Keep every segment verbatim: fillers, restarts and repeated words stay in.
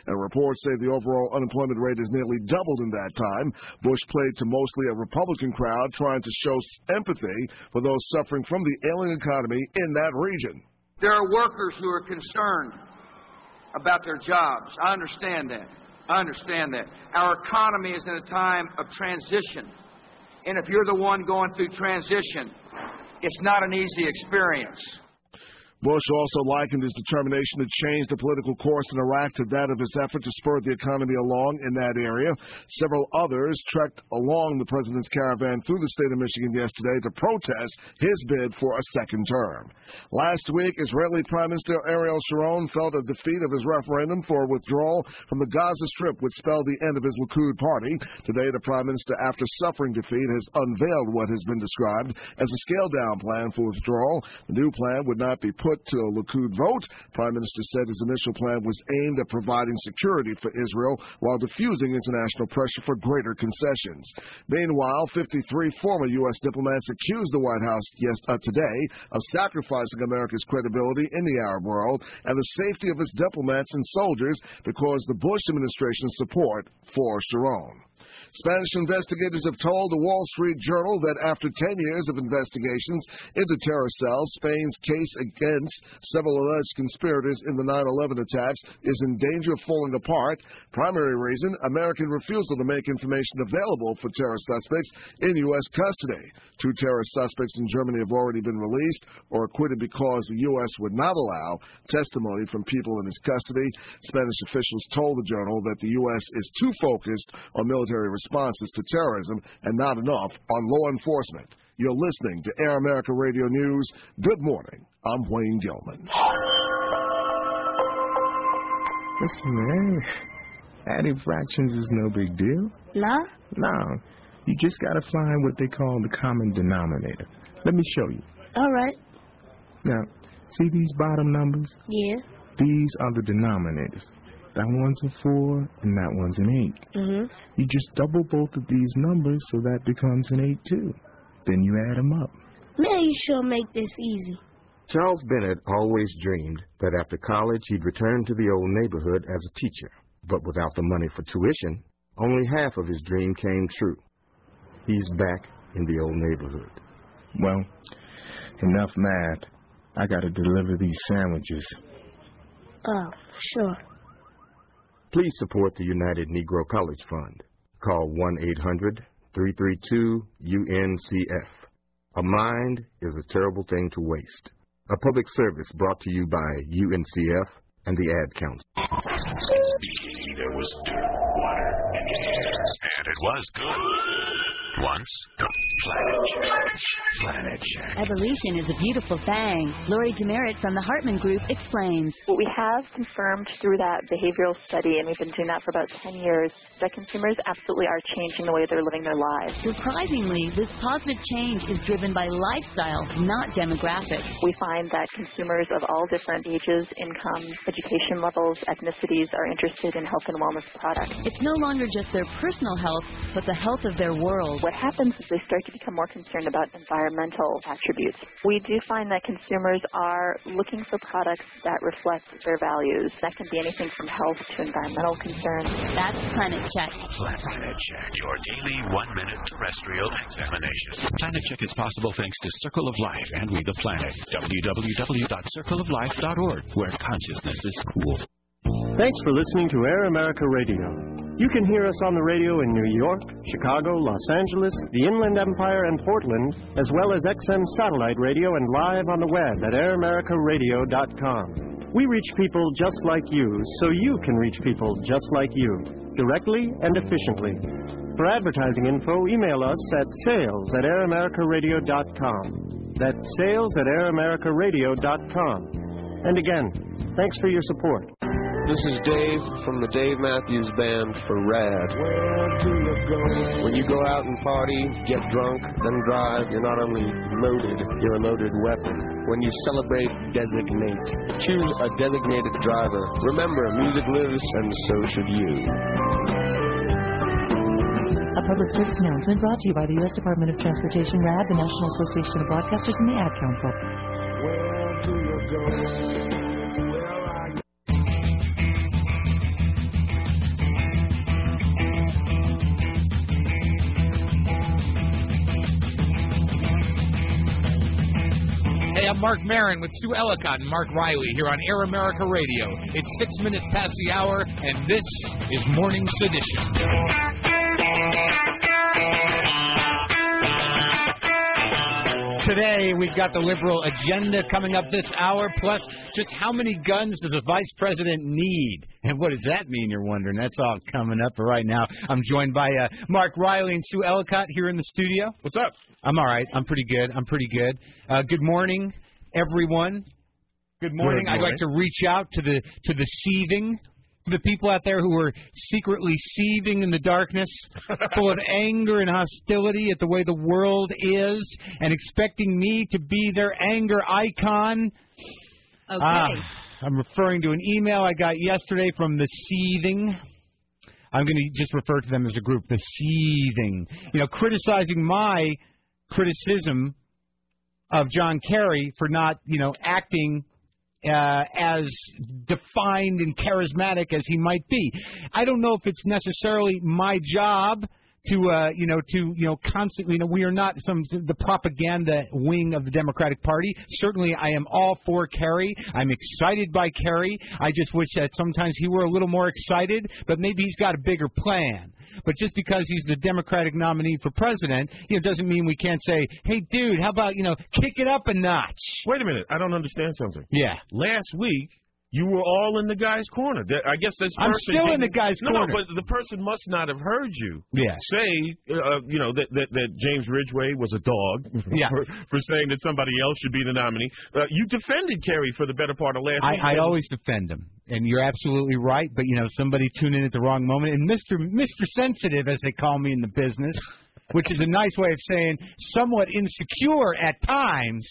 And reports say the overall unemployment rate has nearly doubled in that time. Bush played to mostly a Republican crowd trying to show empathy for those suffering from the ailing economy in that region. There are workers who are concerned about their jobs. I understand that. I understand that. Our economy is in a time of transition. And if you're the one going through transition, it's not an easy experience. Bush also likened his determination to change the political course in Iraq to that of his effort to spur the economy along in that area. Several others trekked along the president's caravan through the state of Michigan yesterday to protest his bid for a second term. Last week, Israeli Prime Minister Ariel Sharon felt a defeat of his referendum for withdrawal from the Gaza Strip would spell the end of his Likud party. Today, the Prime Minister, after suffering defeat, has unveiled what has been described as a scaled-down plan for withdrawal. The new plan would not be put to a Likud vote. Prime Minister said his initial plan was aimed at providing security for Israel while diffusing international pressure for greater concessions. Meanwhile, fifty-three former U S diplomats accused the White House yes, uh, today of sacrificing America's credibility in the Arab world and the safety of its diplomats and soldiers because the Bush administration's support for Sharon. Spanish investigators have told the Wall Street Journal that after ten years of investigations into terror cells, Spain's case against several alleged conspirators in the nine eleven attacks is in danger of falling apart. Primary reason, American refusal to make information available for terror suspects in U S custody. Two terror suspects in Germany have already been released or acquitted because the U S would not allow testimony from people in his custody. Spanish officials told the Journal that the U S is too focused on military responses to terrorism and not enough on law enforcement. You're listening to Air America Radio News. Good morning. I'm Wayne Gilman. Listen, man, adding fractions is no big deal. No? No. You just got to find what they call the common denominator. Let me show you. All right. Now, see these bottom numbers? Yeah. These are the denominators. That one's a four, and that one's an eight. Mm-hmm. You just double both of these numbers, so that becomes an eight, too. Then you add them up. Man, you sure make this easy. Charles Bennett always dreamed that after college he'd return to the old neighborhood as a teacher. But without the money for tuition, only half of his dream came true. He's back in the old neighborhood. Well, enough math. I got to deliver these sandwiches. Oh, sure. Please support the United Negro College Fund. Call one eight hundred, three three two, U N C F. A mind is a terrible thing to waste. A public service brought to you by U N C F and the Ad Council. Speaking, there was dirt, water, and air. And it was good. Once, Planet Check. Planet Check. Evolution is a beautiful thing. Lori Demerit from the Hartman Group explains. What we have confirmed through that behavioral study, and we've been doing that for about ten years, that consumers absolutely are changing the way they're living their lives. Surprisingly, this positive change is driven by lifestyle, not demographics. We find that consumers of all different ages, incomes, education levels, ethnicities are interested in health and wellness products. It's no longer just their personal health, but the health of their world. What happens is they start to become more concerned about environmental attributes. We do find that consumers are looking for products that reflect their values. That can be anything from health to environmental concerns. That's Planet Check. Planet Check, your daily one-minute terrestrial examination. Planet Check is possible thanks to Circle of Life and We the Planet. w w w dot circle of life dot org, where consciousness is cool. Thanks for listening to Air America Radio. You can hear us on the radio in New York, Chicago, Los Angeles, the Inland Empire, and Portland, as well as X M satellite radio and live on the web at air america radio dot com. We reach people just like you, so you can reach people just like you, directly and efficiently. For advertising info, email us at sales at air america radio dot com. That's sales at air america radio dot com. And again, thanks for your support. This is Dave from the Dave Matthews Band for RAD. Where do you go? When you go out and party, get drunk, then drive, you're not only loaded, you're a loaded weapon. When you celebrate, designate. Choose a designated driver. Remember, music lives, and so should you. A public service announcement brought to you by the U S Department of Transportation, RAD, the National Association of Broadcasters, and the Ad Council. Where do you go? Hey, I'm Mark Maron with Sue Ellicott and Mark Riley here on Air America Radio. It's six minutes past the hour, and this is Morning Sedition. Today, we've got the liberal agenda coming up this hour, plus just how many guns does the vice president need? And what does that mean, you're wondering? That's all coming up. But right now, I'm joined by uh, Mark Riley and Sue Ellicott here in the studio. What's up? I'm all right. I'm pretty good. I'm pretty good. Uh, good morning, everyone. Good morning. Good morning. I'd like to reach out to the to the seething, the people out there who are secretly seething in the darkness, full of anger and hostility at the way the world is, and expecting me to be their anger icon. Okay. Uh, I'm referring to an email I got yesterday from the seething. I'm going to just refer to them as a group, the seething. You know, criticizing my criticism of John Kerry for not, you know, acting Uh, as defined and charismatic as he might be. I don't know if it's necessarily my job to, uh, you know, to, you know, constantly, you know, we are not some, the propaganda wing of the Democratic Party. Certainly I am all for Kerry. I'm excited by Kerry. I just wish that sometimes he were a little more excited, but maybe he's got a bigger plan. But just because he's the Democratic nominee for president, you know, doesn't mean we can't say, hey, dude, how about, you know, kick it up a notch? Wait a minute. I don't understand something. Yeah. Last week, you were all in the guy's corner. I guess this person... I'm still in the guy's no, corner. No, but the person must not have heard you yeah. say, uh, you know, that, that, that James Ridgway was a dog yeah. for, for saying that somebody else should be the nominee. Uh, you defended Kerry for the better part of last I, week. I always defend him, and you're absolutely right. But, you know, somebody tuned in at the wrong moment. And Mister Mister Sensitive, as they call me in the business, which is a nice way of saying somewhat insecure at times...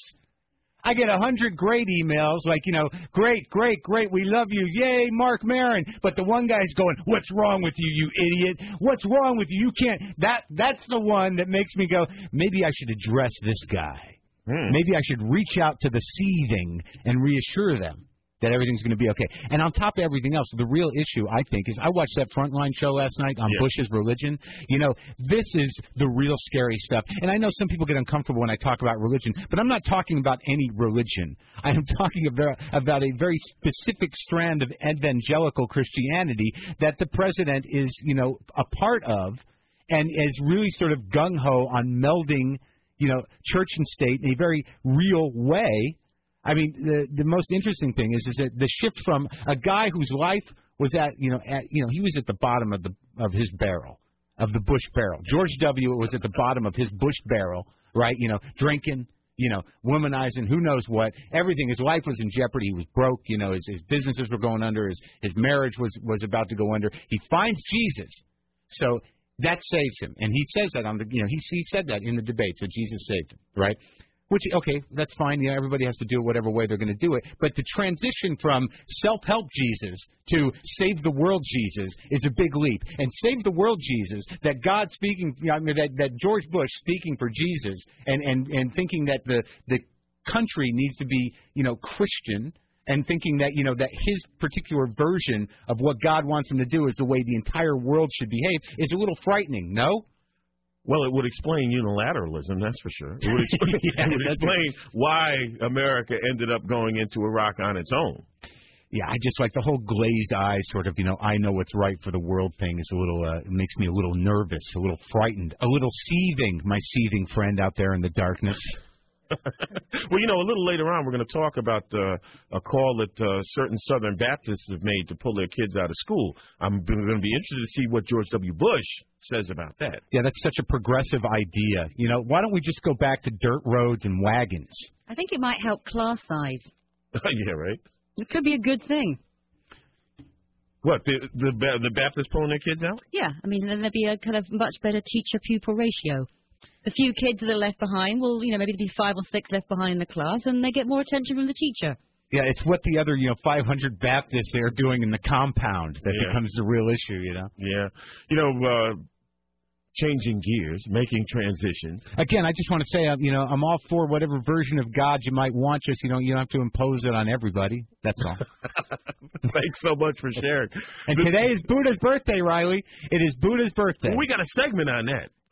I get a hundred great emails like, you know, great, great, great, we love you, yay, Mark Maron. But the one guy's going, what's wrong with you, you idiot? What's wrong with you? You can't. That That's the one that makes me go, maybe I should address this guy. Hmm. Maybe I should reach out to the seething and reassure them that everything's going to be okay. And on top of everything else, the real issue, I think, is I watched that Frontline show last night on yeah. Bush's religion. You know, this is the real scary stuff. And I know some people get uncomfortable when I talk about religion, but I'm not talking about any religion. I am talking about, about a very specific strand of evangelical Christianity that the president is, you know, a part of and is really sort of gung-ho on melding, you know, church and state in a very real way. I mean, the the most interesting thing is is that the shift from a guy whose life was at you know at you know he was at the bottom of the of his barrel, of the Bush barrel. George W. was at the bottom of his Bush barrel, right? You know, drinking, you know, womanizing, who knows what. Everything. His life was in jeopardy. He was broke. You know, his his businesses were going under. His his marriage was was about to go under. He finds Jesus, so that saves him, and he says that on the you know he he said that in the debates that Jesus saved him, right? Which, okay, that's fine. Yeah, everybody has to do it whatever way they're going to do it. But the transition from self-help Jesus to save the world Jesus is a big leap. And save the world Jesus, that God speaking, I mean, that, that George Bush speaking for Jesus and, and, and thinking that the, the country needs to be, you know, Christian, and thinking that, you know, that his particular version of what God wants him to do is the way the entire world should behave is a little frightening, no? Well, it would explain unilateralism, that's for sure. It would explain, yeah, it would explain why America ended up going into Iraq on its own. Yeah, I just like the whole glazed eye sort of, you know, I know what's right for the world thing is a little, uh, it makes me a little nervous, a little frightened, a little seething, my seething friend out there in the darkness. Well, you know, a little later on, we're going to talk about uh, a call that uh, certain Southern Baptists have made to pull their kids out of school. I'm going to be interested to see what George W. Bush says about that. Yeah, that's such a progressive idea. You know, why don't we just go back to dirt roads and wagons? I think it might help class size. Yeah, right. It could be a good thing. What, the, the the Baptists pulling their kids out? Yeah, I mean, then there'd be a kind of much better teacher-pupil ratio. The few kids that are left behind will, you know, maybe there'd be five or six left behind in the class, and they get more attention from the teacher. Yeah, it's what the other, you know, five hundred Baptists are doing in the compound that yeah. becomes the real issue, you know? Yeah. You know, uh, changing gears, making transitions. Again, I just want to say, uh, you know, I'm all for whatever version of God you might want. Just, you know, you don't have to impose it on everybody. That's all. Thanks so much for sharing. And today is Buddha's birthday, Riley. It is Buddha's birthday. Well, we got a segment on that.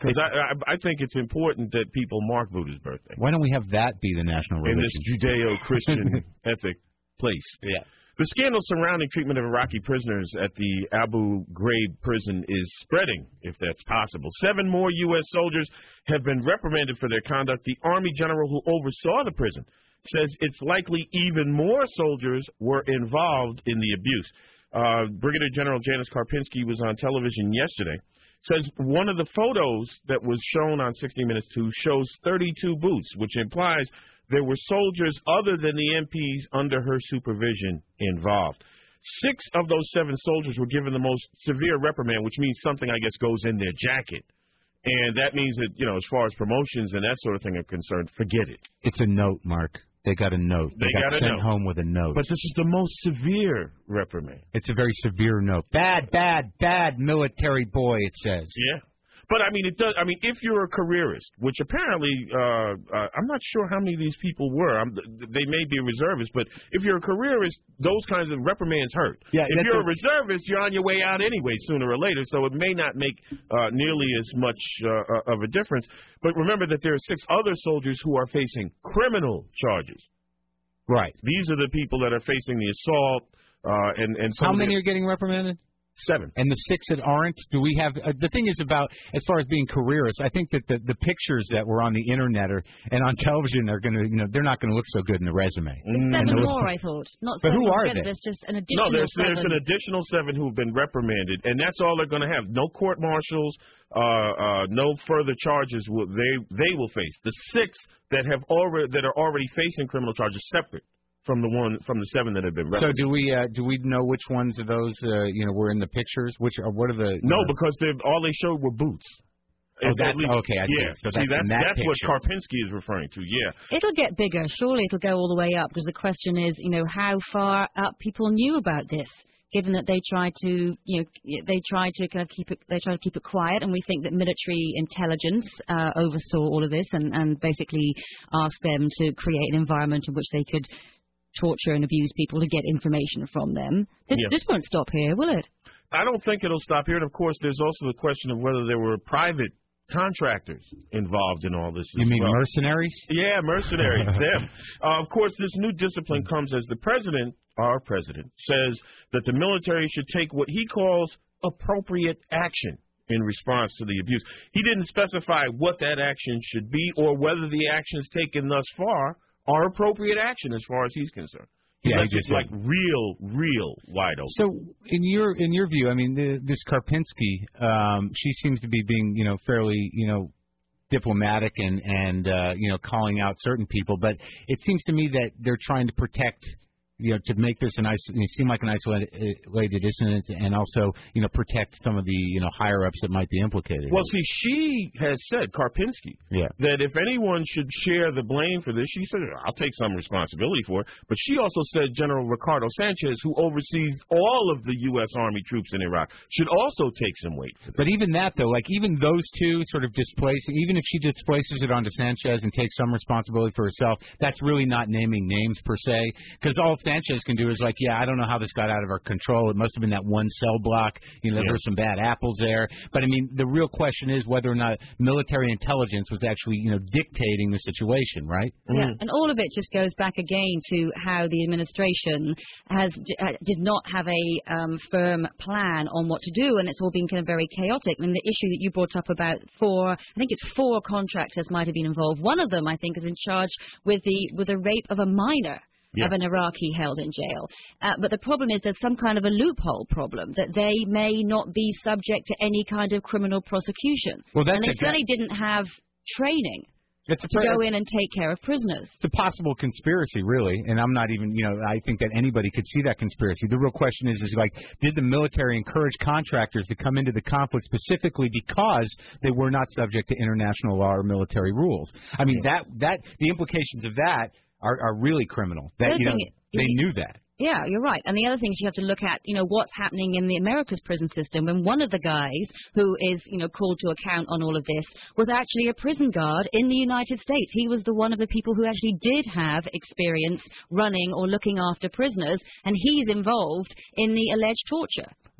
Because I, I I think it's important that people mark Buddha's birthday. Why don't we have that be the national religion? In this Judeo-Christian ethic place. Yeah. The scandal surrounding treatment of Iraqi prisoners at the Abu Ghraib prison is spreading, if that's possible. Seven more U S soldiers have been reprimanded for their conduct. The Army general who oversaw the prison says it's likely even more soldiers were involved in the abuse. Uh, Brigadier General Janice Karpinski was on television yesterday. Says one of the photos that was shown on sixty minutes two shows thirty-two boots, which implies there were soldiers other than the M Ps under her supervision involved. Six of those seven soldiers were given the most severe reprimand, which means something, I guess, goes in their jacket. And that means that, you know, as far as promotions and that sort of thing are concerned, forget it. It's a note, Mark. They got a note. They, they got, got sent a note. home with a note. But this is the most severe reprimand. It's a very severe note. Bad, bad, bad military boy, it says. Yeah. But, I mean, it does. I mean, if you're a careerist, which apparently, uh, uh, I'm not sure how many of these people were. I'm, they may be reservists, but if you're a careerist, those kinds of reprimands hurt. Yeah, if you're a, a reservist, you're on your way out anyway, sooner or later, so it may not make uh, nearly as much uh, of a difference. But remember that there are six other soldiers who are facing criminal charges. Right. These are the people that are facing the assault. Uh, and, and some How of many the, are getting reprimanded? Seven. And the six that aren't, do we have, uh, the thing is about, as far as being careerists, I think that the, the pictures that were on the internet are, and on television are going to, you know, they're not going to look so good in the resume. Mm. Seven more, I thought. Not but seven who are together. they? There's just an additional No, there's, seven. there's an additional seven who've been reprimanded, and that's all they're going to have. No court martials, uh, uh, no further charges will they they will face. The six that have already that are already facing criminal charges separate from the one from the seven that have been reprimanded. So do we uh, do we know which ones of those uh, you know were in the pictures? Which are what are the no know? because they all they showed were boots. Oh, that's least, okay. I see. Yeah, So see, that's, that's, that that's what picture. Karpinski is referring to. Yeah, It'll get bigger. Surely it'll go all the way up, because the question is, you know, how far up people knew about this, given that they tried to, you know, they tried to kind of keep it, they tried to keep it quiet, and we think that military intelligence uh, oversaw all of this and, and basically asked them to create an environment in which they could torture and abuse people to get information from them. This, yeah. this won't stop here, will it? I don't think it'll stop here. And, of course, there's also the question of whether there were private contractors involved in all this as You mean well. mercenaries? Yeah, mercenaries, them. Uh, of course, this new discipline comes as the president, our president, says that the military should take what he calls appropriate action in response to the abuse. He didn't specify what that action should be or whether the actions taken thus far are appropriate action as far as he's concerned. He Yeah, left he it just like real, real wide open. So, in your in your view, I mean, the, this Karpinski, um, she seems to be being, you know, fairly, you know, diplomatic and and uh, you know, calling out certain people, but it seems to me that they're trying to protect, you know, to make this an iso- you know, seem like an isolated incident, and also, you know, protect some of the, you know, higher ups that might be implicated. Well, see, she has said, Karpinski, yeah. that if anyone should share the blame for this, she said, I'll take some responsibility for it. But she also said General Ricardo Sanchez, who oversees all of the U S. Army troops in Iraq, should also take some weight for this. But even that, though, like even those two sort of displacing, even if she displaces it onto Sanchez and takes some responsibility for herself, that's really not naming names per se, because all Sanchez can do is like, yeah, I don't know how this got out of our control. It must have been that one cell block. You know, yeah. there were some bad apples there. But I mean, the real question is whether or not military intelligence was actually, you know, dictating the situation, right? Yeah, and all of it just goes back again to how the administration has uh, did not have a um, firm plan on what to do, and it's all been kind of very chaotic. I mean, the issue that you brought up about four, I think it's four contractors might have been involved. One of them, I think, is in charge with the with the rape of a minor. Yeah. Of an Iraqi held in jail. Uh, but the problem is there's some kind of a loophole problem, that they may not be subject to any kind of criminal prosecution. Well, that's and they a, certainly didn't have training it's a, to go in and take care of prisoners. It's a possible conspiracy, really, and I'm not even, you know, I think that anybody could see that conspiracy. The real question is, is like, did the military encourage contractors to come into the conflict specifically because they were not subject to international law or military rules? I mean, that that the implications of that are, are really criminal. That, you know, they knew that. Yeah, you're right. And the other thing is you have to look at, you know, what's happening in the America's prison system. When one of the guys who is, you know, called to account on all of this was actually a prison guard in the United States. He was the one of the people who actually did have experience running or looking after prisoners, and he's involved in the alleged torture.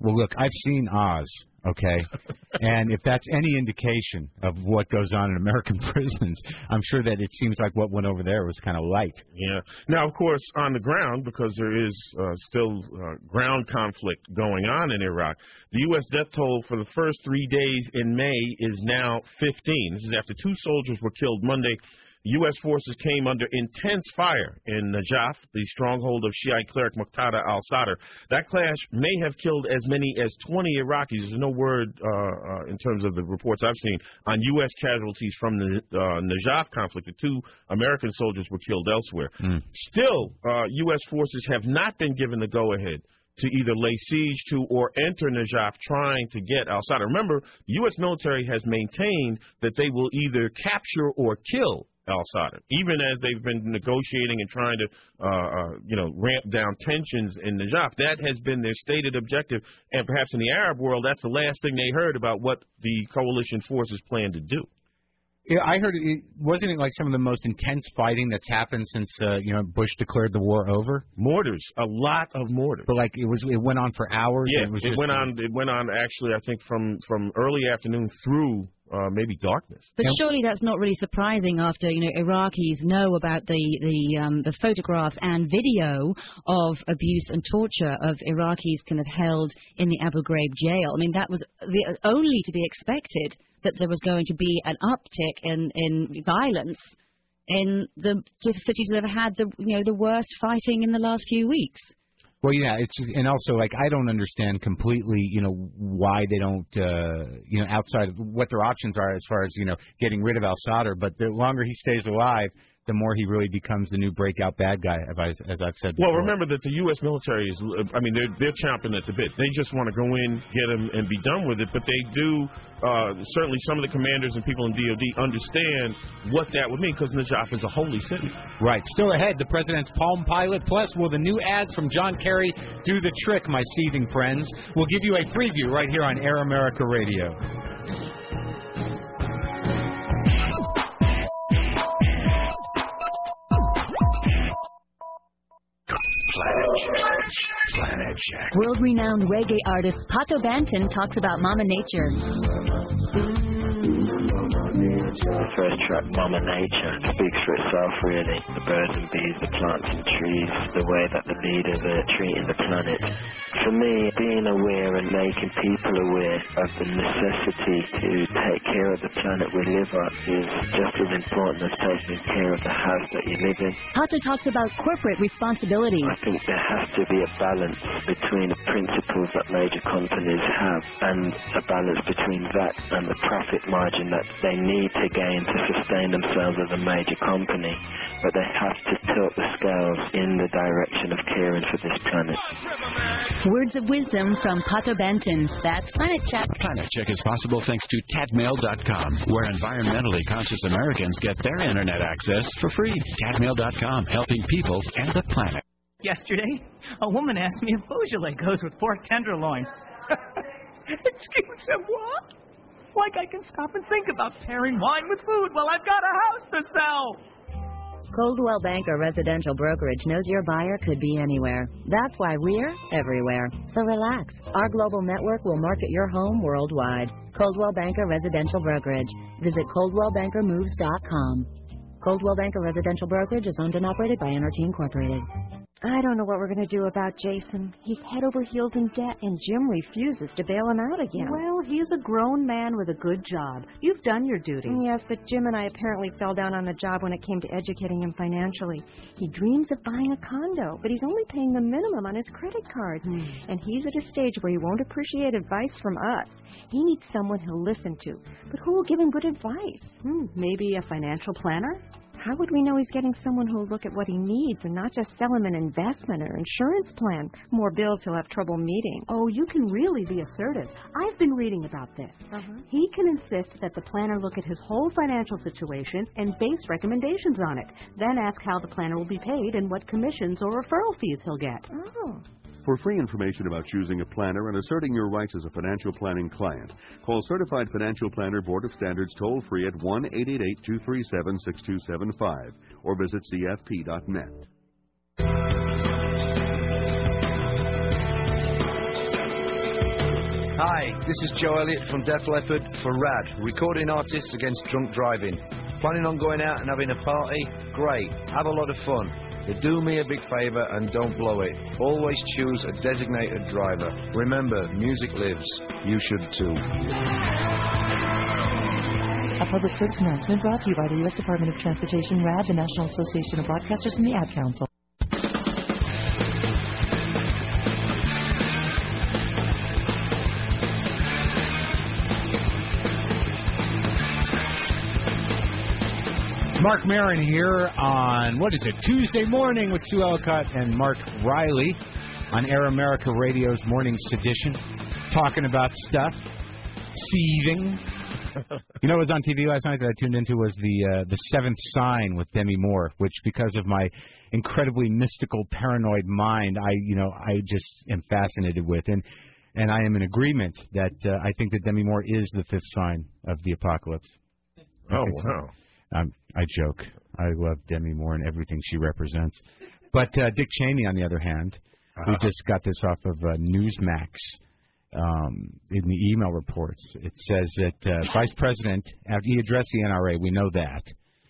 Well, look, I've seen Oz, okay? And if that's any indication of what goes on in American prisons, I'm sure that it seems like what went over there was kind of light. Yeah. Now, of course, on the ground, because there is uh, still uh, ground conflict going on in Iraq, the U S death toll for the first three days in May is now fifteen. This is after two soldiers were killed Monday. U S forces came under intense fire in Najaf, the stronghold of Shiite cleric Muqtada al-Sadr. That clash may have killed as many as twenty Iraqis. There's no word uh, uh, in terms of the reports I've seen on U S casualties from the uh, Najaf conflict. The two American soldiers were killed elsewhere. Mm. Still, uh, U S forces have not been given the go-ahead to either lay siege to or enter Najaf trying to get al-Sadr. Remember, the U S military has maintained that they will either capture or kill al-Sadr, even as they've been negotiating and trying to, uh, uh, you know, ramp down tensions in Najaf. That has been their stated objective, and perhaps in the Arab world, that's the last thing they heard about what the coalition forces plan to do. Yeah, I heard it wasn't it like some of the most intense fighting that's happened since uh, you know Bush declared the war over. Mortars, a lot of mortars. But like it was, it went on for hours. Yeah, and it, was it just, went on. It went on actually. I think from from early afternoon through uh, maybe darkness. But surely that's not really surprising after, you know, Iraqis know about the the um, the photographs and video of abuse and torture of Iraqis kind of held in the Abu Ghraib jail. I mean, that was the, only to be expected that there was going to be an uptick in, in violence in the cities that have had the you know the worst fighting in the last few weeks. Well, yeah, it's and also like I don't understand completely, you know, why they don't, uh, you know, outside of what their options are as far as you know getting rid of al-Sadr. But the longer he stays alive, the more he really becomes the new breakout bad guy, as, as I've said before. Well, remember that the U S military is, I mean, they're, they're chomping at the bit. They just want to go in, get him, and be done with it. But they do, uh, certainly some of the commanders and people in D O D understand what that would mean, because Najaf is a holy city. Right. Still ahead, the president's Palm Pilot. Plus, will the new ads from John Kerry do the trick, my seething friends? We'll give you a preview right here on Air America Radio. Planet Check. Planet Check. World-renowned reggae artist Pato Banton talks about Mama Nature. The first track, Mama Nature, speaks for itself, really. The birds and bees, the plants and trees, the way that the leaders are treating the planet. For me, being aware and making people aware of the necessity to take care of the planet we live on is just as important as taking care of the house that you live in. Pato talks about corporate responsibility. I think there has to be a balance between the principles that major companies have and a balance between that and the profit margin that they need to gain to sustain themselves as a major company. But they have to tilt the scales in the direction of caring for this planet. Words of wisdom from Pato Banton. That's Planet Check. Planet Check is possible thanks to Tadmail dot com, where environmentally conscious Americans get their internet access for free. Tadmail dot com, helping people and the planet. Yesterday, a woman asked me if Beaujolais goes with pork tenderloin. Excuse-moi? Like I can stop and think about pairing wine with food while I've got a house to sell. Coldwell Banker Residential Brokerage knows your buyer could be anywhere. That's why we're everywhere. So relax. Our global network will market your home worldwide. Coldwell Banker Residential Brokerage. Visit coldwell banker moves dot com. Coldwell Banker Residential Brokerage is owned and operated by N R T Incorporated. I don't know what we're going to do about Jason. He's head over heels in debt, and Jim refuses to bail him out again. Well, he's a grown man with a good job. You've done your duty. Yes, but Jim and I apparently fell down on the job when it came to educating him financially. He dreams of buying a condo, but he's only paying the minimum on his credit card. Hmm. And he's at a stage where he won't appreciate advice from us. He needs someone he'll listen to. But who will give him good advice? Hmm, maybe a financial planner? How would we know he's getting someone who'll look at what he needs and not just sell him an investment or insurance plan? More bills he'll have trouble meeting. Oh, you can really be assertive. I've been reading about this. Uh-huh. He can insist that the planner look at his whole financial situation and base recommendations on it. Then ask how the planner will be paid and what commissions or referral fees he'll get. Oh. For free information about choosing a planner and asserting your rights as a financial planning client, call Certified Financial Planner Board of Standards toll-free at one eight eight eight, two three seven, six two seven five or visit C F P dot net. Hi, this is Joe Elliott from Def Leppard for RAD, Recording Artists Against Drunk Driving. Planning on going out and having a party? Great, have a lot of fun. But do me a big favour and don't blow it. Always choose a designated driver. Remember, music lives. You should too. A public service announcement brought to you by the U S Department of Transportation, RAD, the National Association of Broadcasters, and the Ad Council. Mark Maron here on, what is it, Tuesday morning with Sue Ellicott and Mark Riley on Air America Radio's Morning Sedition, talking about stuff, seething. You know what was on T V last night that I tuned into was the uh, the Seventh Sign with Demi Moore, which because of my incredibly mystical, paranoid mind, I you know I just am fascinated with, and and I am in agreement that uh, I think that Demi Moore is the fifth sign of the apocalypse. Oh wow! Um, I joke. I love Demi Moore and everything she represents. But uh, Dick Cheney, on the other hand, uh-huh. we just got this off of uh, Newsmax. Um, in the email reports, it says that uh, Vice President, he addressed the N R A, we know that,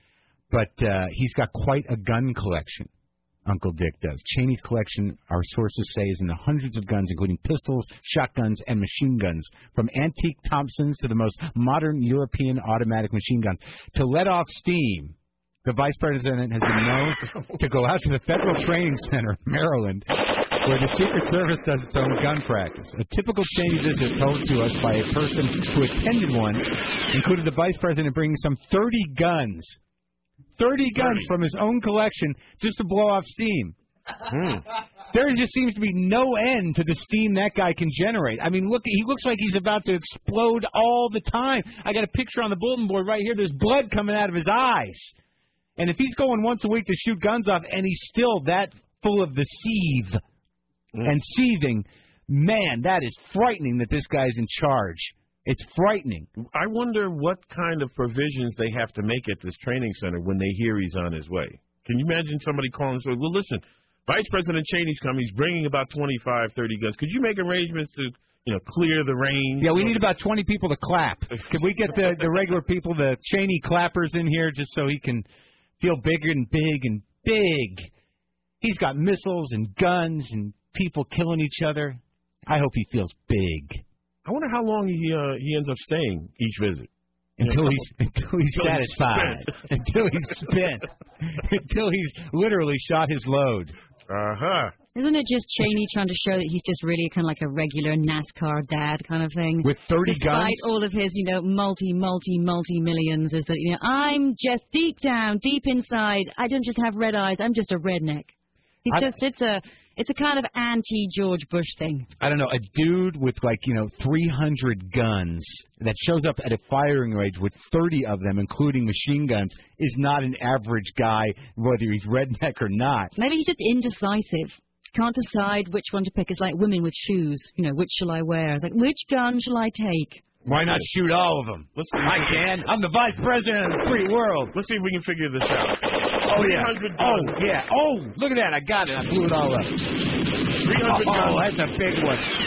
but uh, he's got quite a gun collection, Uncle Dick does. Cheney's collection, our sources say, is in the hundreds of guns, including pistols, shotguns, and machine guns, from antique Thompsons to the most modern European automatic machine guns. To let off steam, the Vice President has been known to go out to the Federal Training Center in Maryland, where the Secret Service does its own gun practice. A typical Cheney visit told to us by a person who attended one included the Vice President bringing some thirty guns. thirty guns from his own collection just to blow off steam. Mm. There just seems to be no end to the steam that guy can generate. I mean, look, he looks like he's about to explode all the time. I got a picture on the bulletin board right here. There's blood coming out of his eyes. And if he's going once a week to shoot guns off and he's still that full of the seethe, Mm. and seething, man, that is frightening that this guy's in charge. It's frightening. I wonder what kind of provisions they have to make at this training center when they hear he's on his way. Can you imagine somebody calling and saying, well, listen, Vice President Cheney's coming. He's bringing about twenty-five, thirty guns. Could you make arrangements to, you know, clear the range? Yeah, we need about twenty people to clap. Could we get the, the regular people, the Cheney clappers in here just so he can feel bigger and big and big? He's got missiles and guns and people killing each other. I hope he feels big. I wonder how long he uh, he ends up staying each visit. Until he's until he's until satisfied. He's until he's spent. Until he's literally shot his load. Uh huh. Isn't it just Cheney trying to show that he's just really kind of like a regular NASCAR dad kind of thing? With thirty Despite guns? all of his, you know, multi, multi, multi millions, is that, you know, I'm just deep down, deep inside, I don't just have red eyes, I'm just a redneck. He's I, just, it's a, it's a kind of anti-George Bush thing. I don't know, a dude with like, you know, three hundred guns that shows up at a firing range with thirty of them, including machine guns, is not an average guy, whether he's redneck or not. Maybe he's just indecisive. Can't decide which one to pick. It's like women with shoes. You know, which shall I wear? It's like, which gun shall I take? Why not shoot all of them? Let's see. I can. I'm the vice president of the free world. Let's see if we can figure this out. Oh, yeah. Oh, yeah. Oh, look at that. I got it. I blew it all up. three hundred oh, guns. Oh, that's a big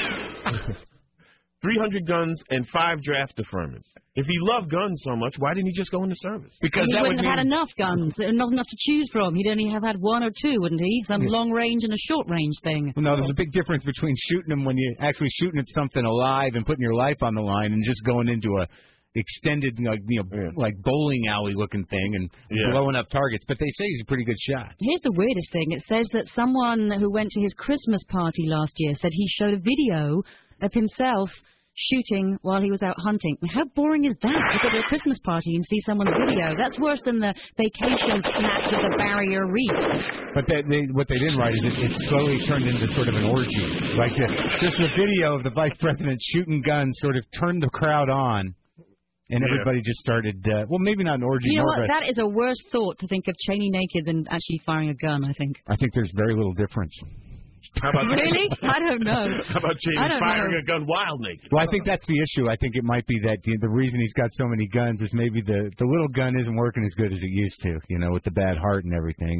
one. three hundred guns and five draft deferments. If he loved guns so much, why didn't he just go into service? Because he wouldn't have had enough guns, not enough to choose from. He'd only have had one or two, wouldn't he? Some yeah. long range and a short range thing. Well, no, there's a big difference between shooting them when you're actually shooting at something alive and putting your life on the line, and just going into a extended, like, you know, yeah. like bowling alley looking thing and yeah. blowing up targets. But they say he's a pretty good shot. Here's the weirdest thing. It says that someone who went to his Christmas party last year said he showed a video of himself shooting while he was out hunting. How boring is that? You go to a Christmas party and see someone's video. That's worse than the vacation snaps of the Barrier Reef. But they, they, what they didn't write is it, it slowly turned into sort of an orgy. Like the, just a video of the vice president shooting guns sort of turned the crowd on. And everybody yeah. just started, uh, well, maybe not an orgy. You know what? But that is a worse thought to think of Cheney naked than actually firing a gun, I think. I think there's very little difference. How about really? I don't know. How about Cheney firing know. a gun while naked? Well, I think that's the issue. I think it might be that the, the reason he's got so many guns is maybe the, the little gun isn't working as good as it used to, you know, with the bad heart and everything. And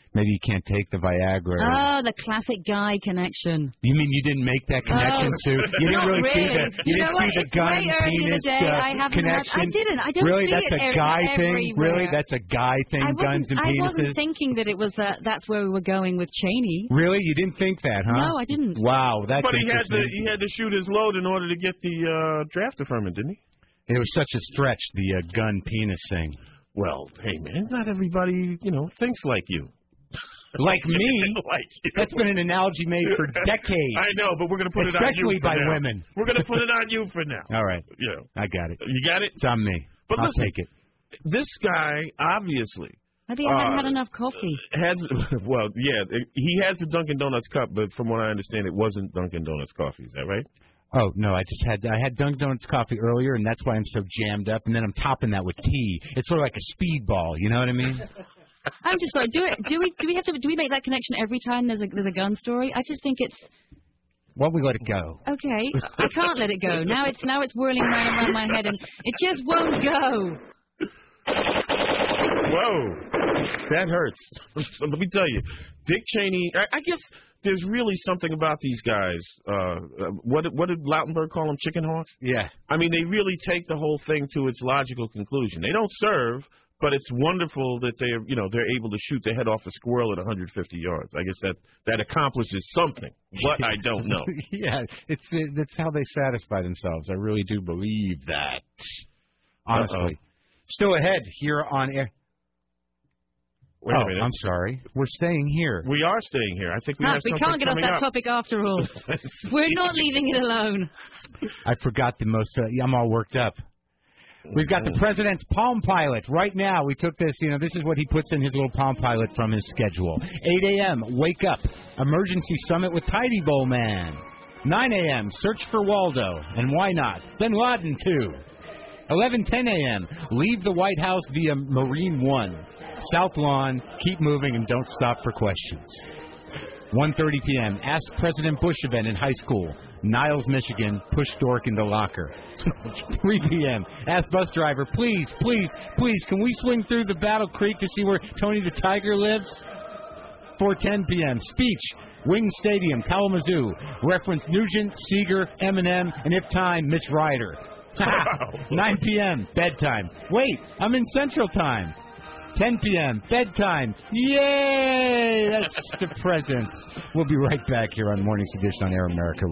Maybe you can't take the Viagra. Oh, the classic guy connection. You mean you didn't make that connection, Oh, Sue? You didn't not really, see really. the you, You know didn't see what? the It's gun way early in the penis day. uh, I haven't connection. had- I didn't. I don't really, see that's it a every- guy thing. everywhere. Really, that's a guy thing. I Guns wasn't, and I wasn't penises. thinking that it was. Uh, that's where we were going with Cheney. Really, you didn't think that, huh? No, I didn't. Wow, that's but he had interesting. to he had to shoot his load in order to get the uh, draft deferment, didn't he? It was such a stretch, the uh, gun penis thing. Well, hey man, not everybody you know thinks like you. Like me? Like you. That's been an analogy made for decades. I know, but we're going to put Especially it on you for by now. women. We're going to put it on you for now. All right. Yeah. I got it. You got it? It's on me. But I'll listen, take it. This guy, obviously, Maybe I haven't uh, had enough coffee. has, well, yeah, he has the Dunkin' Donuts cup, but from what I understand, it wasn't Dunkin' Donuts coffee. Is that right? Oh no, I just had I had Dunkin' Donuts coffee earlier, and that's why I'm so jammed up. And then I'm topping that with tea. It's sort of like a speedball. You know what I mean? I'm just sorry. Do it. Do we? Do we have to? Do we make that connection every time there's a there's a gun story? I just think it's Well, we let it go. okay. I can't let it go. Now it's now it's whirling around and around my head, and it just won't go. Whoa, that hurts. Let me tell you, Dick Cheney. I, I guess there's really something about these guys. Uh, what what did Lautenberg call them? Chicken hawks? Yeah. I mean, they really take the whole thing to its logical conclusion. They don't serve, but it's wonderful that they're you know they're able to shoot the head off a squirrel at one hundred fifty yards. I guess that that accomplishes something. What I don't know. Yeah, it's it, that's how they satisfy themselves. I really do believe that. Honestly. Uh-oh. Still ahead here on air. Wait oh, a minute. I'm sorry. We're staying here. We are staying here. I think we No, have we something can't get off coming that up. topic after all. We're not leaving it alone. I forgot the most. Uh, I'm all worked up. We've got the president's Palm Pilot right now. We took this, you know, this is what he puts in his little Palm Pilot from his schedule. eight a.m., wake up, emergency summit with Tidy Bowl Man. nine a.m., search for Waldo, and why not? Bin Laden, too. eleven ten a.m., leave the White House via Marine One. South Lawn, keep moving and don't stop for questions. one thirty p.m., ask President Bush event in high school. Niles, Michigan, push dork in the locker. three p.m., ask bus driver, please, please, please, can we swing through the Battle Creek to see where Tony the Tiger lives? four ten p.m., speech, Wing Stadium, Kalamazoo. Reference Nugent, Seeger, Eminem, and if time, Mitch Ryder. nine p.m., bedtime. Wait, I'm in Central Time. ten p.m., bedtime. Yay! That's the presents. We'll be right back here on Morning's Edition on Air America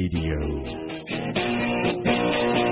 Radio.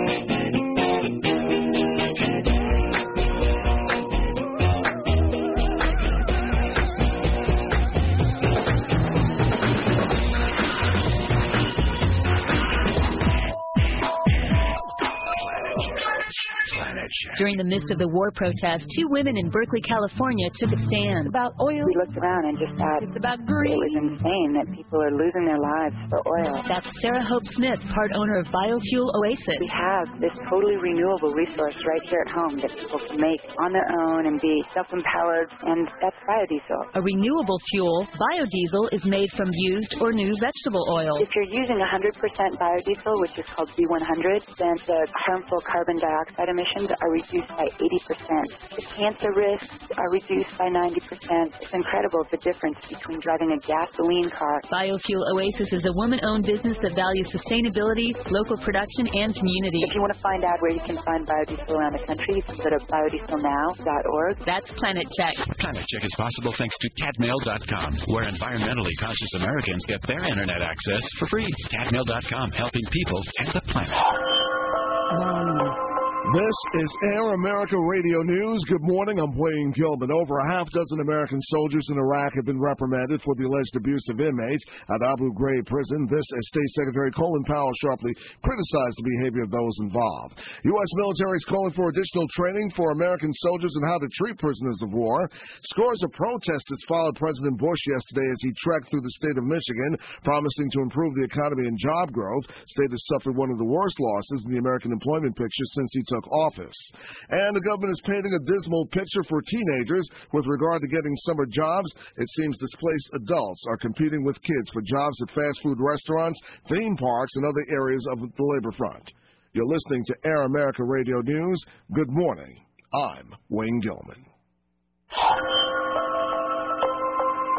During the midst of the war protests, two women in Berkeley, California took a stand. About oil. We looked around and just thought It's about greed. it was insane that people are losing their lives for oil. That's Sarah Hope Smith, part owner of Biofuel Oasis. We have this totally renewable resource right here at home that people can make on their own and be self-empowered, and that's biodiesel. A renewable fuel, biodiesel is made from used or new vegetable oil. If you're using one hundred percent biodiesel, which is called B one hundred, then the harmful carbon dioxide emissions are reduced by eighty percent. The cancer risks are reduced by ninety percent. It's incredible the difference between driving a gasoline car. Biofuel Oasis is a woman-owned business that values sustainability, local production, and community. If you want to find out where you can find biodiesel around the country, you can go to biodiesel now dot org. That's Planet Check. Planet Check is possible thanks to cat mail dot com, where environmentally conscious Americans get their internet access for free. cat mail dot com, helping people and the planet. This is Air America Radio News. Good morning. I'm Wayne Gilman. Over a half dozen American soldiers in Iraq have been reprimanded for the alleged abuse of inmates at Abu Ghraib prison. This, as State Secretary Colin Powell sharply criticized the behavior of those involved. U S military is calling for additional training for American soldiers on how to treat prisoners of war. Scores of protesters followed President Bush yesterday as he trekked through the state of Michigan, promising to improve the economy and job growth. The state has suffered one of the worst losses in the American employment picture since he took office. And the government is painting a dismal picture for teenagers with regard to getting summer jobs. It seems displaced adults are competing with kids for jobs at fast food restaurants, theme parks, and other areas of the labor front. You're listening to Air America Radio News. Good morning. I'm Wayne Gilman.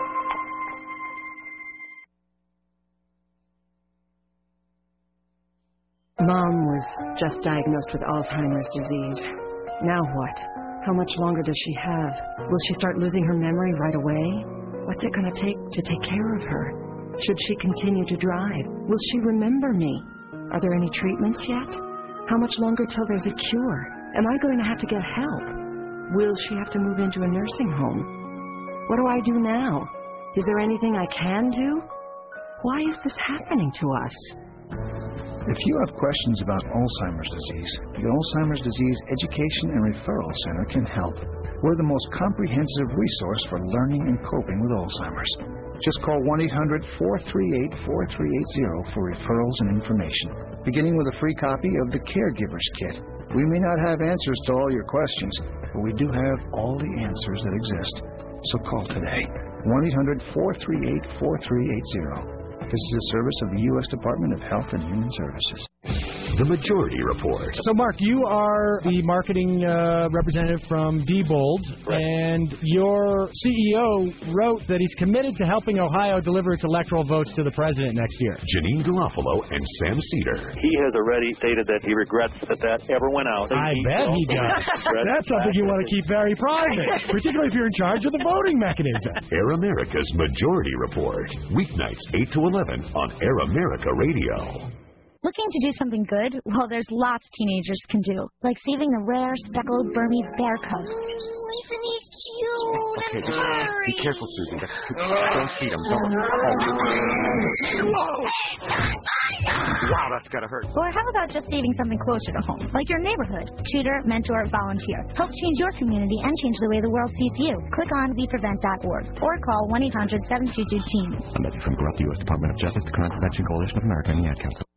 Mom was just diagnosed with Alzheimer's disease. Now what? How much longer does she have? Will she start losing her memory right away? What's it going to take to take care of her? Should she continue to drive? Will she remember me? Are there any treatments yet? How much longer till there's a cure? Am I going to have to get help? Will she have to move into a nursing home? What do I do now? Is there anything I can do? Why is this happening to us? If you have questions about Alzheimer's disease, the Alzheimer's Disease Education and Referral Center can help. We're the most comprehensive resource for learning and coping with Alzheimer's. Just call one eight hundred, four three eight, four three eight zero for referrals and information, beginning with a free copy of the Caregiver's Kit. We may not have answers to all your questions, but we do have all the answers that exist. So call today, one eight hundred, four three eight, four three eight zero. This is a service of the U S Department of Health and Human Services. The Majority Report. So, Mark, you are the marketing uh, representative from Diebold, and your C E O wrote that he's committed to helping Ohio deliver its electoral votes to the president next year. Janine Garofalo and Sam Cedar. He has already stated that he regrets that that ever went out. I he bet he does. That's something you want to keep very private, particularly if you're in charge of the voting mechanism. Air America's Majority Report. Weeknights eight to eleven on Air America Radio. Looking to do something good? Well, there's lots teenagers can do, like saving the rare speckled Burmese bear cub. Isn't he cute? Okay, just be careful, Susan. That's, don't feed him. Don't. Oh. Wow, that's gotta hurt. Or how about just saving something closer to home, like your neighborhood? Tutor, mentor, volunteer. Help change your community and change the way the world sees you. Click on we prevent dot org or call one eight hundred, seven two two, teens. A message from Corrupt U S Department of Justice, the Crime Prevention Coalition of America, and the Ad Council.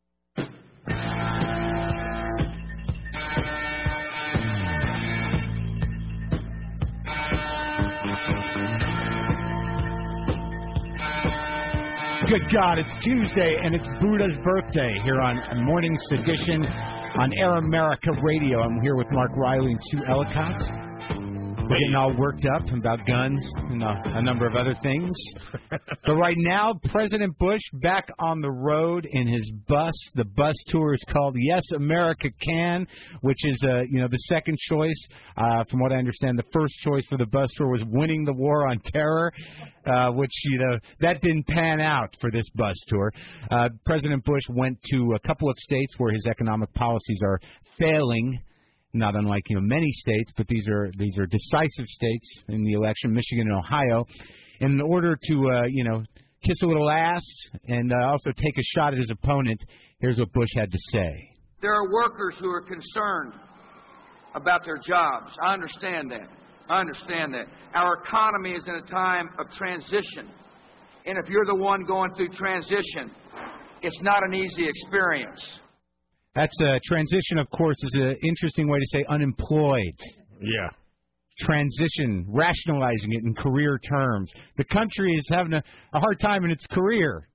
Good God, it's Tuesday, and it's Buddha's birthday here on Morning Sedition on Air America Radio. I'm here with Mark Riley and Sue Ellicott. We're getting all worked up about guns and a, a number of other things. But right now, President Bush back on the road in his bus. The bus tour is called Yes, America Can, which is, uh, you know, the second choice. Uh, from what I understand, the first choice for the bus tour was winning the war on terror, uh, which, you know, that didn't pan out for this bus tour. Uh, President Bush went to a couple of states where his economic policies are failing. Not unlike, you know, many states, but these are these are decisive states in the election, Michigan and Ohio. In order to, uh, you know, kiss a little ass and uh, also take a shot at his opponent, here's what Bush had to say. There are workers who are concerned about their jobs. I understand that. I understand that. Our economy is in a time of transition. And if you're the one going through transition, it's not an easy experience. That's a transition, of course, is an interesting way to say unemployed. Yeah. Transition, rationalizing it in career terms. The country is having a, a hard time in its career.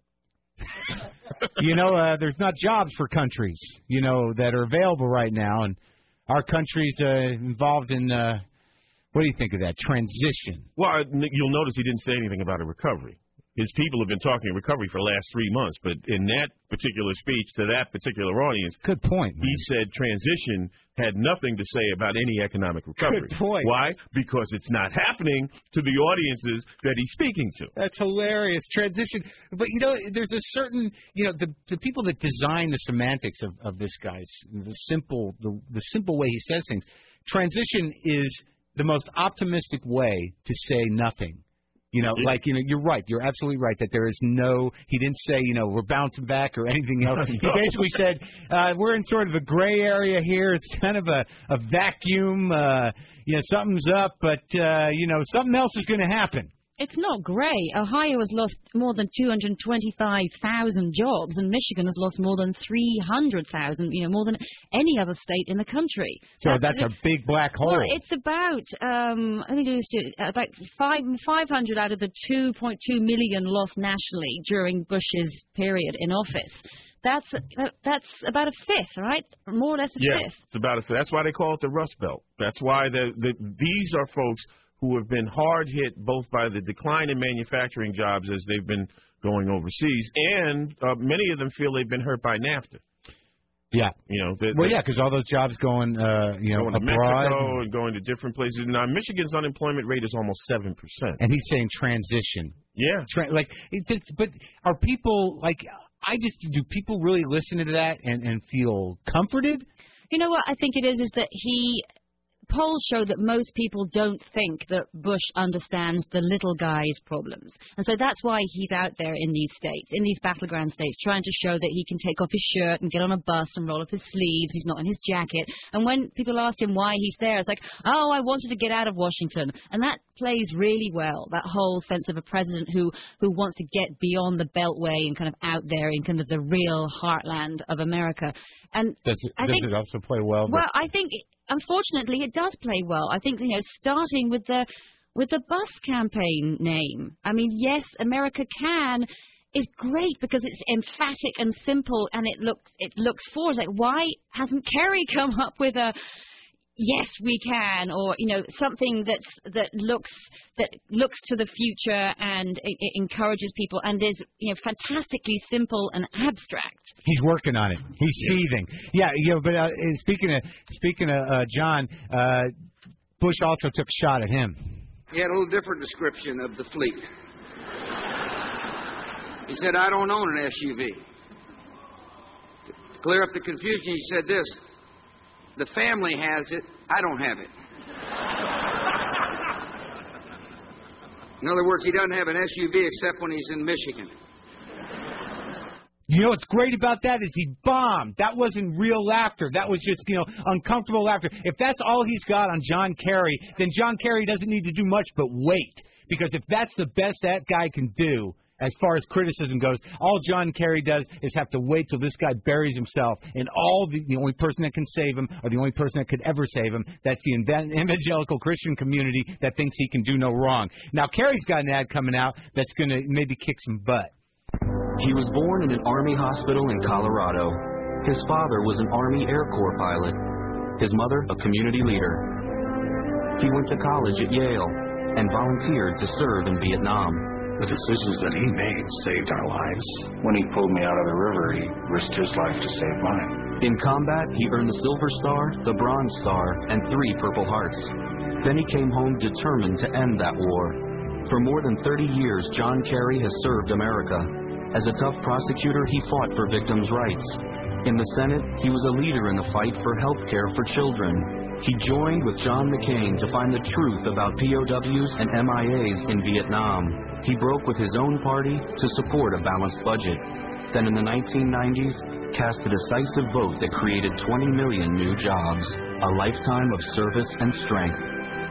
you know, uh, there's not jobs for countries, you know, that are available right now. And our country's uh, involved in, uh, what do you think of that, transition? Well, you'll notice he didn't say anything about a recovery. His people have been talking recovery for the last three months, but in that particular speech to that particular audience, good point, man. He said transition had nothing to say about any economic recovery. Good point. Why? Because it's not happening to the audiences that he's speaking to. That's hilarious. Transition. But, you know, there's a certain, you know, the the people that design the semantics of, of this guy's, the simple, the, the simple way he says things, transition is the most optimistic way to say nothing. You know, like, you know, you're right. You're absolutely right that there is no, he didn't say, you know, we're bouncing back or anything else. He basically said, uh, we're in sort of a gray area here. It's kind of a, a vacuum. Uh, you know, something's up, but, uh, you know, something else is going to happen. It's not gray. Ohio has lost more than two hundred twenty-five thousand jobs, and Michigan has lost more than three hundred thousand, you know, more than any other state in the country. So that's, that's a big black hole. Well, it's about, um, let me do this, about five, 500 out of the two point two million lost nationally during Bush's period in office. That's that's about a fifth, right? More or less a yeah, fifth. It's about a fifth. That's why they call it the Rust Belt. That's why the, the, these are folks who have been hard hit both by the decline in manufacturing jobs as they've been going overseas, and uh, many of them feel they've been hurt by NAFTA. Yeah. You know. That, well, yeah, because all those jobs going, uh, you know, going to abroad. Mexico and going to different places. Now, Michigan's unemployment rate is almost seven percent. And he's saying transition. Yeah. Tra- like, it just, but are people, like, I just, do people really listen to that and, and feel comforted? You know what I think it is, is that he... Polls show that most people don't think that Bush understands the little guy's problems. And so that's why he's out there in these states, in these battleground states, trying to show that he can take off his shirt and get on a bus and roll up his sleeves. He's not in his jacket. And when people ask him why he's there, it's like, oh, I wanted to get out of Washington. And that plays really well, that whole sense of a president who, who wants to get beyond the Beltway and kind of out there in kind of the real heartland of America. And does it, I does think, it also play well? Well, I think... Unfortunately, it does play well. I think, you know, starting with the with the bus campaign name. I mean, yes, America Can is great because it's emphatic and simple, and it looks it looks forward. Like, why hasn't Kerry come up with a yes, we can, or you know, something that's that looks that looks to the future and it, it encourages people and is you know fantastically simple and abstract. He's working on it. He's seething. Yeah, you know. But uh, speaking of speaking of uh, John, uh, Bush also took a shot at him. He had a little different description of the fleet. He said, "I don't own an S U V." To clear up the confusion, he said this. The family has it. I don't have it. In other words, he doesn't have an S U V except when he's in Michigan. You know what's great about that is he bombed. That wasn't real laughter. That was just, you know, uncomfortable laughter. If that's all he's got on John Kerry, then John Kerry doesn't need to do much but wait. Because if that's the best that guy can do, as far as criticism goes, all John Kerry does is have to wait till this guy buries himself, and all the, the only person that can save him, or the only person that could ever save him, that's the evangelical Christian community that thinks he can do no wrong. Now, Kerry's got an ad coming out that's going to maybe kick some butt. He was born in an Army hospital in Colorado. His father was an Army Air Corps pilot. His mother, a community leader. He went to college at Yale and volunteered to serve in Vietnam. The decisions that he made saved our lives. When he pulled me out of the river, he risked his life to save mine. In combat, he earned the Silver Star, the Bronze Star, and three Purple Hearts. Then he came home determined to end that war. For more than thirty years, John Kerry has served America. As a tough prosecutor, he fought for victims' rights. In the Senate, he was a leader in the fight for health care for children. He joined with John McCain to find the truth about P O Ws and M I As in Vietnam. He broke with his own party to support a balanced budget. Then in the nineteen nineties, cast a decisive vote that created twenty million new jobs. A lifetime of service and strength.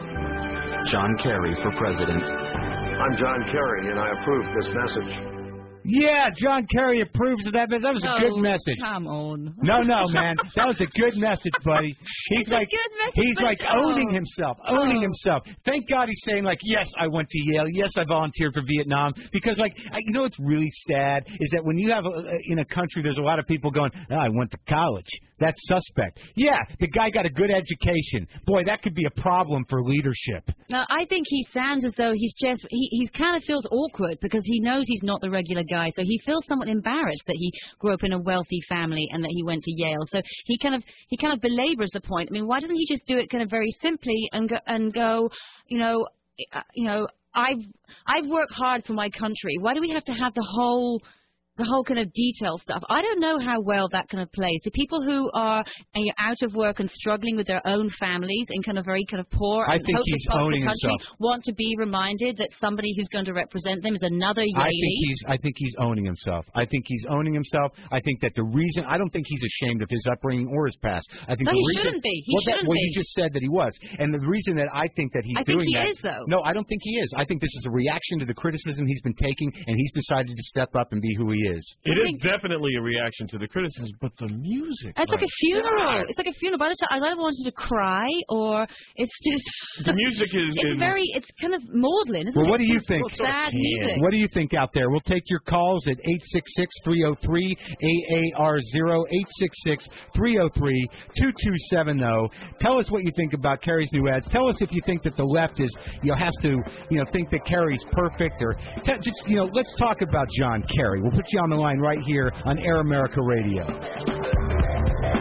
John Kerry for president. I'm John Kerry, and I approve this message. Yeah, John Kerry approves of that. That was a oh, good message. Come on. No, no, man. That was a good message, buddy. He's it's like, a good message, he's like oh. owning himself, owning oh. himself. Thank God he's saying, like, yes, I went to Yale. Yes, I volunteered for Vietnam. Because, like, I, you know what's really sad is that when you have, a, in a country, there's a lot of people going, oh, I went to college. That's suspect. Yeah, the guy got a good education. Boy, that could be a problem for leadership. Now, I think he sounds as though he's just, he he's kind of feels awkward because he knows he's not the regular guy. So he feels somewhat embarrassed that he grew up in a wealthy family and that he went to Yale. So he kind of, he kind of belabors the point. I mean, why doesn't he just do it kind of very simply and go, and go, you know, uh, you know, I've, I've worked hard for my country. Why do we have to have the whole... the whole kind of detail stuff? I don't know how well that kind of plays. To people who are uh, out of work and struggling with their own families and kind of very kind of poor I and think hopeless he's parts of owning the country himself. want to be reminded that somebody who's going to represent them is another Yaley. I think he's I think he's owning himself. I think he's owning himself. I think that the reason I don't think he's ashamed of his upbringing or his past. I think no, the he reason, shouldn't be. He well, shouldn't that, well, be. you just said that he was. And the reason that I think that he's I think doing he that is, though. No, I don't think he is. I think this is a reaction to the criticism he's been taking, and he's decided to step up and be who he is. It is definitely a reaction to the criticism, but the music. It's like a funeral. God. It's like a funeral. By the time I either wanted to cry or it's just. The music is. It's is very. It's kind of maudlin, isn't well, it? what do you It's think? Sad music. What do you think out there? We'll take your calls at eight six six, three oh three, A A R zero, eight six six, three oh three, two two seven zero. Tell us what you think about Kerry's new ads. Tell us if you think that the left is, you know, has to, you know, think that Kerry's perfect, or t- just, you know, let's talk about John Kerry. We'll put you on the line right here on Air America Radio.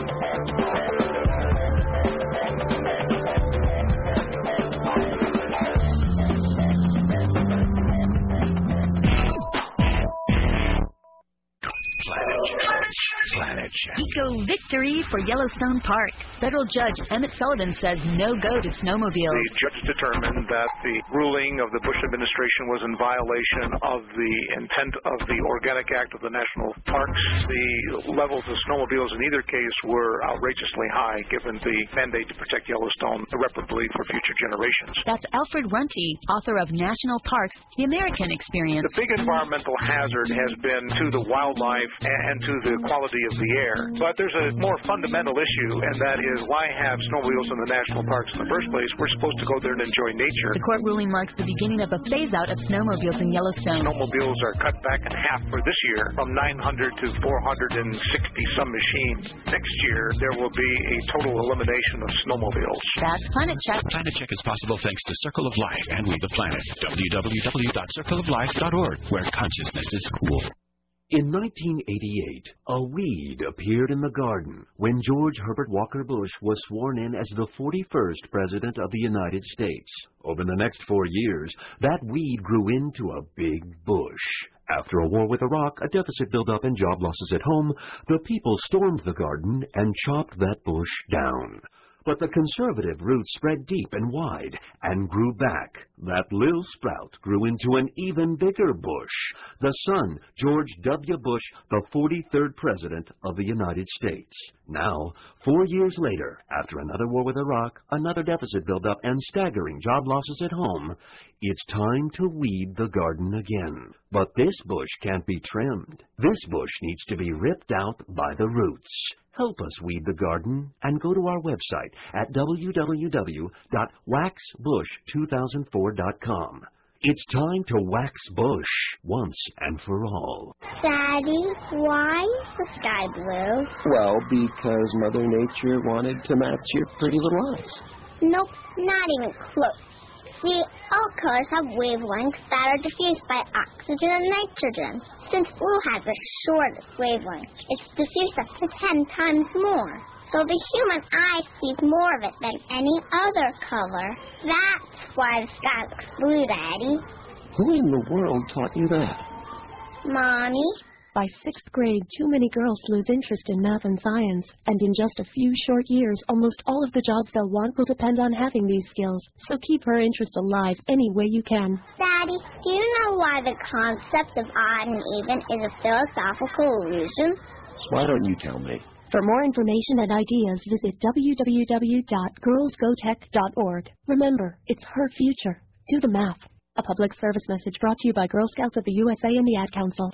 Fiasco victory for Yellowstone Park. Federal Judge Emmett Sullivan says no go to snowmobiles. The judge determined that the ruling of the Bush administration was in violation of the intent of the Organic Act of the National Parks. The levels of snowmobiles in either case were outrageously high, given the mandate to protect Yellowstone irreparably for future generations. That's Alfred Runte, author of National Parks, The American Experience. The big environmental hazard has been to the wildlife and to the quality of the air. But there's a more fundamental issue, and that is why have snowmobiles in the national parks in the first place? We're supposed to go there and enjoy nature. The court ruling marks the beginning of a phase-out of snowmobiles in Yellowstone. Snowmobiles are cut back in half for this year, from nine hundred to four hundred sixty some machines. Next year, there will be a total elimination of snowmobiles. That's Planet Check. Planet Check is possible thanks to Circle of Life and We the Planet. w w w dot circle of life dot org, where consciousness is cool. In nineteen eighty-eight, a weed appeared in the garden when George Herbert Walker Bush was sworn in as the forty-first President of the United States. Over the next four years, that weed grew into a big bush. After a war with Iraq, a deficit built up and job losses at home, the people stormed the garden and chopped that bush down. But the conservative roots spread deep and wide and grew back. That little sprout grew into an even bigger bush. The son, George W. Bush, the forty-third President of the United States. Now, four years later, after another war with Iraq, another deficit built up, and staggering job losses at home, it's time to weed the garden again. But this bush can't be trimmed. This bush needs to be ripped out by the roots. Help us weed the garden and go to our website at w w w dot wax bush two thousand four dot com. It's time to wax bush once and for all. Daddy, why is the sky blue? Well, because Mother Nature wanted to match your pretty little eyes. Nope, not even close. See, all colors have wavelengths that are diffused by oxygen and nitrogen. Since blue has the shortest wavelength, it's diffused up to ten times more. So the human eye sees more of it than any other color. That's why the sky looks blue, Daddy. Who in the world taught you that? Mommy. By sixth grade, too many girls lose interest in math and science, and in just a few short years, almost all of the jobs they'll want will depend on having these skills. So keep her interest alive any way you can. Daddy, do you know why the concept of odd and even is a philosophical illusion? Why don't you tell me? For more information and ideas, visit w w w dot girls go tech dot org. Remember, it's her future. Do the math. A public service message brought to you by Girl Scouts of the U S A and the Ad Council.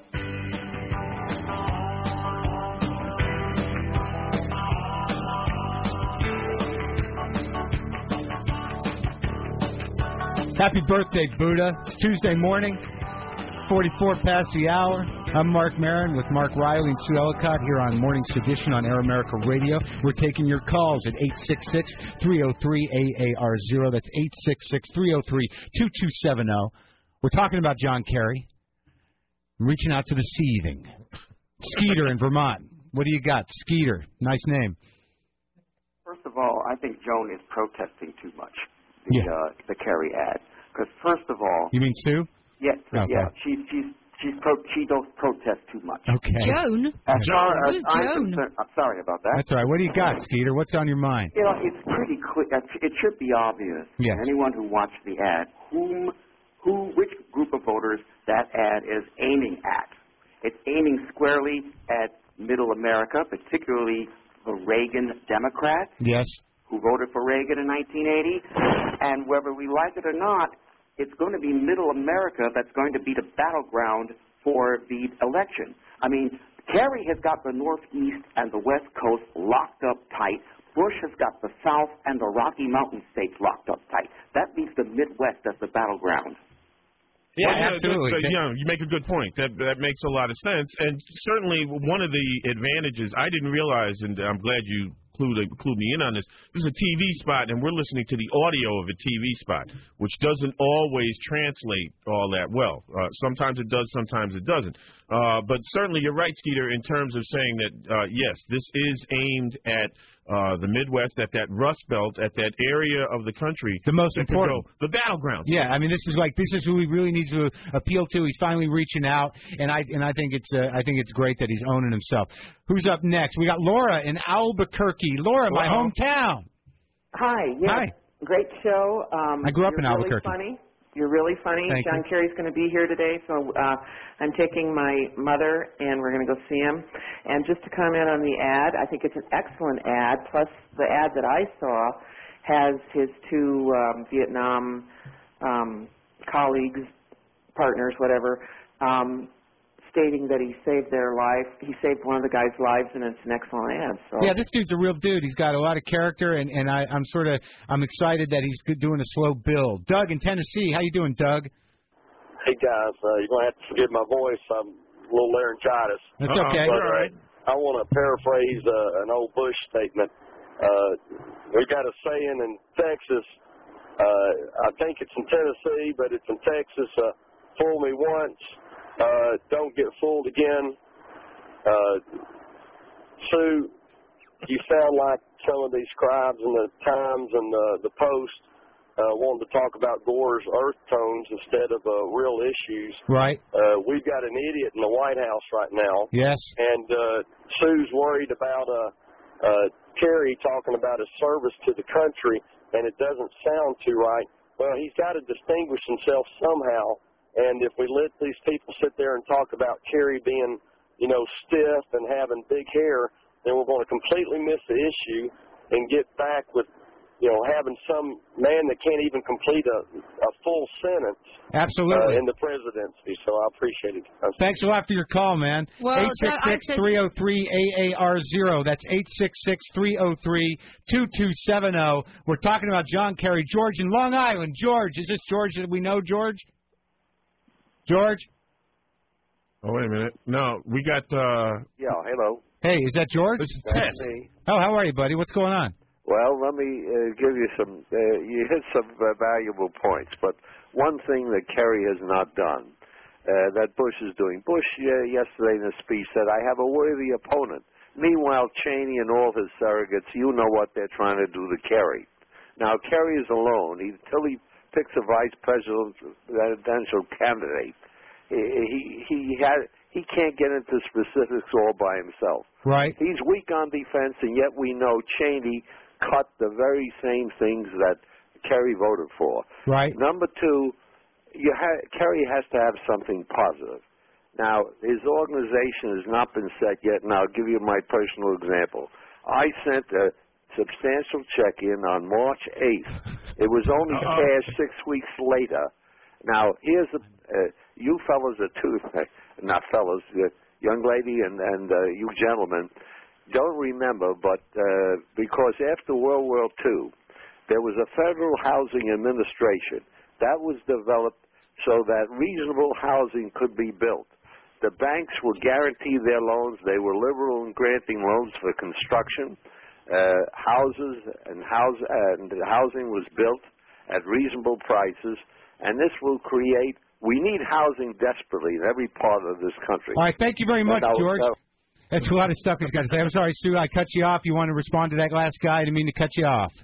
Happy birthday, Buddha. It's Tuesday morning, forty-four past the hour. I'm Mark Maron with Mark Riley and Sue Ellicott here on Morning Sedition on Air America Radio. We're taking your calls at eight six six, three oh three, A A R zero. That's eight six six, three oh three, two two seven oh. We're talking about John Kerry. I'm reaching out to the seething. Skeeter in Vermont. What do you got? Skeeter. Nice name. First of all, I think Joan is protesting too much. The, yeah. uh, the Kerry ad. Because first of all... You mean Sue? Yes, okay. yeah. She's she's she's pro, she don't protest too much. Okay. Joan? As far as Who's I'm Joan? concerned- I'm sorry about that. That's all right. What do you got, Skeeter? What's on your mind? You know, it's pretty clear. It should be obvious Yes. to anyone who watched the ad whom, who, which group of voters that ad is aiming at. It's aiming squarely at Middle America, particularly the Reagan Democrats. Yes. Who voted for Reagan in nineteen eighty, and whether we like it or not, it's going to be Middle America that's going to be the battleground for the election. I mean, Kerry has got the Northeast and the West Coast locked up tight. Bush has got the South and the Rocky Mountain states locked up tight. That leaves the Midwest as the battleground. Yeah, Well, absolutely. That, that, yeah, you make a good point. That that makes a lot of sense. And certainly one of the advantages, I didn't realize, and I'm glad you clued, clued me in on this, this is a T V spot, and we're listening to the audio of a T V spot, which doesn't always translate all that well. Uh, sometimes it does, sometimes it doesn't. Uh, but certainly you're right, Skeeter, in terms of saying that, uh, yes, this is aimed at uh, the Midwest, at that Rust Belt, at that area of the country. The most that could important. go- the battlegrounds. Yeah, I mean, this is like this is who he really needs to appeal to. He's finally reaching out, and I and I think it's uh, I think it's great that he's owning himself. Who's up next? We got Laura in Albuquerque. Laura, my Hello. hometown. Hi. Yes. Hi. Great show. Um, I grew up you're in really Albuquerque. Funny. You're really funny. Thank John you. Kerry's going to be here today, so uh, I'm taking my mother, and we're going to go see him. And just to comment on the ad, I think it's an excellent ad. Plus, the ad that I saw has his two um, Vietnam um, colleagues, partners, whatever, um, stating that he saved their life. He saved one of the guys' lives, and it's an excellent ad. So. Yeah, this dude's a real dude. He's got a lot of character, and, and I, I'm sort of I'm excited that he's good- doing a slow build. Doug in Tennessee, how you doing, Doug? Hey guys, uh, you're gonna have to forgive my voice. I'm a little laryngitis. That's okay. But, All right. uh, I want to paraphrase uh, an old Bush statement. Uh, we got a saying in Texas. Uh, I think it's in Tennessee, but it's in Texas. Uh, fool me once, uh, don't get fooled again. Uh, Sue, you sound like some of these scribes in the Times and the, the Post uh, wanting to talk about Gore's earth tones instead of uh, real issues. Right. Uh, we've got an idiot in the White House right now. Yes. And uh, Sue's worried about uh, uh, Kerry talking about his service to the country, and it doesn't sound too right. Well, he's got to distinguish himself somehow. And if we let these people sit there and talk about Kerry being, you know, stiff and having big hair, then we're going to completely miss the issue and get back with, you know, having some man that can't even complete a, a full sentence Absolutely. uh, in the presidency. So I appreciate it. Thanks a lot for your call, man. Well, eight six six, three oh three, A A R zero. That's eight six six, three oh three, two two seven oh. We're talking about John Kerry. George in Long Island. George, is this George that we know, George? George? Oh, wait a minute. No, we got... Uh... Yeah, hello. Hey, is that George? This is Tess. me. Oh, how are you, buddy? What's going on? Well, let me uh, give you some, uh, you hit some uh, valuable points, but one thing that Kerry has not done, uh, that Bush is doing. Bush uh, yesterday in a speech said, I have a worthy opponent. Meanwhile, Cheney and all his surrogates, you know what they're trying to do to Kerry. Now, Kerry is alone. He, until he picks a vice presidential candidate, he, he, he, had, he can't get into specifics all by himself. Right. He's weak on defense, and yet we know Cheney cut the very same things that Kerry voted for. Right. Number two, you ha- Kerry has to have something positive. Now, his organization has not been set yet, and I'll give you my personal example. I sent a substantial check in on March eighth. It was only Uh-oh. cashed six weeks later. Now, here's the, uh, you fellas are too, not fellas, uh, young lady and, and uh, you gentlemen, don't remember, but uh, because after World War Two, there was a Federal Housing Administration. That was developed so that reasonable housing could be built. The banks would guarantee their loans. They were liberal in granting loans for construction. Uh, houses and, house, and housing was built at reasonable prices, and this will create, we need housing desperately in every part of this country. All right, thank you very much, And I'll- George. I'll- That's a lot of stuff he's got to say. I'm sorry, Sue, I cut you off. You want to respond to that last guy? I didn't mean to cut you off.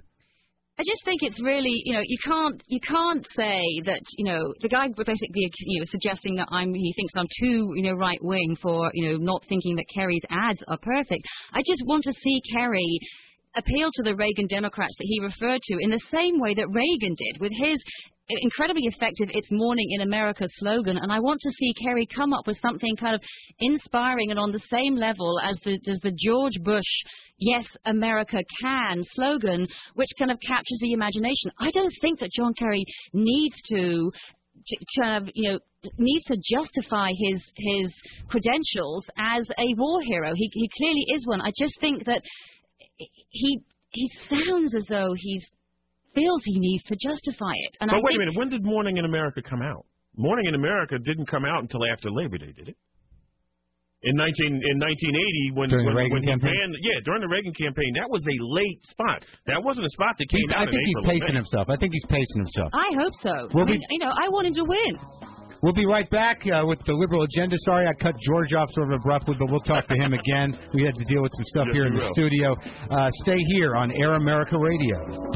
I just think it's really, you know, you can't you can't say that, you know, the guy basically, you know, suggesting that I'm he thinks I'm too, you know, right wing for, you know, not thinking that Kerry's ads are perfect. I just want to see Kerry appeal to the Reagan Democrats that he referred to in the same way that Reagan did with his incredibly effective It's Morning in America slogan, and I want to see Kerry come up with something kind of inspiring and on the same level as the, as the George Bush Yes, America Can slogan, which kind of captures the imagination. I don't think that John Kerry needs to to kind of, you know, needs to justify his his credentials as a war hero. He he clearly is one. I just think that he he sounds as though he's feels he needs to justify it. And but I wait think a minute, when did Morning in America come out? Morning in America didn't come out until after Labor Day, did it? In nineteen in nineteen eighty, when During the when, Reagan when he campaign? ran, yeah, during the Reagan campaign, that was a late spot. That wasn't a spot that came He's, out. I think in he's April or pacing May. himself. I think he's pacing himself. I hope so. We'll I mean, be- you know, I want him to win. We'll be right back uh, with the liberal agenda. Sorry I cut George off sort of abruptly, but we'll talk to him again. We had to deal with some stuff Yes, here in we the will. studio. Uh, stay here on Air America Radio.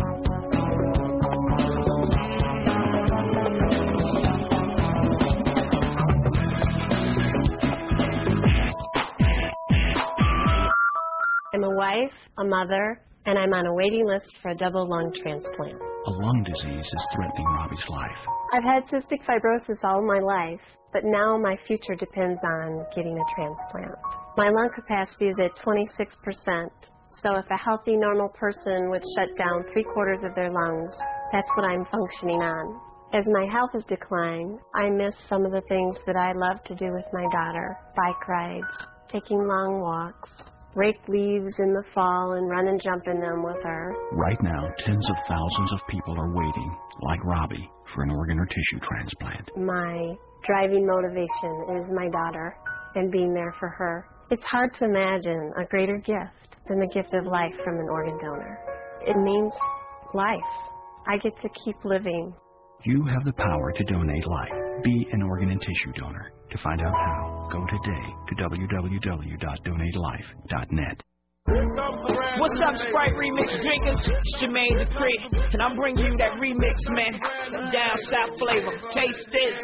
I'm a wife, a mother, and I'm on a waiting list for a double lung transplant. A lung disease is threatening Robbie's life. I've had cystic fibrosis all my life, but now my future depends on getting a transplant. My lung capacity is at twenty-six percent, so if a healthy, normal person would shut down three quarters of their lungs, that's what I'm functioning on. As my health has declined, I miss some of the things that I love to do with my daughter. Bike rides, taking long walks, rake leaves in the fall and run and jump in them with her. Right now, tens of thousands of people are waiting, like Robbie, for an organ or tissue transplant. My driving motivation is my daughter and being there for her. It's hard to imagine a greater gift than the gift of life from an organ donor. It means life. I get to keep living. You have the power to donate life. Be an organ and tissue donor. To find out how, go today to w w w dot donate life dot net. What's up, Sprite Remix drinkers? It's Jermaine Dupri, and I'm bringing you that remix, man. That down south flavor. Taste this.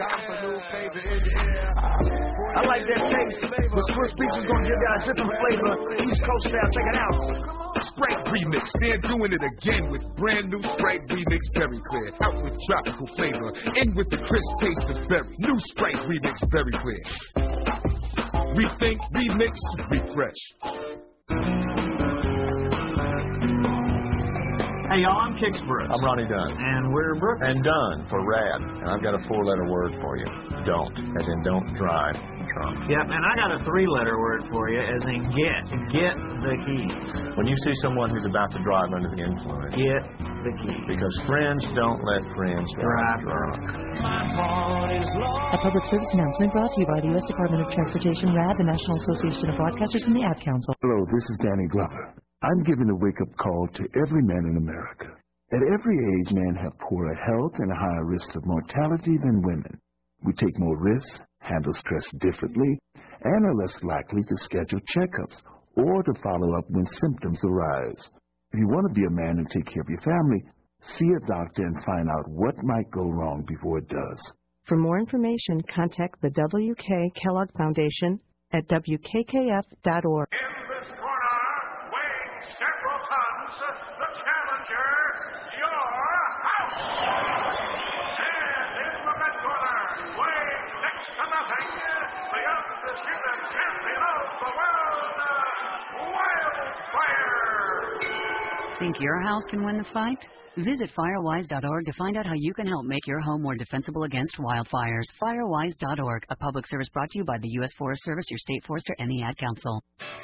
I like that taste, but Swiss Beats is gonna give you a different flavor. East Coast style, check it out. Sprite Remix, they're doing it again with brand new Sprite Remix Berry Clear. Out with tropical flavor, in with the crisp taste of berry. New Sprite Remix Berry Clear. Rethink, remix, refresh. Hey y'all, I'm Kicksborough. I'm Ronnie Dunn. And we're Brooke. And Dunn for rad. And I've got a four-letter word for you. Don't. As in don't drive drunk. Yep, and I got a three-letter word for you, as in get. Get the keys. When you see someone who's about to drive under the influence, get the keys. Because friends don't let friends drive drunk. A public service announcement brought to you by the U S Department of Transportation, R A D, the National Association of Broadcasters, and the Ad Council. Hello, this is Danny Glover. I'm giving a wake-up call to every man in America. At every age, men have poorer health and a higher risk of mortality than women. We take more risks, handle stress differently, and are less likely to schedule checkups or to follow up when symptoms arise. If you want to be a man and take care of your family, see a doctor and find out what might go wrong before it does. For more information, contact the W K Kellogg Foundation at w k k f dot org. Several tons, the Challenger, your house. And in the red corner, weighing next to nothing, the undisputed champion of the world, Wildfire. Think your house can win the fight? Visit firewise dot org to find out how you can help make your home more defensible against wildfires. firewise dot org, a public service brought to you by the U S Forest Service, your state forester, and the Ad Council.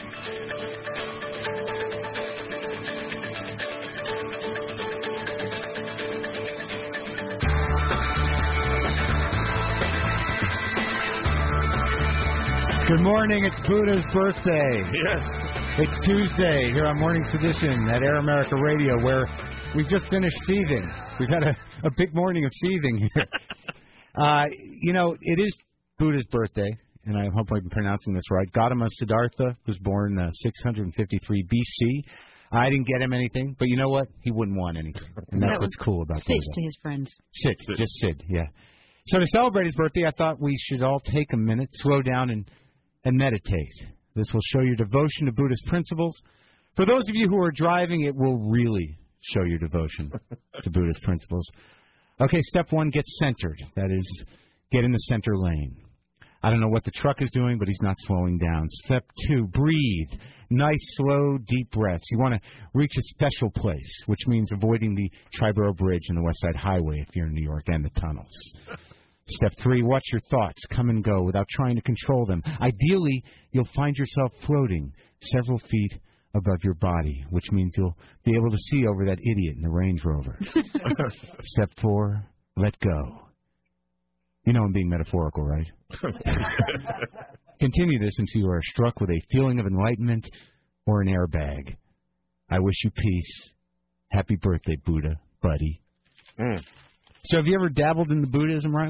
Good morning, it's Buddha's birthday. Yes. It's Tuesday here on Morning Sedition at Air America Radio, where we've just finished seething. We've had a, a big morning of seething here. uh, you know, it is Buddha's birthday, and I hope I'm pronouncing this right. Gautama Siddhartha was born uh, six hundred fifty-three B C. I didn't get him anything, but you know what? He wouldn't want anything, and that's That what's cool about Sid Buddha. to his friends. Sid, just Sid, yeah. So to celebrate his birthday, I thought we should all take a minute, slow down, and and meditate. This will show your devotion to Buddhist principles. For those of you who are driving, it will really show your devotion to Buddhist principles. Okay, step one, get centered. That is, get in the center lane. I don't know what the truck is doing, but he's not slowing down. Step two, breathe. Nice, slow, deep breaths. You want to reach a special place, which means avoiding the Triborough Bridge and the West Side Highway if you're in New York, and the tunnels. Step three, watch your thoughts come and go without trying to control them. Ideally, you'll find yourself floating several feet above your body, which means you'll be able to see over that idiot in the Range Rover. Step four, let go. You know I'm being metaphorical, right? Continue this until you are struck with a feeling of enlightenment or an airbag. I wish you peace. Happy birthday, Buddha, buddy. Mm. So have you ever dabbled in the Buddhism, Riley?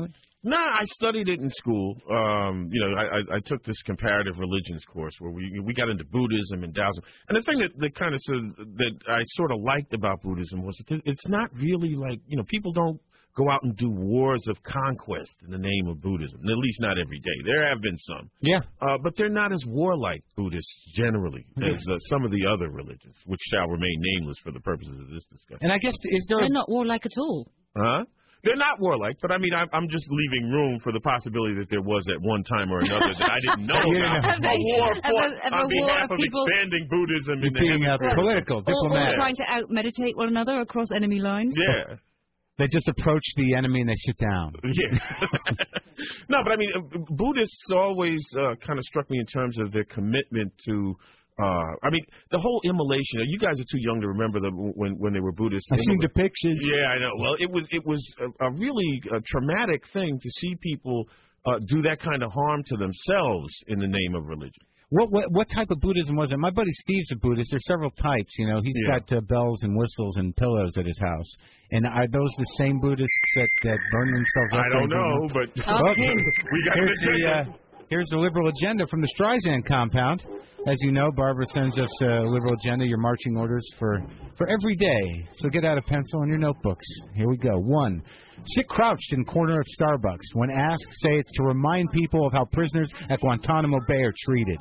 No, I studied it in school. Um, you know, I, I, I took this comparative religions course where we we got into Buddhism and Taoism. And the thing that, that kind of said, that I sort of liked about Buddhism was that it's not really like, you know, people don't go out and do wars of conquest in the name of Buddhism, at least not every day. There have been some. Yeah. Uh, but they're not as warlike Buddhists generally Yeah. as uh, some of the other religions, which shall remain nameless for the purposes of this discussion. And I guess, is there... They're not warlike at all. Huh? They're not warlike, but I mean, I'm, I'm just leaving room for the possibility that there was at one time or another that I didn't know Yeah. about. A war Of fought a- of on a war behalf of of people- expanding Buddhism in the being uh, hemisphere. political, Or, or diplomatic. trying to out-meditate one another across enemy lines. Yeah. They just approach the enemy and they sit down. Yeah. No, but I mean, uh, Buddhists always uh, kind of struck me in terms of their commitment to. Uh, I mean, the whole immolation. You guys are too young to remember them when when they were Buddhists. I've seen depictions. Yeah, I know. Well, it was it was a, a really uh traumatic thing to see people uh, do that kind of harm to themselves in the name of religion. What, what what type of Buddhism was it? My buddy Steve's a Buddhist. There's several types. You know, he's Yeah. got uh, bells and whistles and pillows at his house. And are those the same Buddhists that, that burn themselves up? I don't during know, the- but Oh, we got here's an the agenda. uh, here's the liberal agenda from the Streisand compound. As you know, Barbara sends us a liberal agenda, your marching orders for for every day. So get out a pencil and your notebooks. Here we go. One, sit crouched in corner of Starbucks. When asked, say it's to remind people of how prisoners at Guantanamo Bay are treated.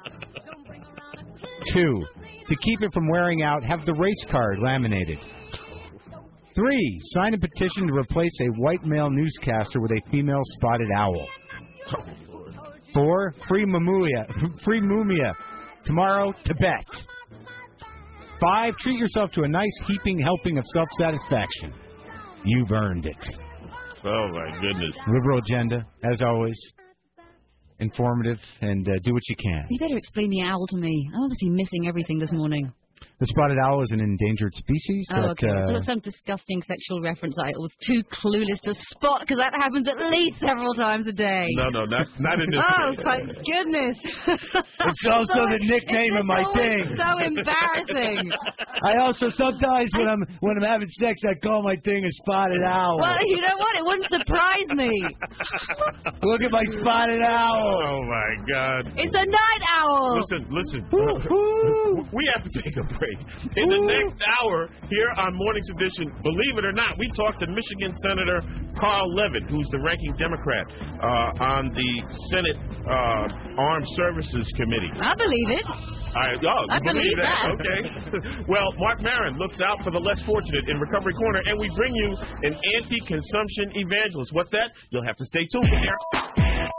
Two, to keep it from wearing out, have the race card laminated. Three, sign a petition to replace a white male newscaster with a female spotted owl. Four, free Mumia, free Mumia. Tomorrow, Tibet. Five, treat yourself to a nice heaping helping of self-satisfaction. You've earned it. Oh, my goodness. Liberal agenda, as always. Informative, and uh, do what you can. You better explain the owl to me. I'm obviously missing everything this morning. The spotted owl is an endangered species. Oh, that, okay. uh, Well, some disgusting sexual reference I was too clueless to spot because that happens at least several times a day. No, no, not not in this. Oh, case. thank goodness. It's also So the nickname it's of my always thing. So embarrassing. I also sometimes when I'm when I'm having sex, I call my thing a spotted owl. Well, you know what? It wouldn't surprise me. Look at my spotted owl. Oh my God! It's a night owl. Listen, listen. We have to take a break. In the next hour, here on Morning's Edition, believe it or not, we talked to Michigan Senator Carl Levitt, who's the ranking Democrat uh, on the Senate uh, Armed Services Committee. I believe it. I, oh, I you believe believe that? that. Okay. Well, Mark Maron looks out for the less fortunate in Recovery Corner, and we bring you an anti-consumption evangelist. What's that? You'll have to stay tuned for here.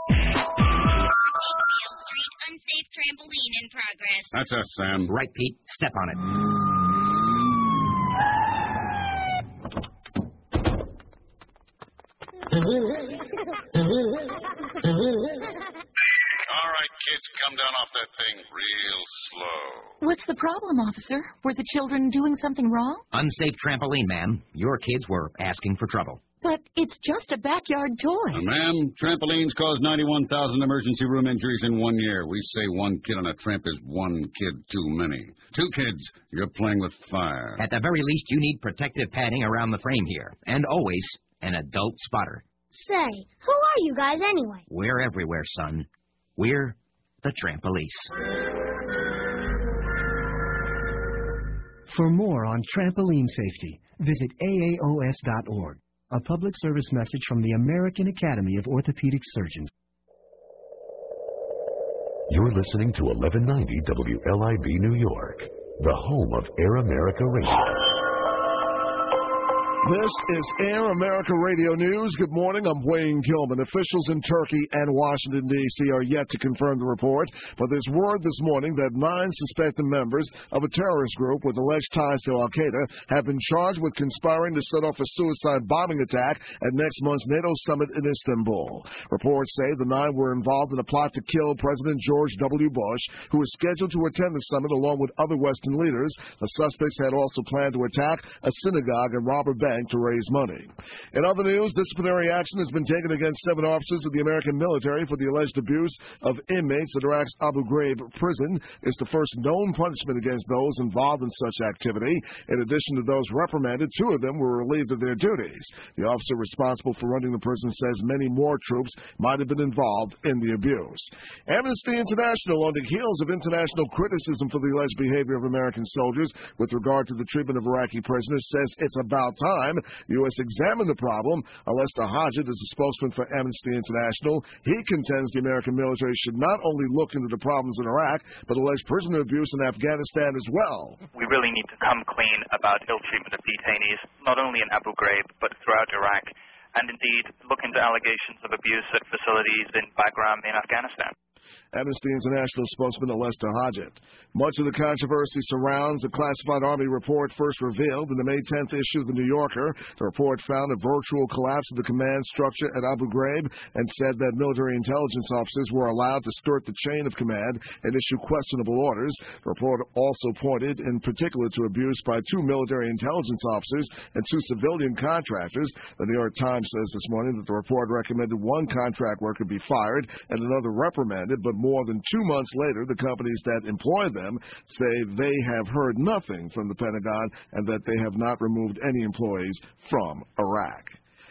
Unsafe trampoline in progress. That's us, Sam. Right, Pete. Step on it. All right, kids, come down off that thing real slow. What's the problem, officer? Were the children doing something wrong? Unsafe trampoline, ma'am. Your kids were asking for trouble. But it's just a backyard toy. Uh, ma'am, trampolines cause ninety-one thousand emergency room injuries in one year. We say one kid on a tramp is one kid too many. Two kids, you're playing with fire. At the very least, you need protective padding around the frame here. And always an adult spotter. Say, who are you guys anyway? We're everywhere, son. We're the Trampolice. For more on trampoline safety, visit A A O S dot org. A public service message from the American Academy of Orthopedic Surgeons. You're listening to eleven ninety W L I B New York, the home of Air America Radio. This is Air America Radio News. Good morning. I'm Wayne Gilman. Officials in Turkey and Washington, D C are yet to confirm the report, but there's word this morning that nine suspected members of a terrorist group with alleged ties to Al-Qaeda have been charged with conspiring to set off a suicide bombing attack at next month's NATO summit in Istanbul. Reports say the nine were involved in a plot to kill President George W. Bush, who was scheduled to attend the summit along with other Western leaders. The suspects had also planned to attack a synagogue and rob a bank bank to raise money. In other news, disciplinary action has been taken against seven officers of the American military for the alleged abuse of inmates at Iraq's Abu Ghraib prison. It's the first known punishment against those involved in such activity. In addition to those reprimanded, two of them were relieved of their duties. The officer responsible for running the prison says many more troops might have been involved in the abuse. Amnesty International, on the heels of international criticism for the alleged behavior of American soldiers with regard to the treatment of Iraqi prisoners, says it's about time the U S examine the problem. Alester Hodgett is a spokesman for Amnesty International. He contends the American military should not only look into the problems in Iraq, but allege prisoner abuse in Afghanistan as well. We really need to come clean about ill treatment of detainees, not only in Abu Ghraib, but throughout Iraq, and indeed look into allegations of abuse at facilities in Bagram in Afghanistan. Amnesty International spokesman Alester Hodgett. Much of the controversy surrounds a classified Army report first revealed in the May tenth issue of The New Yorker. The report found a virtual collapse of the command structure at Abu Ghraib and said that military intelligence officers were allowed to skirt the chain of command and issue questionable orders. The report also pointed in particular to abuse by two military intelligence officers and two civilian contractors. The New York Times says this morning that the report recommended one contract worker be fired and another reprimanded, but more than two months later, the companies that employ them say they have heard nothing from the Pentagon and that they have not removed any employees from Iraq.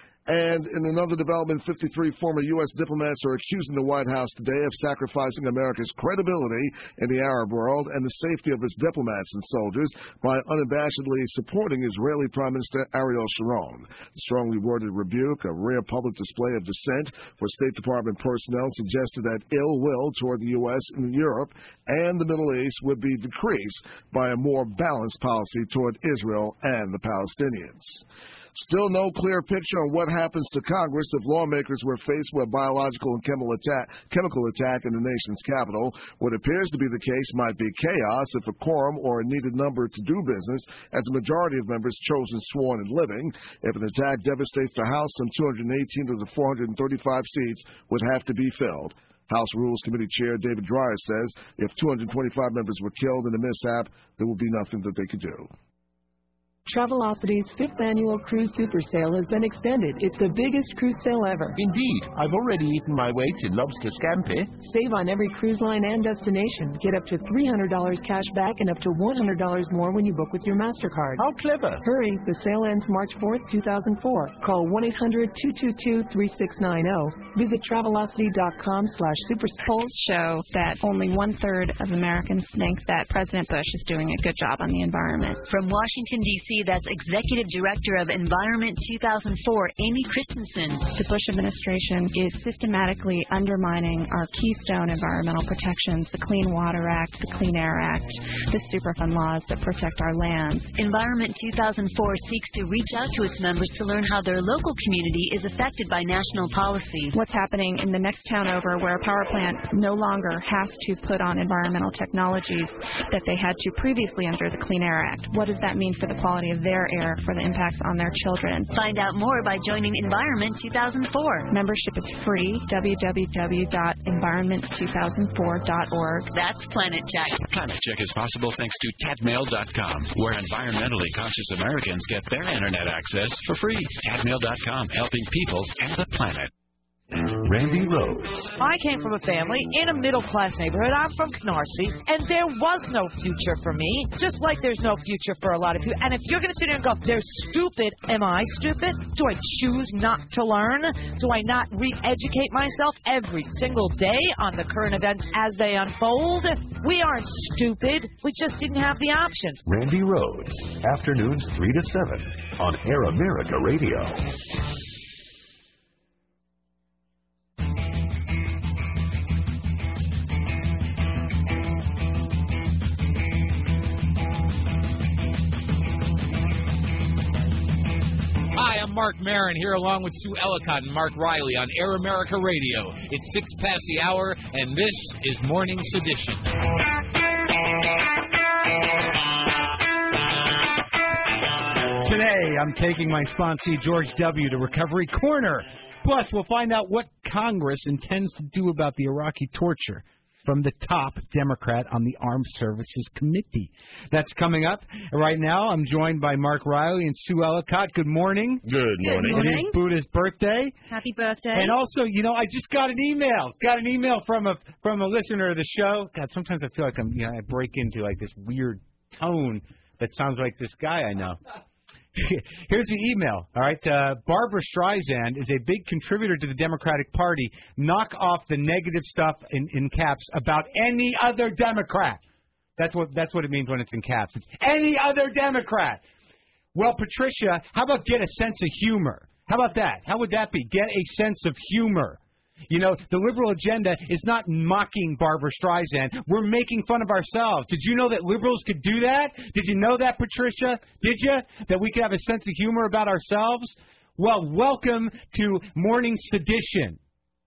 And in another development, fifty-three former U S diplomats are accusing the White House today of sacrificing America's credibility in the Arab world and the safety of its diplomats and soldiers by unabashedly supporting Israeli Prime Minister Ariel Sharon. The strongly worded rebuke, a rare public display of dissent for State Department personnel, suggested that ill will toward the U S in Europe and the Middle East would be decreased by a more balanced policy toward Israel and the Palestinians. Still no clear picture on what happens to Congress if lawmakers were faced with a biological and chemical attack, chemical attack in the nation's capital. What appears to be the case might be chaos if a quorum or a needed number to do business, as a majority of members chosen sworn and living. If an attack devastates the House, some two hundred eighteen of the four hundred thirty-five seats would have to be filled. House Rules Committee Chair David Dreyer says if two hundred twenty-five members were killed in a mishap, there would be nothing that they could do. Travelocity's fifth annual Cruise Super Sale has been extended. It's the biggest cruise sale ever. Indeed. I've already eaten my weight in lobster scampi. Save on every cruise line and destination. Get up to three hundred dollars cash back and up to one hundred dollars more when you book with your MasterCard. How clever. Hurry. The sale ends March fourth, two thousand four. Call one eight hundred two two two three six nine zero. Visit Travelocity.com slash super. Polls show that only one-third of Americans think that President Bush is doing a good job on the environment. From Washington, D C, that's Executive Director of Environment two thousand four, Amy Christensen. The Bush administration is systematically undermining our keystone environmental protections, the Clean Water Act, the Clean Air Act, the Superfund laws that protect our lands. Environment two thousand four seeks to reach out to its members to learn how their local community is affected by national policy. What's happening in the next town over where a power plant no longer has to put on environmental technologies that they had to previously under the Clean Air Act. What does that mean for the quality of their air, for the impacts on their children? Find out more by joining Environment two thousand four. Membership is free. w w w dot environment two thousand four dot org. That's Planet Check. Planet Check is possible thanks to cat mail dot com, where environmentally conscious Americans get their internet access for free. cat mail dot com, helping people and the planet. Randy Rhodes. I came from a family in a middle-class neighborhood. I'm from Canarsie, and there was no future for me, just like there's no future for a lot of people. And if you're going to sit here and go, they're stupid, am I stupid? Do I choose not to learn? Do I not re-educate myself every single day on the current events as they unfold? We aren't stupid. We just didn't have the options. Randy Rhodes, afternoons three to seven on Air America Radio. Hi, I'm Mark Maron here along with Sue Ellicott and Mark Riley on Air America Radio. It's six past the hour, and this is Morning Sedition. Today, I'm taking my sponsee, George W., to Recovery Corner. Plus, we'll find out what Congress intends to do about the Iraqi torture. from the top Democrat on the Armed Services Committee. That's coming up. Right now, I'm joined by Mark Riley and Sue Ellicott. Good morning. Good morning. morning. It is Buddha's birthday. Happy birthday. And also, you know, I just got an email. Got an email from a from a listener of the show. God, sometimes I feel like I'm, you know, I break into like this weird tone that sounds like this guy I know. Here's the email, all right? Uh, Barbara Streisand is a big contributor to the Democratic Party. Knock off the negative stuff in, in caps about any other Democrat. That's what that's what it means when it's in caps. It's any other Democrat. Well, Patricia, how about get a sense of humor? How about that? How would that be? Get a sense of humor. You know, the liberal agenda is not mocking Barbara Streisand. We're making fun of ourselves. Did you know that liberals could do that? Did you know that, Patricia? Did you? That we could have a sense of humor about ourselves? Well, welcome to Morning Sedition.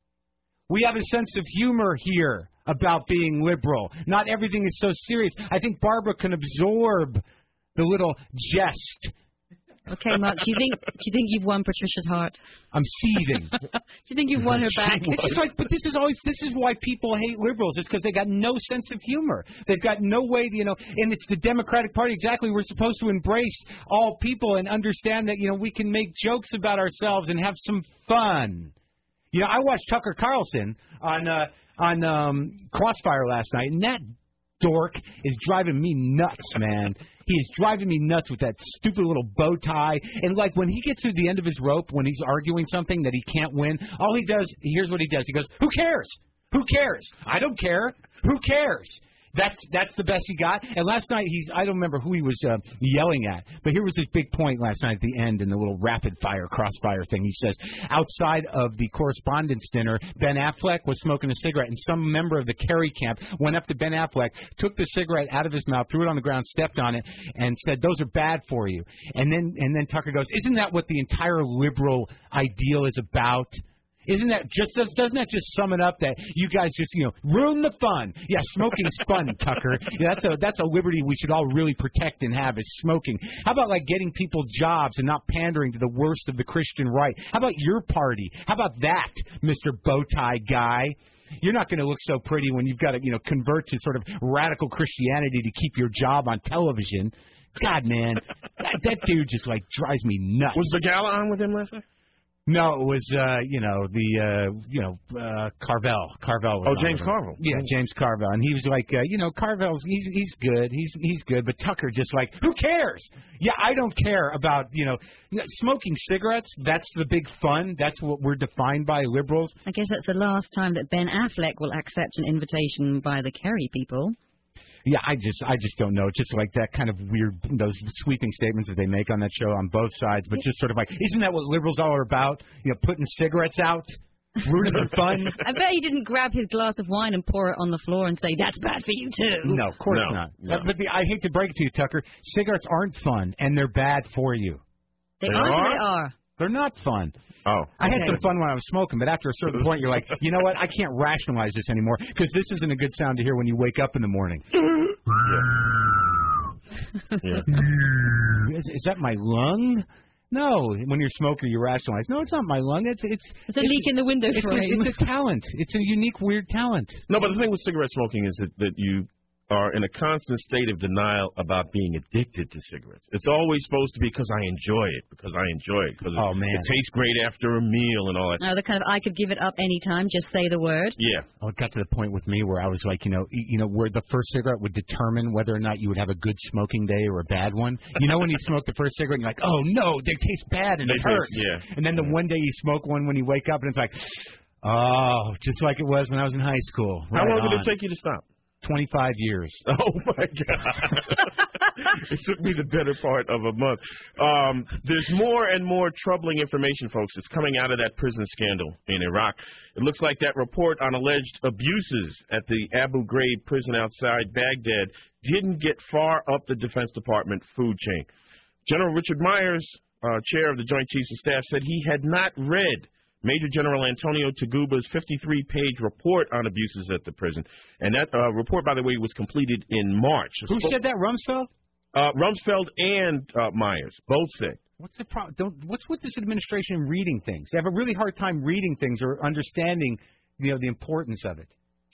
We have a sense of humor here about being liberal. Not everything is so serious. I think Barbara can absorb the little jest. Okay, Mark, do you think do you think you've won Patricia's heart? I'm seething. Do you think you've won her back? It's just like, but this is always this is why people hate liberals. It's because they got no sense of humor. They've got no way, you know. And it's the Democratic Party. Exactly, we're supposed to embrace all people and understand that, you know, we can make jokes about ourselves and have some fun. You know, I watched Tucker Carlson on uh, on um, Crossfire last night, and that dork is driving me nuts, man. He is driving me nuts with that stupid little bow tie. And, like, when he gets to the end of his rope, when he's arguing something that he can't win, all he does, here's what he does. He goes, who cares? Who cares? I don't care. Who cares? That's that's the best he got. And last night, he's I don't remember who he was uh, yelling at, but here was his big point last night at the end in the little rapid-fire, crossfire thing. He says, outside of the correspondence dinner, Ben Affleck was smoking a cigarette, and some member of the Kerry camp went up to Ben Affleck, took the cigarette out of his mouth, threw it on the ground, stepped on it, and said, those are bad for you. And then, and then Tucker goes, isn't that what the entire liberal ideal is about? Isn't that just doesn't that just sum it up that you guys just, you know, ruin the fun? Yeah, smoking's fun, Tucker. Yeah, that's a that's a liberty we should all really protect and have is smoking. How about like getting people jobs and not pandering to the worst of the Christian right? How about your party? How about that, Mister Bowtie guy? You're not going to look so pretty when you've got to, you know, convert to sort of radical Christianity to keep your job on television. God, man, that, that dude just like drives me nuts. Was the gala on with him last night? No, it was, uh, you know, the, uh, you know, uh, Carvel. Carvel was Oh, on James with him. Carville. Yeah, James Carvel. And he was like, uh, you know, Carvel's, he's he's good. He's he's good. But Tucker just like, who cares? Yeah, I don't care about, you know, smoking cigarettes. That's the big fun. That's what we're defined by, liberals. I guess that's the last time that Ben Affleck will accept an invitation by the Kerry people. Yeah, I just I just don't know. Just like that kind of weird, those sweeping statements that they make on that show on both sides, but just sort of like, isn't that what liberals all are about? You know, putting cigarettes out, ruining the fun. I bet he didn't grab his glass of wine and pour it on the floor and say, that's bad for you too. No, of course No, not. no. But, but the, I hate to break it to you, Tucker, cigarettes aren't fun, and they're bad for you. They, They are. are? They are. They're not fun. Oh. I had Okay. some fun when I was smoking, but after a certain point, you're like, you know what? I can't rationalize this anymore because this isn't a good sound to hear when you wake up in the morning. Yeah. Is, is that my lung? No. When you're a smoker, you rationalize. No, it's not my lung. It's it's It's a leak in the window it's a, frame. it's a talent. It's a unique, weird talent. No, but the thing with cigarette smoking is that, that you are in a constant state of denial about being addicted to cigarettes. It's always supposed to be because I enjoy it, because I enjoy it, because Oh, it, man. it tastes great after a meal and all that. No, the kind of, I could give it up any time, just say the word. Yeah. Oh, it got to the point with me where I was like, you know, y- you know, where the first cigarette would determine whether or not you would have a good smoking day or a bad one. You know, when you smoke the first cigarette, and you're like, oh no, they taste bad and They it taste- hurts. yeah. And then the one day you smoke one when you wake up, and it's like, oh, just like it was when I was in high school. How Right long did on. it take you to stop? twenty-five years. Oh, my God. It took me the better part of a month. Um, there's more and more troubling information, folks, that's coming out of that prison scandal in Iraq. It looks like that report on alleged abuses at the Abu Ghraib prison outside Baghdad didn't get far up the Defense Department food chain. General Richard Myers, uh, chair of the Joint Chiefs of Staff, said he had not read Major General Antonio Taguba's fifty-three page report on abuses at the prison. And that uh, report, by the way, was completed in March. Who said that, Rumsfeld? Uh, Rumsfeld and uh, Myers both said. What's the problem? Don't, what's with this administration reading things? They have a really hard time reading things or understanding, you know, the importance of it.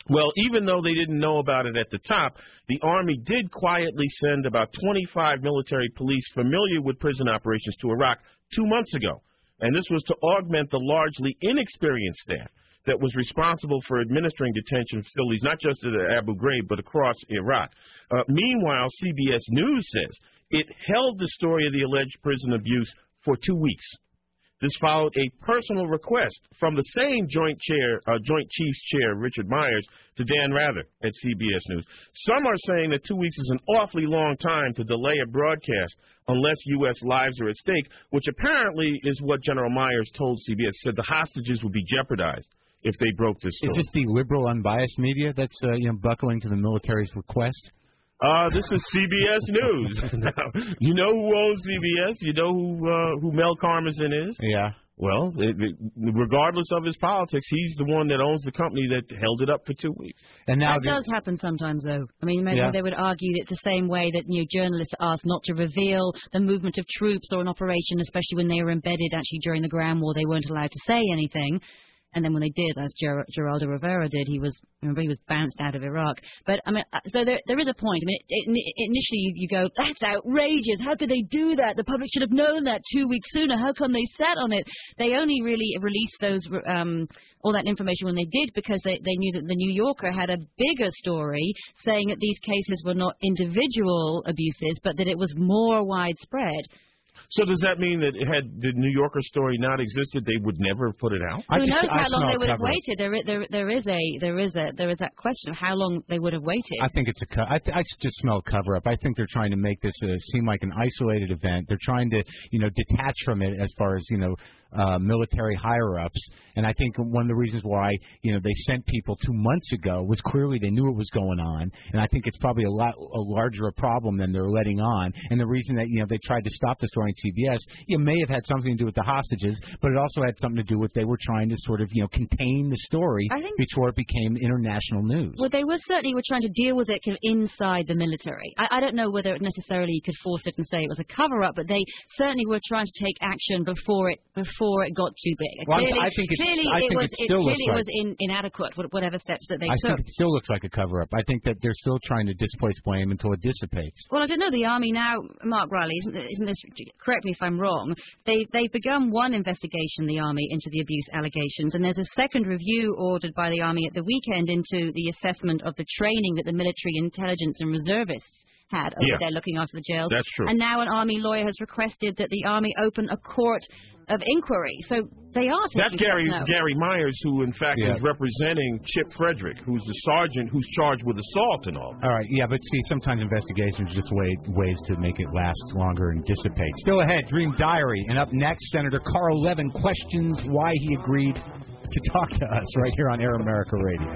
Well, even though they didn't know about it at the top, the Army did quietly send about twenty-five military police familiar with prison operations to Iraq two months ago. And this was to augment the largely inexperienced staff that was responsible for administering detention facilities, not just at Abu Ghraib, but across Iraq. Uh, meanwhile, C B S News says it held the story of the alleged prison abuse for two weeks. This followed a personal request from the same Joint Chair, uh, Joint Chiefs Chair, Richard Myers, to Dan Rather at C B S News. Some are saying that two weeks is an awfully long time to delay a broadcast unless U S lives are at stake, which apparently is what General Myers told C B S. Said the hostages would be jeopardized if they broke this story. Is this the liberal, unbiased media that's uh, you know buckling to the military's request? Uh, this is C B S News. You know who owns C B S? You know who uh, who Mel Karmazin is? Yeah. Well, it, it, regardless of his politics, he's the one that owns the company that held it up for two weeks. And now that does happen sometimes, though. I mean, maybe Yeah. they would argue that the same way that you know, journalists are asked not to reveal the movement of troops or an operation, especially when they were embedded actually during the ground war, they weren't allowed to say anything. And then when they did, as Ger- Geraldo Rivera did, he was remember he was bounced out of Iraq. But I mean, uh, so there there is a point. I mean, it, it, initially you, you go, that's outrageous. How could they do that? The public should have known that two weeks sooner. How come they sat on it? They only really released those um, all that information when they did because they they knew that the New Yorker had a bigger story saying that these cases were not individual abuses, but that it was more widespread. So does that mean that had the New Yorker story not existed, they would never have put it out? Who knows how long they would have waited? There, is, there, there is a, there is a, there is that question of how long they would have waited. I think it's a. Co- I, th- I just smell cover up. I think they're trying to make this uh, seem like an isolated event. They're trying to, you know, detach from it as far as you know, uh, military higher ups. And I think one of the reasons why you know they sent people two months ago was clearly they knew it was going on. And I think it's probably a lot a larger a problem than they're letting on. And the reason that you know they tried to stop the story on C B S, it may have had something to do with the hostages, but it also had something to do with they were trying to sort of you know contain the story I think- before it became international news. Well, they were certainly were trying to deal with it kind of inside the military. I, I don't know whether it necessarily you could force it and say it was a cover-up, but they certainly were trying to take action before it before it got too big. Well, clearly, I think it's- clearly I it think was it still clearly looks it was in, inadequate. wh- Whatever steps that they I took. think it still looks like a cover-up. I think that they're still trying to displace blame until it dissipates. Well, I don't know. The Army now, Mark Riley, isn't, isn't this? Correct me if I'm wrong. They they've begun one investigation, the Army, into the abuse allegations, and there's a second review ordered by the Army at the weekend into the assessment of the training that the military intelligence and reservists had over Yeah. there looking after the jails. That's true. And now an Army lawyer has requested that the Army open a court of inquiry. So they are taking That's Gary steps now. Gary Myers, who in fact Yeah. is representing Chip Frederick, who's the sergeant who's charged with assault and all. All right, yeah, but see, sometimes investigations just way, ways to make it last longer and dissipate. Still ahead, Dream Diary, and up next, Senator Carl Levin questions why he agreed to talk to us right here on Air America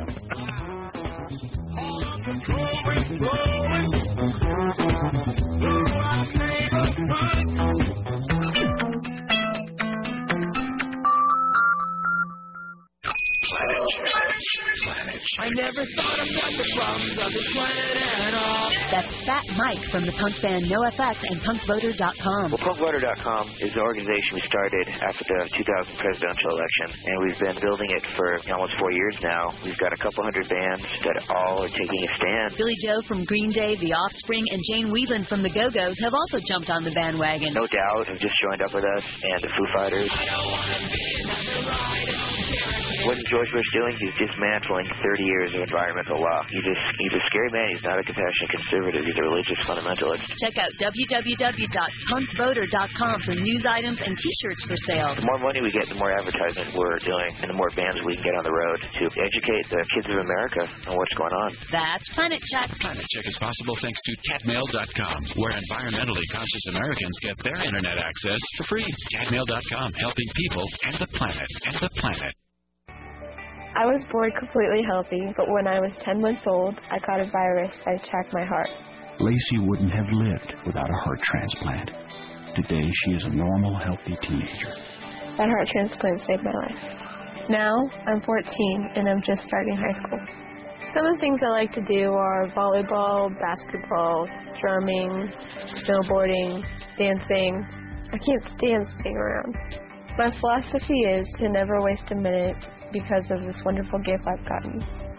Radio. I never thought about the problems of this planet at all. That's Fat Mike from the punk band NoFX and punk voter dot com. Well, punk voter dot com is the organization we started after the two thousand presidential election, and we've been building it for almost four years now. We've got a couple hundred bands that all are taking a stand. Billy Joe from Green Day, The Offspring, and Jane Whelan from the Go-Go's have also jumped on the bandwagon. No Doubt have just joined up with us, and the Foo Fighters. What is George Bush doing? He's dismantling thirty years of environmental law. He's a, he's a scary man. He's not a compassionate conservative. He's a religious fundamentalist. Check out w w w dot punk voter dot com for news items and T-shirts for sale. The more money we get, the more advertisement we're doing, and the more bands we can get on the road to educate the kids of America on what's going on. That's Planet Check. Planet Check is possible thanks to cat mail dot com, where environmentally conscious Americans get their internet access for free. cat mail dot com, helping people and the planet and the planet. I was born completely healthy, but when I was ten months old, I caught a virus that attacked my heart. Lacey wouldn't have lived without a heart transplant. Today, she is a normal, healthy teenager. That heart transplant saved my life. Now, I'm fourteen, and I'm just starting high school. Some of the things I like to do are volleyball, basketball, drumming, snowboarding, dancing. I can't stand staying around. My philosophy is to never waste a minute because of this wonderful gift I've gotten.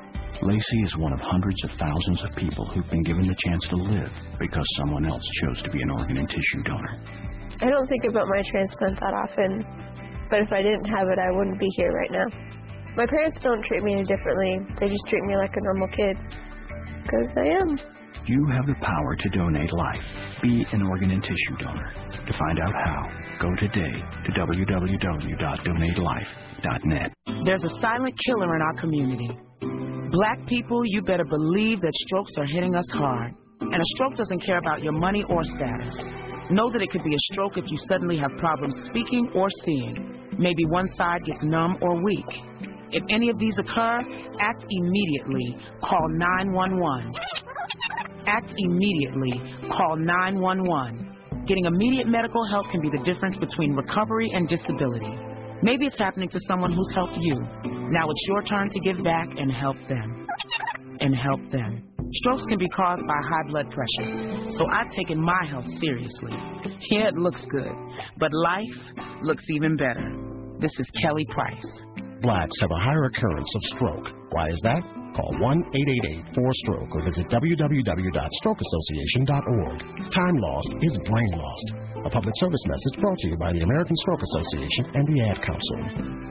Lacey is one of hundreds of thousands of people who've been given the chance to live because someone else chose to be an organ and tissue donor. I don't think about my transplant that often, but if I didn't have it, I wouldn't be here right now. My parents don't treat me any differently. They just treat me like a normal kid, because I am. You have the power to donate life. Be an organ and tissue donor. To find out how, go today to w w w dot donate life dot net. There's a silent killer in our community. Black people, you better believe that strokes are hitting us hard. And a stroke doesn't care about your money or status. Know that it could be a stroke if you suddenly have problems speaking or seeing. Maybe one side gets numb or weak. If any of these occur, act immediately. Call nine one one. Act immediately. Call nine one one. Getting immediate medical help can be the difference between recovery and disability. Maybe it's happening to someone who's helped you. Now it's your turn to give back and help them. And help them. Strokes can be caused by high blood pressure, so I've taken my health seriously. Yeah, it looks good, but life looks even better. This is Kelly Price. Blacks have a higher occurrence of stroke. Why is that? Call one eight eight eight four stroke or visit w w w dot stroke association dot org. Time lost is brain lost. A public service message brought to you by the American Stroke Association and the Ad Council.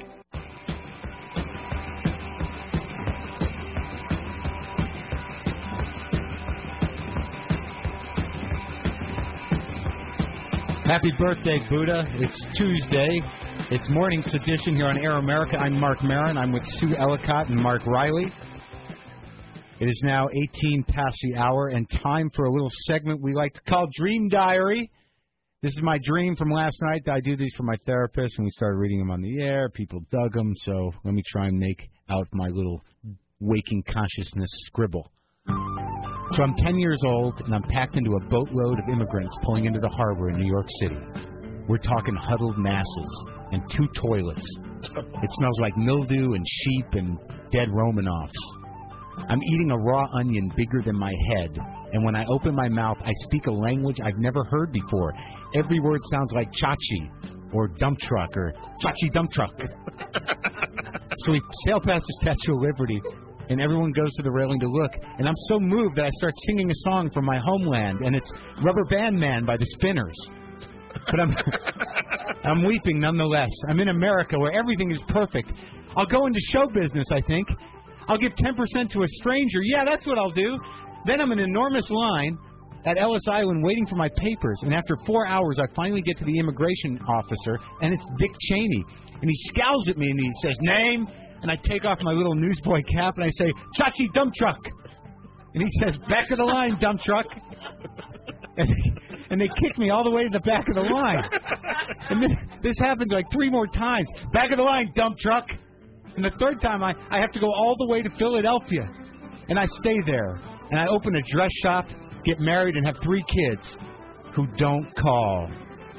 Happy birthday, Buddha. It's Tuesday. It's Morning Sedition here on Air America. I'm Mark Maron. I'm with Sue Ellicott and Mark Riley. It is now eighteen past the hour and time for a little segment we like to call Dream Diary. This is my dream from last night. I do these for my therapist, and we started reading them on the air. People dug them, so let me try and make out my little waking consciousness scribble. So I'm ten years old, and I'm packed into a boatload of immigrants pulling into the harbor in New York City. We're talking huddled masses and two toilets. It smells like mildew and sheep and dead Romanovs. I'm eating a raw onion bigger than my head, and when I open my mouth, I speak a language I've never heard before. Every word sounds like chachi or dump truck or chachi dump truck. So we sail past the Statue of Liberty, and everyone goes to the railing to look, and I'm so moved that I start singing a song from my homeland, and it's Rubber Band Man by the Spinners. But I'm I'm weeping nonetheless. I'm in America where everything is perfect. I'll go into show business, I think. I'll give ten percent to a stranger. Yeah, that's what I'll do. Then I'm in an enormous line at Ellis Island waiting for my papers, and after four hours, I finally get to the immigration officer, and it's Dick Cheney. And he scowls at me, and he says, name? And I take off my little newsboy cap, and I say, Chachi Dump Truck. And he says, back of the line, dump truck. And they, and they kick me all the way to the back of the line. And this, this happens like three more times. Back of the line, dump truck. And the third time, I, I have to go all the way to Philadelphia. And I stay there. And I open a dress shop, get married, and have three kids who don't call.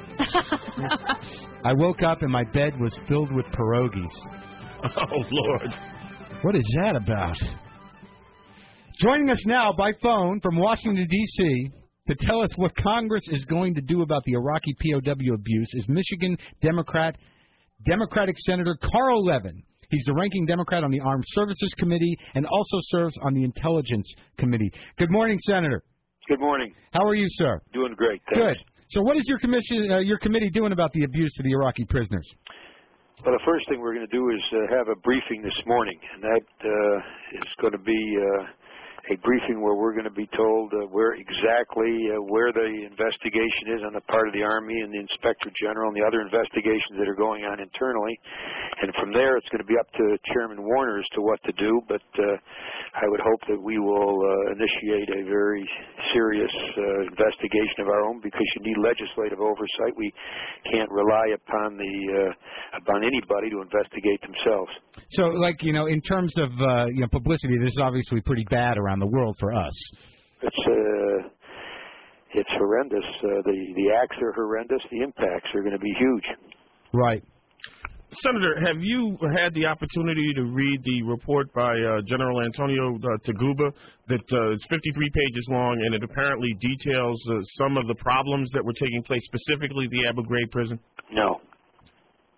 I woke up, and my bed was filled with pierogies. Oh, Lord. What is that about? Joining us now by phone from Washington, D C to tell us what Congress is going to do about the Iraqi P O W abuse is Michigan Democrat, Democratic Senator Carl Levin. He's the ranking Democrat on the Armed Services Committee and also serves on the Intelligence Committee. Good morning, Senator. Good morning. How are you, sir? Doing great. Thanks. Good. So what is your commission, uh, your committee doing about the abuse of the Iraqi prisoners? Well, the first thing we're going to do is uh, have a briefing this morning, and that uh, is going to be uh, a briefing where we're going to be told uh, where exactly uh, where the investigation is on the part of the Army and the Inspector General and the other investigations that are going on internally. And from there, it's going to be up to Chairman Warner as to what to do, but uh, I would hope that we will uh, initiate a very serious uh, investigation of our own, because you need legislative oversight. We can't rely upon the uh, upon anybody to investigate themselves. So, like, you know, in terms of uh, you know publicity, this is obviously pretty bad around the world for us. It's uh, it's horrendous. Uh, the the acts are horrendous. The impacts are going to be huge. Right. Senator, have you had the opportunity to read the report by uh, General Antonio uh, Taguba that uh, it's fifty-three pages long, and it apparently details uh, some of the problems that were taking place, specifically the Abu Ghraib prison? No.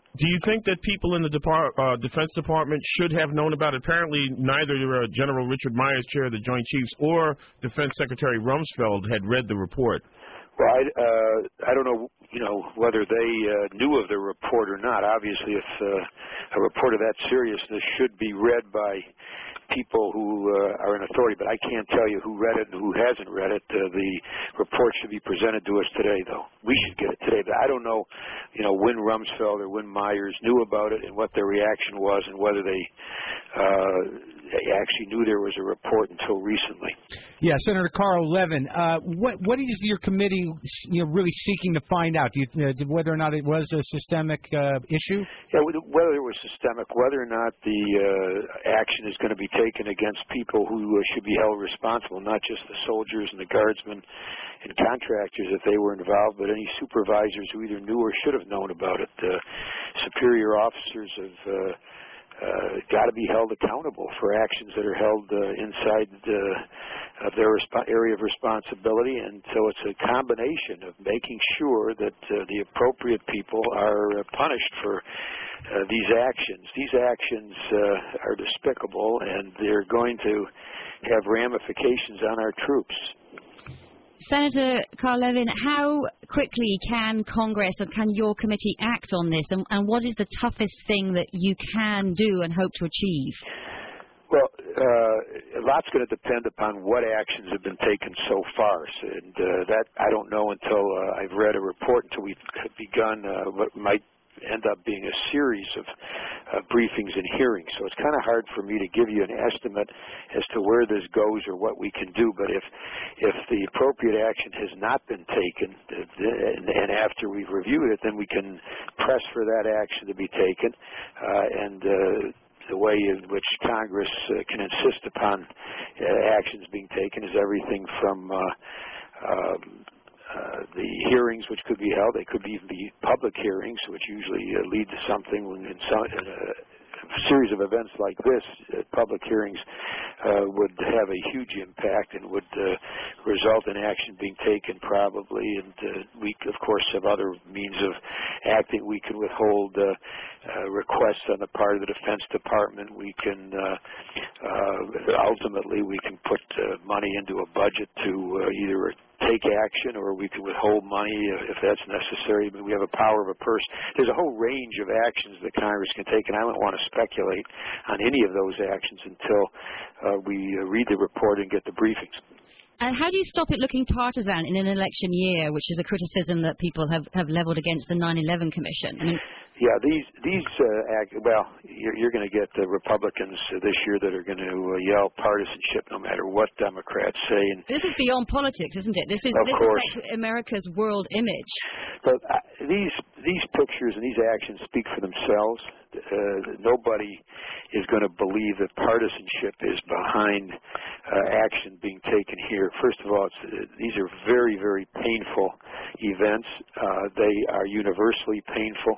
Do you think that people in the Depart- uh, Defense Department should have known about it? Apparently, neither uh, General Richard Myers, chair of the Joint Chiefs, or Defense Secretary Rumsfeld had read the report. Well, I, uh, I don't know, you know, whether they uh, knew of the report or not. Obviously, if uh, a report of that seriousness should be read by people who uh, are in authority, but I can't tell you who read it and who hasn't read it. Uh, the report should be presented to us today, though. We should get it today, but I don't know, you know, when Rumsfeld or when Myers knew about it and what their reaction was and whether they uh, actually knew there was a report until recently. Yeah, Senator Carl Levin, uh, what what is your committee, you know, really seeking to find out? Do you, uh, whether or not it was a systemic uh, issue? Yeah, whether it was systemic, whether or not the uh, action is going to be taken against people who uh, should be held responsible, not just the soldiers and the guardsmen and contractors if they were involved, but any supervisors who either knew or should have known about it. Uh, superior officers have uh, uh, got to be held accountable for actions that are held uh, inside uh, of their resp- area of responsibility, and so it's a combination of making sure that uh, the appropriate people are uh, punished for uh, these actions. These actions uh, are despicable, and they're going to have ramifications on our troops. Senator Carl Levin, how quickly can Congress or can your committee act on this, and, and what is the toughest thing that you can do and hope to achieve? Well, uh, a lot's going to depend upon what actions have been taken so far, and uh, that I don't know until uh, I've read a report, until we've begun uh, what might end up being a series of uh, briefings and hearings. So it's kind of hard for me to give you an estimate as to where this goes or what we can do. But if if the appropriate action has not been taken, and, and after we've reviewed it, then we can press for that action to be taken. Uh, and uh, the way in which Congress uh, can insist upon uh, actions being taken is everything from uh, um, Uh, the hearings, which could be held, they could even be public hearings, which usually uh, lead to something. When in, some, in a series of events like this, uh, public hearings uh, would have a huge impact and would uh, result in action being taken probably. And uh, we, of course, have other means of acting. We can withhold uh, uh, requests on the part of the Defense Department. We can uh, uh, ultimately we can put uh, money into a budget to uh, either take action, or we can withhold money if that's necessary. But we have a power of a purse. There's a whole range of actions that Congress can take, and I don't want to speculate on any of those actions until uh, we uh, read the report and get the briefings. And how do you stop it looking partisan in an election year, which is a criticism that people have, have leveled against the nine eleven Commission? I mean, Yeah, these these uh, act, well, you're, you're going to get the Republicans uh, this year that are going to uh, yell partisanship no matter what Democrats say. And this is beyond politics, isn't it? This is of this course. affects America's world image. But uh, these these pictures and these actions speak for themselves. Uh, nobody is going to believe that partisanship is behind uh, action being taken here. First of all, it's, uh, these are very, very painful events. Uh, they are universally painful.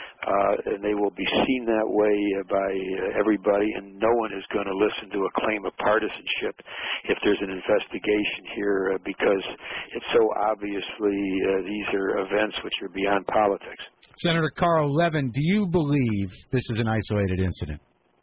Uh, and they will be seen that way uh, by uh, everybody, and no one is going to listen to a claim of partisanship if there's an investigation here uh, because it's so obviously uh, these are events which are beyond politics. Senator Carl Levin, do you believe this is an isolated incident?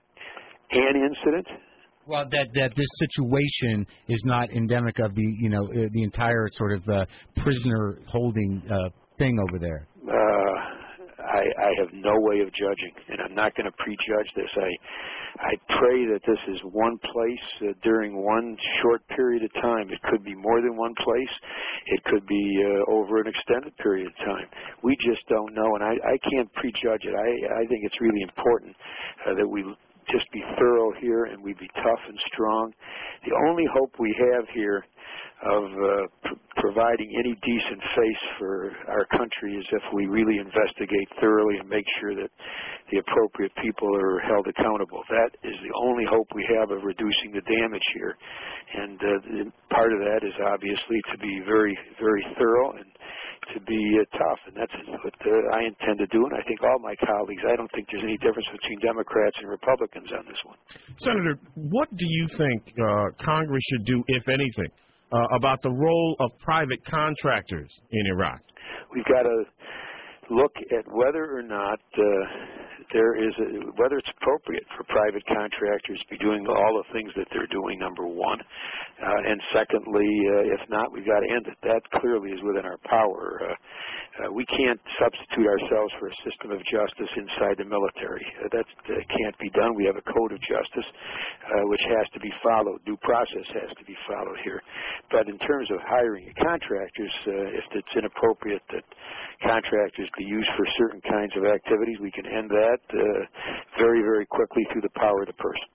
An incident? Well, that that this situation is not endemic of the you know uh, the entire sort of uh, prisoner holding uh, thing over there. Uh, I, I have no way of judging, and I'm not going to prejudge this. I I pray that this is one place uh, during one short period of time. It could be more than one place. It could be uh, over an extended period of time. We just don't know, and I, I can't prejudge it. I, I think it's really important uh, that we just be thorough here and we be tough and strong. The only hope we have here of uh, pr- providing any decent face for our country is if we really investigate thoroughly and make sure that the appropriate people are held accountable. That is the only hope we have of reducing the damage here. And uh, the, part of that is obviously to be very, very thorough and to be uh, tough, and that's what uh, I intend to do, and I think all my colleagues. I don't think there's any difference between Democrats and Republicans on this one. Senator, what do you think uh, Congress should do, if anything, uh, about the role of private contractors in Iraq? We've got to look at whether or not uh, there is a, whether it's appropriate for private contractors to be doing all the things that they're doing, number one. Uh, and secondly, uh, if not, we've got to end it. That clearly is within our power. Uh, uh, we can't substitute ourselves for a system of justice inside the military. Uh, that uh, can't be done. We have a code of justice uh, which has to be followed. Due process has to be followed here. But in terms of hiring contractors, uh, if it's inappropriate that contractors be used for certain kinds of activities, we can end that uh, very, very quickly through the power of the person.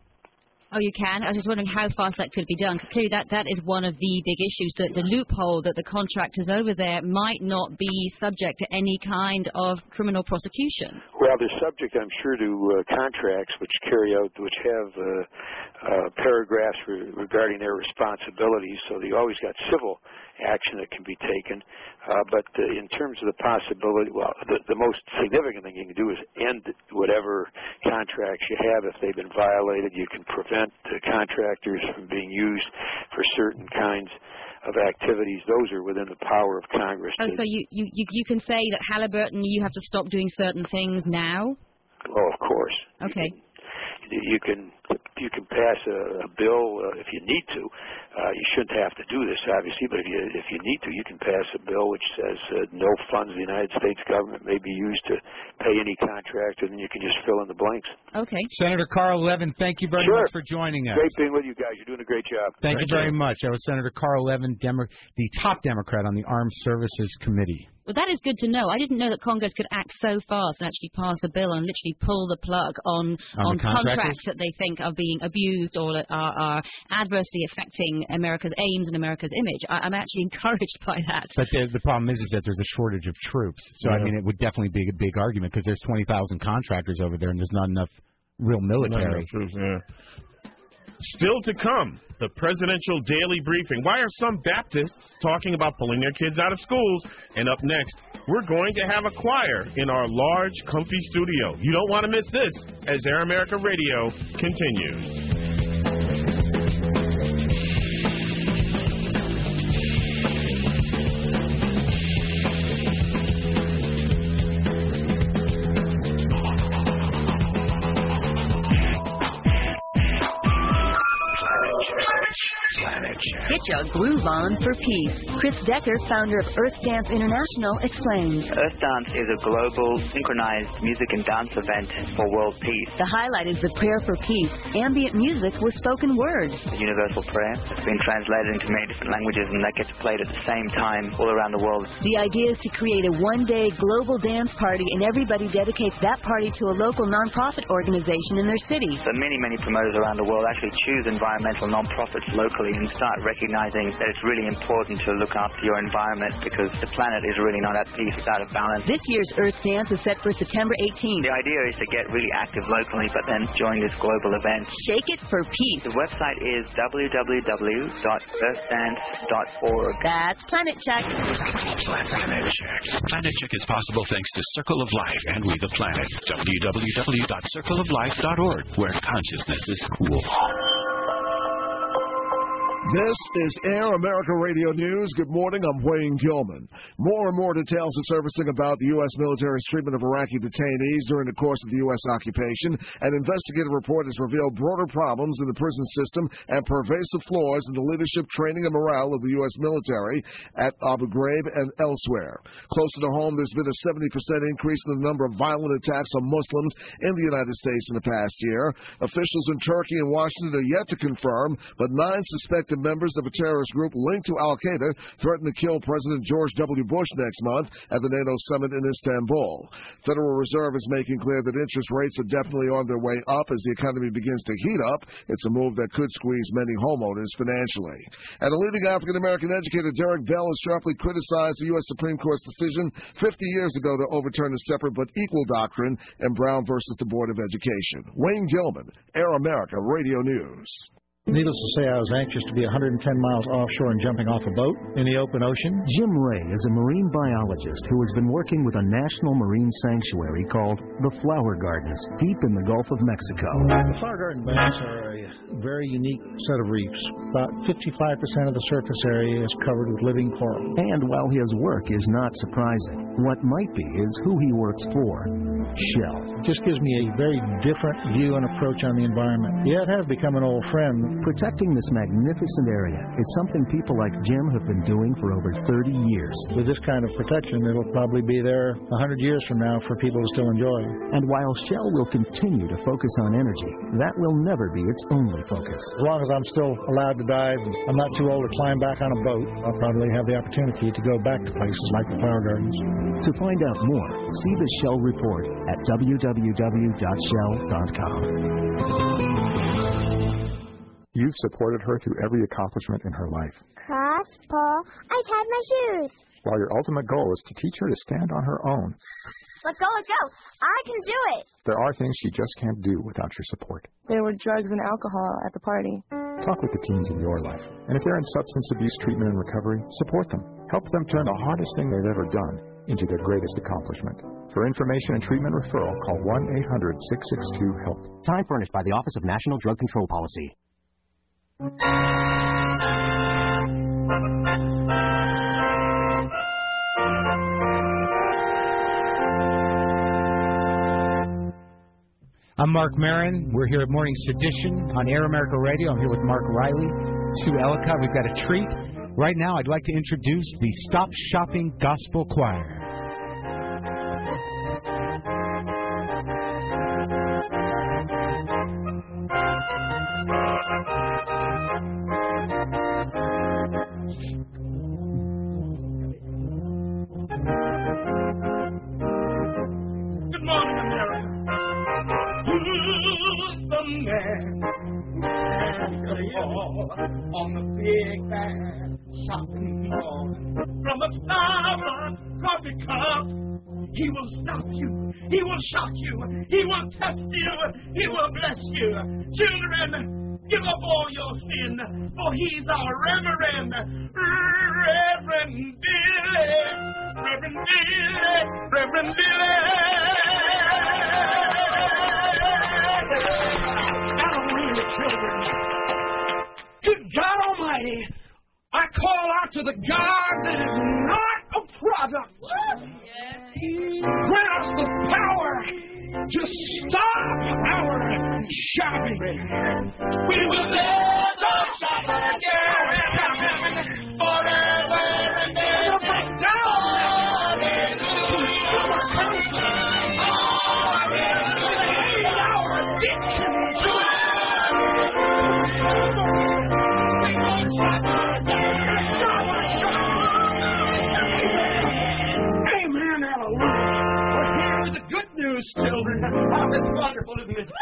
Oh, you can? I was just wondering how fast that could be done. Clearly, that, that is one of the big issues, that the loophole that the contractors over there might not be subject to any kind of criminal prosecution. Well, they're subject, I'm sure, to uh, contracts which carry out, which have uh, uh, paragraphs re- regarding their responsibilities, so they always got civil action that can be taken. Uh, but uh, in terms of the possibility, well, the, the most significant thing you can do is end whatever contracts you have. If they've been violated, you can prevent uh, contractors from being used for certain kinds of activities. Those are within the power of Congress. Oh, so you, you, you, you can say that Halliburton, you have to stop doing certain things now? Oh, of course. Okay. You can you can pass a, a bill uh, if you need to. Uh, you shouldn't have to do this, obviously, but if you if you need to, you can pass a bill which says uh, no funds of the United States government may be used to pay any contractor, and you can just fill in the blanks. Okay. Senator Carl Levin, thank you very Sure. much for joining us. Great being with you guys. You're doing a great job. Thank, Thank you very you. much. That was Senator Carl Levin, Demo- the top Democrat on the Armed Services Committee. Well, that is good to know. I didn't know that Congress could act so fast and actually pass a bill and literally pull the plug on, on, on contracts that they think are being abused or that are, are adversely affecting America's aims and America's image. I, I'm actually encouraged by that. But the, the problem is, is that there's a shortage of troops. So, yeah. I mean, it would definitely be a big argument because there's twenty thousand contractors over there and there's not enough real military. Not enough troops, yeah. Still to come, the presidential daily briefing. Why are some Baptists talking about pulling their kids out of schools? And up next, we're going to have a choir in our large, comfy studio. You don't want to miss this as Air America Radio continues. Get your groove on for peace. Chris Decker, founder of Earth Dance International, explains. Earth Dance is a global synchronized music and dance event for world peace. The highlight is the prayer for peace, ambient music with spoken words. A universal prayer that's been translated into many different languages and that gets played at the same time all around the world. The idea is to create a one-day global dance party, and everybody dedicates that party to a local nonprofit organization in their city. So many, many promoters around the world actually choose environmental nonprofits locally and start recognizing that it's really important to look after your environment because the planet is really not at peace, it's out of balance. This year's Earth Dance is set for September eighteenth. The idea is to get really active locally, but then join this global event. Shake it for peace. The website is w w w dot earth dance dot org. That's Planet Check. Planet Check. Planet Check is possible thanks to Circle of Life and We the Planet. w w w dot circle of life dot org, where consciousness is cool. This is Air America Radio News. Good morning. I'm Wayne Gilman. More and more details are surfacing about the U S military's treatment of Iraqi detainees during the course of the U S occupation. An investigative report has revealed broader problems in the prison system and pervasive flaws in the leadership, training, and morale of the U S military at Abu Ghraib and elsewhere. Closer to home, there's been a seventy percent increase in the number of violent attacks on Muslims in the United States in the past year. Officials in Turkey and Washington are yet to confirm, but nine suspected members of a terrorist group linked to Al-Qaeda threatened to kill President George W. Bush next month at the NATO summit in Istanbul. Federal Reserve is making clear that interest rates are definitely on their way up as the economy begins to heat up. It's a move that could squeeze many homeowners financially. And a leading African-American educator, Derek Bell, has sharply criticized the U S Supreme Court's decision fifty years ago to overturn a separate but equal doctrine in Brown versus the Board of Education. Wayne Gilman, Air America Radio News. Needless to say, I was anxious to be one hundred ten miles offshore and jumping off a boat in the open ocean. Jim Ray is a marine biologist who has been working with a national marine sanctuary called the Flower Gardens, deep in the Gulf of Mexico. The Flower Garden Banks are a very unique set of reefs. About fifty-five percent of the surface area is covered with living coral. And while his work is not surprising, what might be is who he works for. Shell. It just gives me a very different view and approach on the environment. Yeah, it has become an old friend. Protecting this magnificent area is something people like Jim have been doing for over thirty years. With this kind of protection, it'll probably be there one hundred years from now for people to still enjoy. And while Shell will continue to focus on energy, that will never be its only focus. As long as I'm still allowed to dive, I'm not too old to climb back on a boat, I'll probably have the opportunity to go back to places like the Flower Gardens. To find out more, see the Shell report at w w w dot shell dot com. You've supported her through every accomplishment in her life. Cross, Paul, I tied my shoes. While your ultimate goal is to teach her to stand on her own. Let's go, let's go. I can do it. There are things she just can't do without your support. There were drugs and alcohol at the party. Talk with the teens in your life. And if they're in substance abuse treatment and recovery, support them. Help them turn the hardest thing they've ever done into their greatest accomplishment. For information and treatment referral, call one eight hundred six six two HELP. Time furnished by the Office of National Drug Control Policy. I'm Mark Marin. We're here at Morning Sedition on Air America Radio. I'm here with Mark Riley, Sue Ellicott. We've got a treat. Right now, I'd like to introduce the Stop Shopping Gospel Choir. Good morning, America. Who's the man on the big bad shopping floor? From the Starbucks coffee cup, he will stop you, he will shock you, he will test you, he will bless you. Children, give up all your sin, for he's our Reverend, Reverend Billy, Reverend Billy, Reverend Billy. Hallelujah, children. Good God Almighty, I call out to the God that is not a product. Grant us the power to stop our shopping. We will never shop again forever and ever. Down. Our addiction to Amen, hallelujah. We're here with the good news, children. Oh, it's wonderful, isn't it?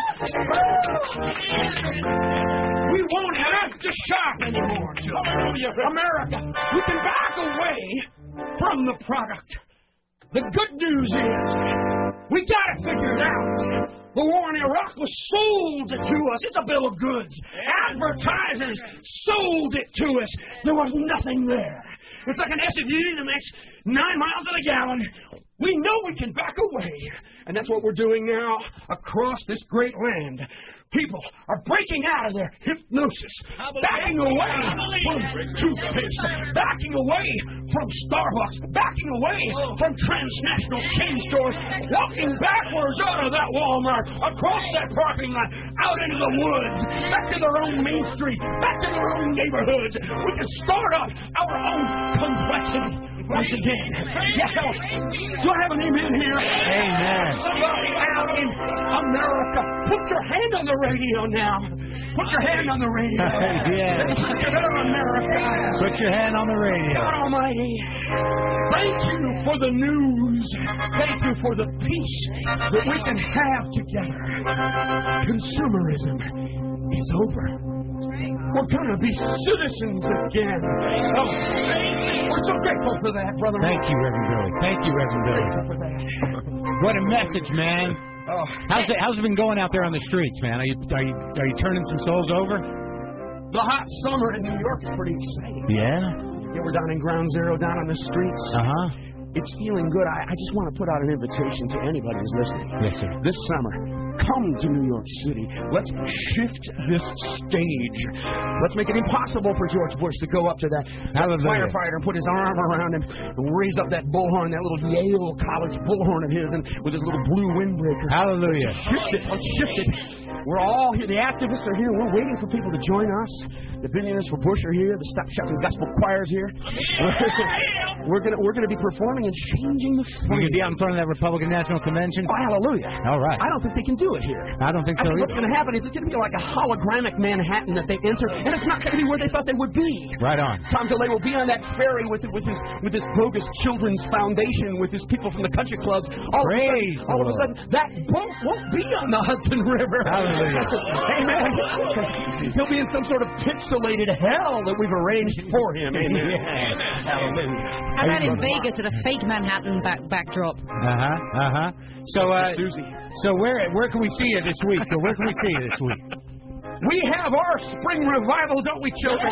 We won't have to shop anymore, children. America, we can back away from the product. The good news is we got to figure it out. The war in Iraq was sold to us. It's a bill of goods. Advertisers sold it to us. There was nothing there. It's like an S U V that makes nine miles to the gallon. We know we can back away. And that's what we're doing now across this great land. People are breaking out of their hypnosis, backing away from toothpaste, backing away from Starbucks, backing away from transnational chain stores, walking backwards out of that Walmart, across that parking lot, out into the woods, back to their own main street, back to their own neighborhoods. We can start up our own complexity once again. Yeah, do I have an amen here? Amen. Somebody out in America, put your hand on the radio now. Put your hand on the radio. Yeah. America. Put your hand on the radio. God Almighty, thank you for the news. Thank you for the peace that we can have together. Consumerism is over. We're going to be citizens again. Oh, we're so grateful for that, Brother. Thank you, Reverend Billy. Thank you, Reverend Billy. For that. What a message, man. Oh. How's it, how's it been going out there on the streets, man? Are you are you are you turning some souls over? The hot summer in New York is pretty exciting. Yeah? Yeah, we're down in Ground Zero, down on the streets. Uh-huh. It's feeling good. I, I just want to put out an invitation to anybody who's listening. Yes, sir. This summer, come to New York City. Let's shift this stage. Let's make it impossible for George Bush to go up to that, that firefighter and put his arm around him and raise up that bullhorn, that little Yale College bullhorn of his, and with his little blue windbreaker. Hallelujah. Let's shift it. Let's shift it. We're all here. The activists are here. We're waiting for people to join us. The Billionaires for Bush are here. The Stop Shopping Gospel Choir's here. We're gonna we're gonna be performing and changing the frame. We're gonna be out in front of that Republican National Convention. Oh, hallelujah! All right. I don't think they can do it here. I don't think so I think either. what's gonna happen is it's gonna be like a hologramic Manhattan that they enter, and it's not gonna be where they thought they would be. Right on. Tom DeLay will be on that ferry with with his with his bogus children's foundation with his people from the country clubs. All Praise of a sudden, all of a sudden, that boat won't be on the Hudson River. Hallelujah. Amen. He'll be in some sort of pixelated hell that we've arranged for him. Amen. Yes. Hallelujah. How about in Vegas at a fake Manhattan back backdrop? Uh-huh, uh-huh. So, uh, Susie. so where where can we see you this week? Or where can we see you this week? We have our spring revival, don't we, children?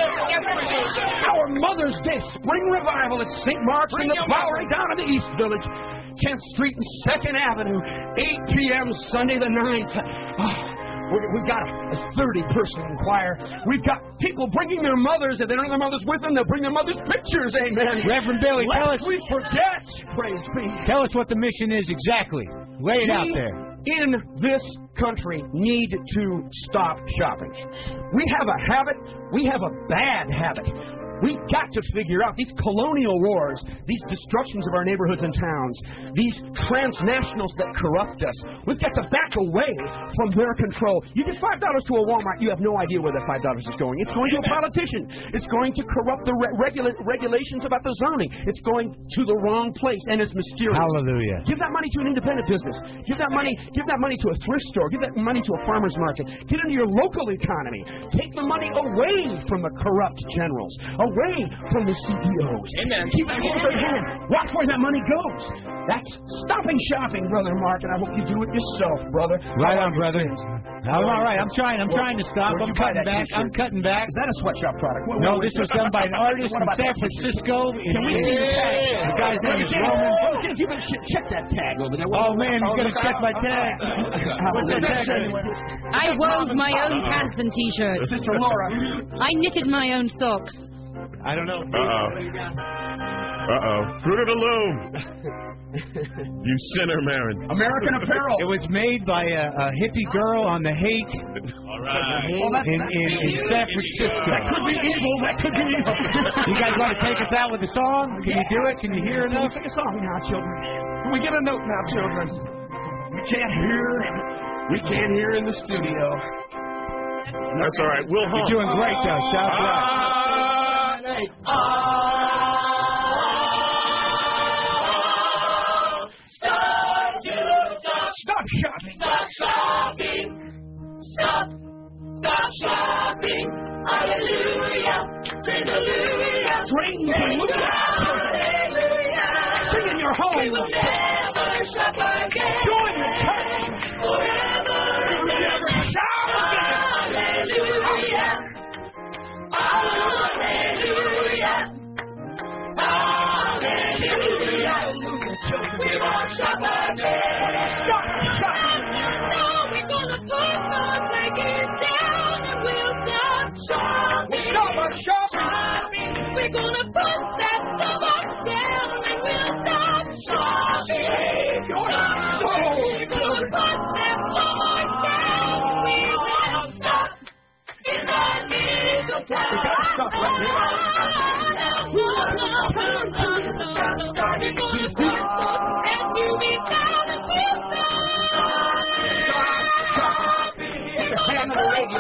Our Mother's Day spring revival at Saint Mark's in the Bowery down in the East Village. tenth Street and second Avenue, eight p.m. Sunday the ninth. Oh. We've got a thirty-person choir. We've got people bringing their mothers. If they don't have their mothers with them, they'll bring their mothers' pictures. Amen. Reverend Billy, tell us. We forget. Praise be. Tell us what the mission is exactly. Lay it we, out there. In this country, need to stop shopping. We have a habit. We have a bad habit. We've got to figure out these colonial wars, these destructions of our neighborhoods and towns, these transnationals that corrupt us. We've got to back away from their control. You give five dollars to a Walmart, you have no idea where that five dollars is going. It's going to a politician. It's going to corrupt the re- regula- regulations about the zoning. It's going to the wrong place, and it's mysterious. Hallelujah. Give that money to an independent business. Give that money, give that money to a thrift store. Give that money to a farmer's market. Get into your local economy. Take the money away from the corrupt generals. Away from the C E Os. Amen. Keep it close at hand. Watch where that money goes. That's stopping shopping, Brother Mark, and I hope you do it yourself, brother. Right on, brother. I'm all right. I'm trying. I'm trying to stop. I'm cutting back. I'm cutting back. Is that a sweatshop product? What, no, what this was done by an artist from San Francisco. Can we see the tag? The guy's name is Roman. You better check that tag over there. Oh, man, he's going to check my tag. What's that tag? I wove my own pants and T-shirts. Sister Laura. I knitted my own socks. I don't know. Uh-oh. Uh-oh. Fruit of the Loom. You sinner, Marin. American Apparel. It was made by a, a hippie girl on the hate. All right. Well, that's, in, that's in, in San Francisco. That could be evil. That could be evil. You guys want to take us out with a song? Can you do it? Can you hear enough? Sing a song now, children. We get a note now, children. We can't hear. We can't hear in the studio. That's all right. We'll hum. You're doing great, though. Shout out. Stop shopping. Stop shopping. Stop. Stop shopping. Hallelujah. Sing hallelujah. Drink hallelujah. Hallelujah. Sing in your home. We will never shop again. Join the church. Forever. Never shop again. Hallelujah. Hallelujah. Hallelujah. We won't shop again. Stop shopping. No, we're gonna put the blanket down and we'll stop shopping. Stop shopping. We're gonna put that box down and we'll stop shopping. Stop. We're gonna put that box down. We won't stop in the middle town. We gotta stop right now. We're gonna put and you be down and we'll stop. Shopping. Hand on the radio.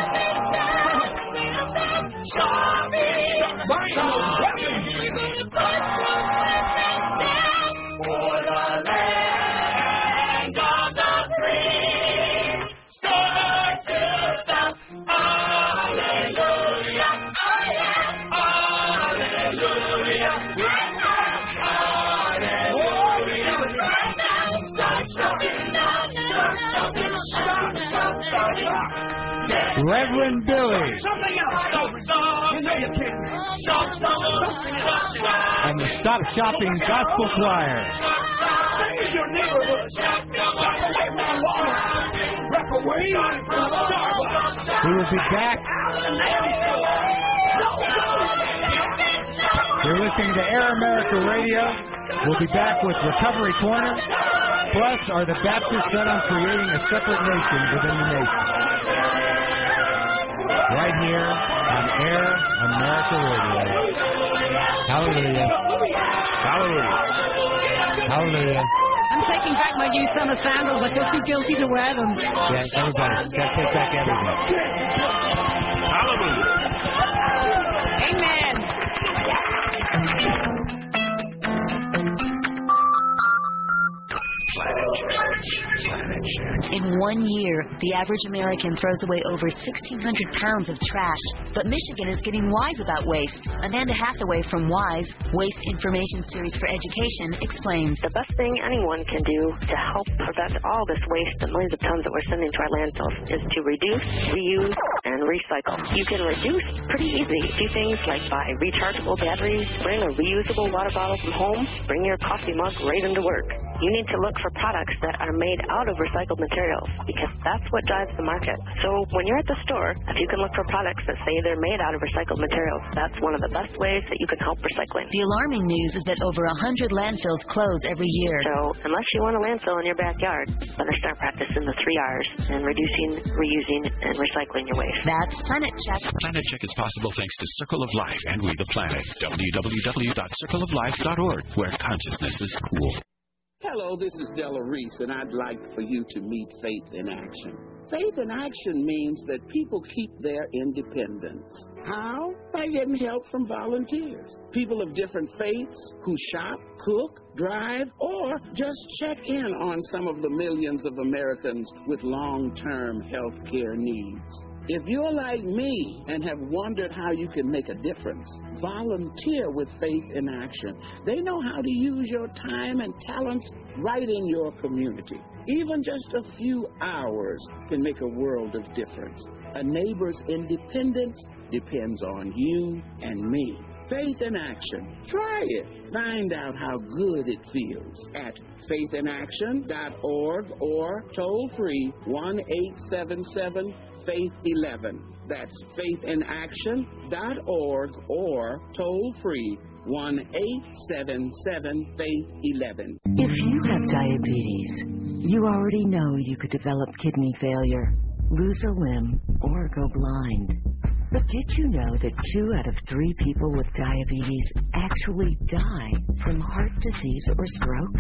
Shopping. Buying those weapons. We're gonna put some weapons down for the land of the free. Start to stop. Hallelujah. I am. Hallelujah. Right now. Hallelujah. Right now. Start shopping now. Start shopping. Stop. Stop. Stop. Reverend Billy. Something else. You know you can. And the Stop Shopping Gospel Choir. Save your neighborhood. Walk away from the water. Walk away from Starbucks. We will be back. You're listening to Air America Radio. We'll be back with Recovery Corner. Plus, are the Baptists set on creating a separate nation within the nation? Right here on Air America Radio. Hallelujah. Hallelujah. Hallelujah. I'm taking back my new summer sandals. I feel too guilty to wear them. Yes, everybody. Got to take back everything. Hallelujah. Amen. In one year, the average American throws away over sixteen hundred pounds of trash. But Michigan is getting wise about waste. Amanda Hathaway from WISE, Waste Information Series for Education, explains. The best thing anyone can do to help prevent all this waste, the millions of tons that we're sending to our landfills, is to reduce, reuse, and recycle. You can reduce pretty easy. Do things like buy rechargeable batteries, bring a reusable water bottle from home, bring your coffee mug right into work. You need to look for products that are made out of recycled materials because that's what drives the market. So when you're at the store, if you can look for products that say they're made out of recycled materials, that's one of the best ways that you can help recycling. The alarming news is that over one hundred landfills close every year. So unless you want a landfill in your backyard, better start practicing the three R's and reducing, reusing, and recycling your waste. That's Planet Check. Planet Check is possible thanks to Circle of Life and We the Planet. w w w dot circle of life dot org, where consciousness is cool. Hello, this is Della Reese, and I'd like for you to meet Faith in Action. Faith in Action means that people keep their independence. How? By getting help from volunteers. People of different faiths who shop, cook, drive, or just check in on some of the millions of Americans with long-term health care needs. If you're like me and have wondered how you can make a difference, volunteer with Faith in Action. They know how to use your time and talents right in your community. Even just a few hours can make a world of difference. A neighbor's independence depends on you and me. Faith in Action. Try it. Find out how good it feels at faith in action dot org or toll free one eight seven seven faith eleven. That's faith in action dot org or toll free one eight seven seven faith eleven. If you have diabetes, you already know you could develop kidney failure, lose a limb, or go blind. But did you know that two out of three people with diabetes actually die from heart disease or stroke?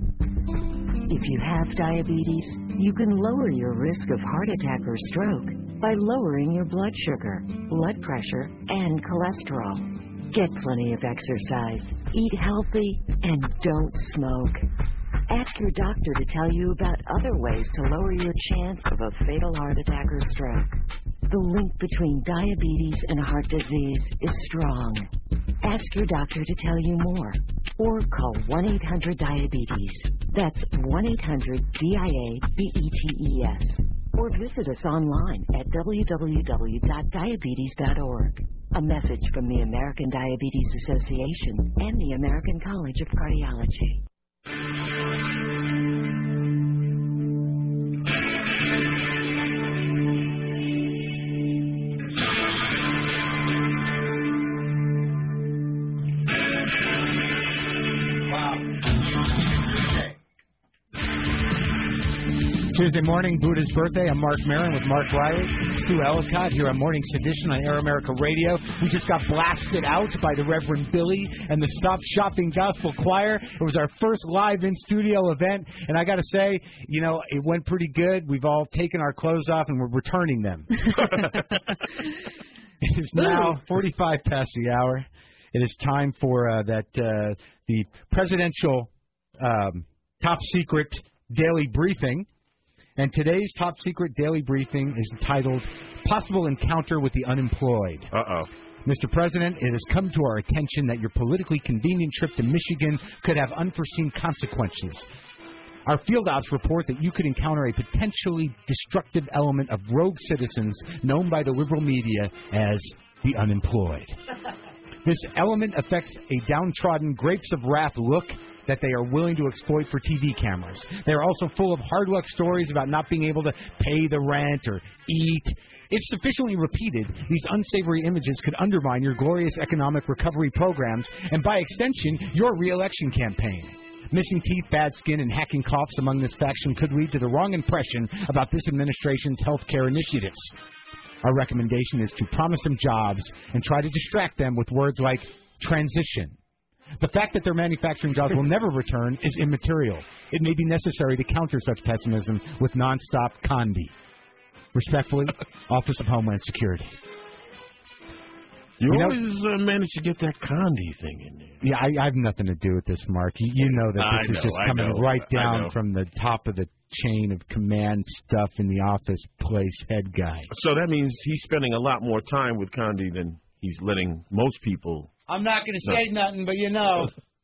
If you have diabetes, you can lower your risk of heart attack or stroke by lowering your blood sugar, blood pressure, and cholesterol. Get plenty of exercise, eat healthy, and don't smoke. Ask your doctor to tell you about other ways to lower your chance of a fatal heart attack or stroke. The link between diabetes and heart disease is strong. Ask your doctor to tell you more or call one eight hundred diabetes. That's one eight hundred D I A B E T E S. Or visit us online at w w w dot diabetes dot org. A message from the American Diabetes Association and the American College of Cardiology. Tuesday morning, Buddha's birthday. I'm Mark Maron with Mark Riley. Sue Ellicott here on Morning Sedition on Air America Radio. We just got blasted out by the Reverend Billy and the Stop Shopping Gospel Choir. It was our first live in-studio event, and I got to say, you know, it went pretty good. We've all taken our clothes off, and we're returning them. It is now forty-five past the hour. It is time for uh, that uh, the presidential um, top secret daily briefing. And today's top secret daily briefing is entitled Possible Encounter with the Unemployed. Uh-oh. Mister President, it has come to our attention that your politically convenient trip to Michigan could have unforeseen consequences. Our field ops report that you could encounter a potentially destructive element of rogue citizens known by the liberal media as the unemployed. This element affects a downtrodden grapes of wrath look that they are willing to exploit for T V cameras. They are also full of hard luck stories about not being able to pay the rent or eat. If sufficiently repeated, these unsavory images could undermine your glorious economic recovery programs and, by extension, your re-election campaign. Missing teeth, bad skin, and hacking coughs among this faction could lead to the wrong impression about this administration's health care initiatives. Our recommendation is to promise them jobs and try to distract them with words like transition. The fact that their manufacturing jobs will never return is immaterial. It may be necessary to counter such pessimism with nonstop Condi. Respectfully, Office of Homeland Security. You, You know- always uh, manage to get that Condi thing in there. Yeah, I, I have nothing to do with this, Mark. You, you know that I this know, is just I coming know, right I down know. from the top of the chain of command stuff in the office place head guy. So that means he's spending a lot more time with Condi than he's letting most people. I'm not going to No. say nothing, but you know.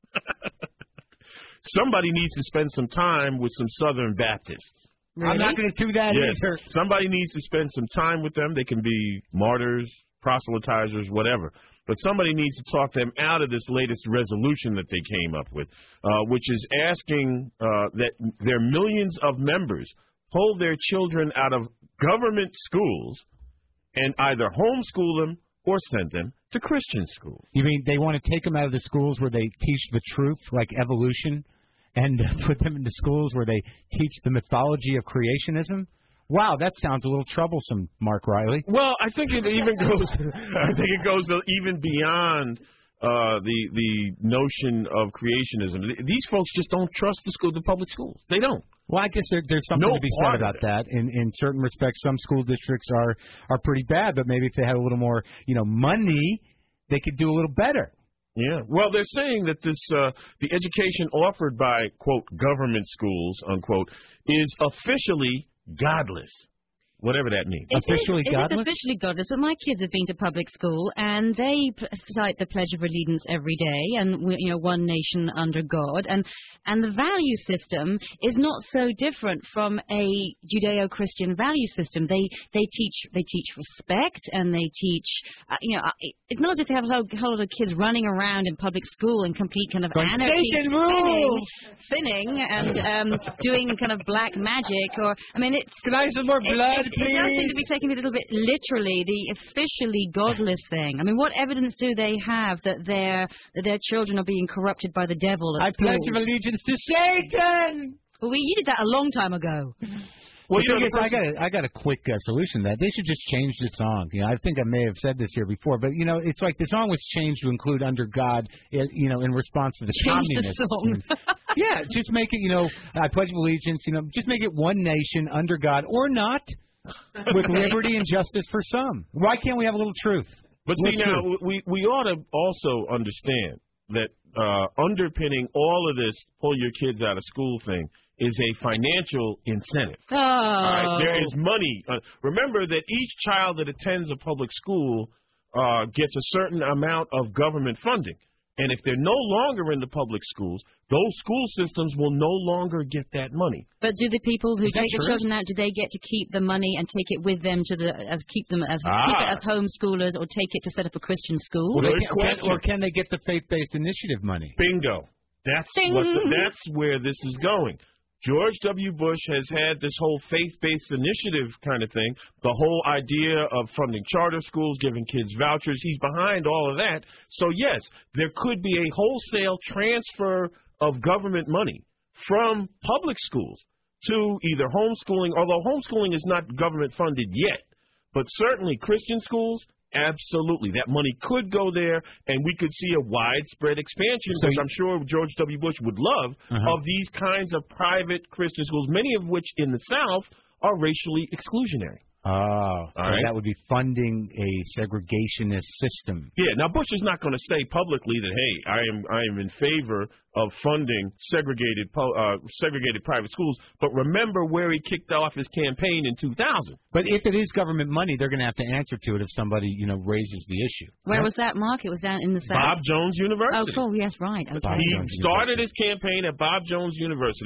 Somebody needs to spend some time with some Southern Baptists. I'm not going to do that yes. either. Somebody needs to spend some time with them. They can be martyrs, proselytizers, whatever. But somebody needs to talk them out of this latest resolution that they came up with, uh, which is asking uh, that their millions of members pull their children out of government schools and either homeschool them or send them to Christian schools. You mean they want to take them out of the schools where they teach the truth, like evolution, and uh, put them into schools where they teach the mythology of creationism? Wow, that sounds a little troublesome, Mark Riley. Well, I think it even goes. I think it goes even beyond uh, the the notion of creationism. These folks just don't trust the school, the public schools. They don't. Well, I guess there, there's something No to be part said of about it. that. In in certain respects, some school districts are are pretty bad, but maybe if they had a little more, you know, money, they could do a little better. Yeah. Well, they're saying that this uh, the education offered by quote government schools unquote is officially godless, whatever that means. It is- It is officially godless, but my kids have been to public school, and they p- cite the Pledge of Allegiance every day, and we- you know, one nation under God, and and the value system is not so different from a Judeo-Christian value system. They they teach they teach respect, and they teach uh, you know uh, it's not as if they have a whole, whole lot of kids running around in public school in complete kind of Going, anarchy, "Satan spinning, rules!" spinning, and um, doing kind of black magic, or I mean, it's Can I have some more it- blood, it, it does seem to be taking it a little bit literally, the officially godless thing. I mean, what evidence do they have that their that their children are being corrupted by the devil at I school? pledge allegiance to Satan. Well, we, you did that a long time ago. Well, you the know, thing the is, I got a, I got a quick uh, solution to that. They should just change the song. You know, I think I may have said this here before, but you know, it's like the song was changed to include "Under God," uh, you know, in response to the Change the communists. song. And- yeah, just make it, you know, I pledge allegiance. You know, just make it one nation under God, or not, with liberty and justice for some. Why can't we have a little truth? But see, Little now, truth. we, we ought to also understand that uh, underpinning all of this pull your kids out of school thing is a financial incentive. Oh. All right, there is money. Uh, remember that each child that attends a public school uh, gets a certain amount of government funding. And if they're no longer in the public schools, those school systems will no longer get that money. But do the people who Is that take the true? children out, do they get to keep the money and take it with them to the as keep them as Ah. keep it as homeschoolers, or take it to set up a Christian school? Well, they can, can, or can they get the faith-based initiative money? Bingo. That's Ding. what. The, that's where this is going. George W. Bush has had this whole faith-based initiative kind of thing, the whole idea of funding charter schools, giving kids vouchers. He's behind all of that. So, yes, there could be a wholesale transfer of government money from public schools to either homeschooling, although homeschooling is not government-funded yet, but certainly Christian schools, absolutely. That money could go there, and we could see a widespread expansion, So which you- I'm sure George W. Bush would love, Uh-huh. of these kinds of private Christian schools, many of which in the South are racially exclusionary. Oh, so right. that would be funding a segregationist system. Yeah, now Bush is not going to say publicly that, hey, I am I am in favor of funding segregated pu- uh, segregated private schools, but remember where he kicked off his campaign in two thousand. But if it is government money, they're going to have to answer to it if somebody, you know, raises the issue. Where was that, Mark? It was down in the south. Bob Jones University. Oh, cool. Yes, right. Okay. he started his campaign at Bob Jones University.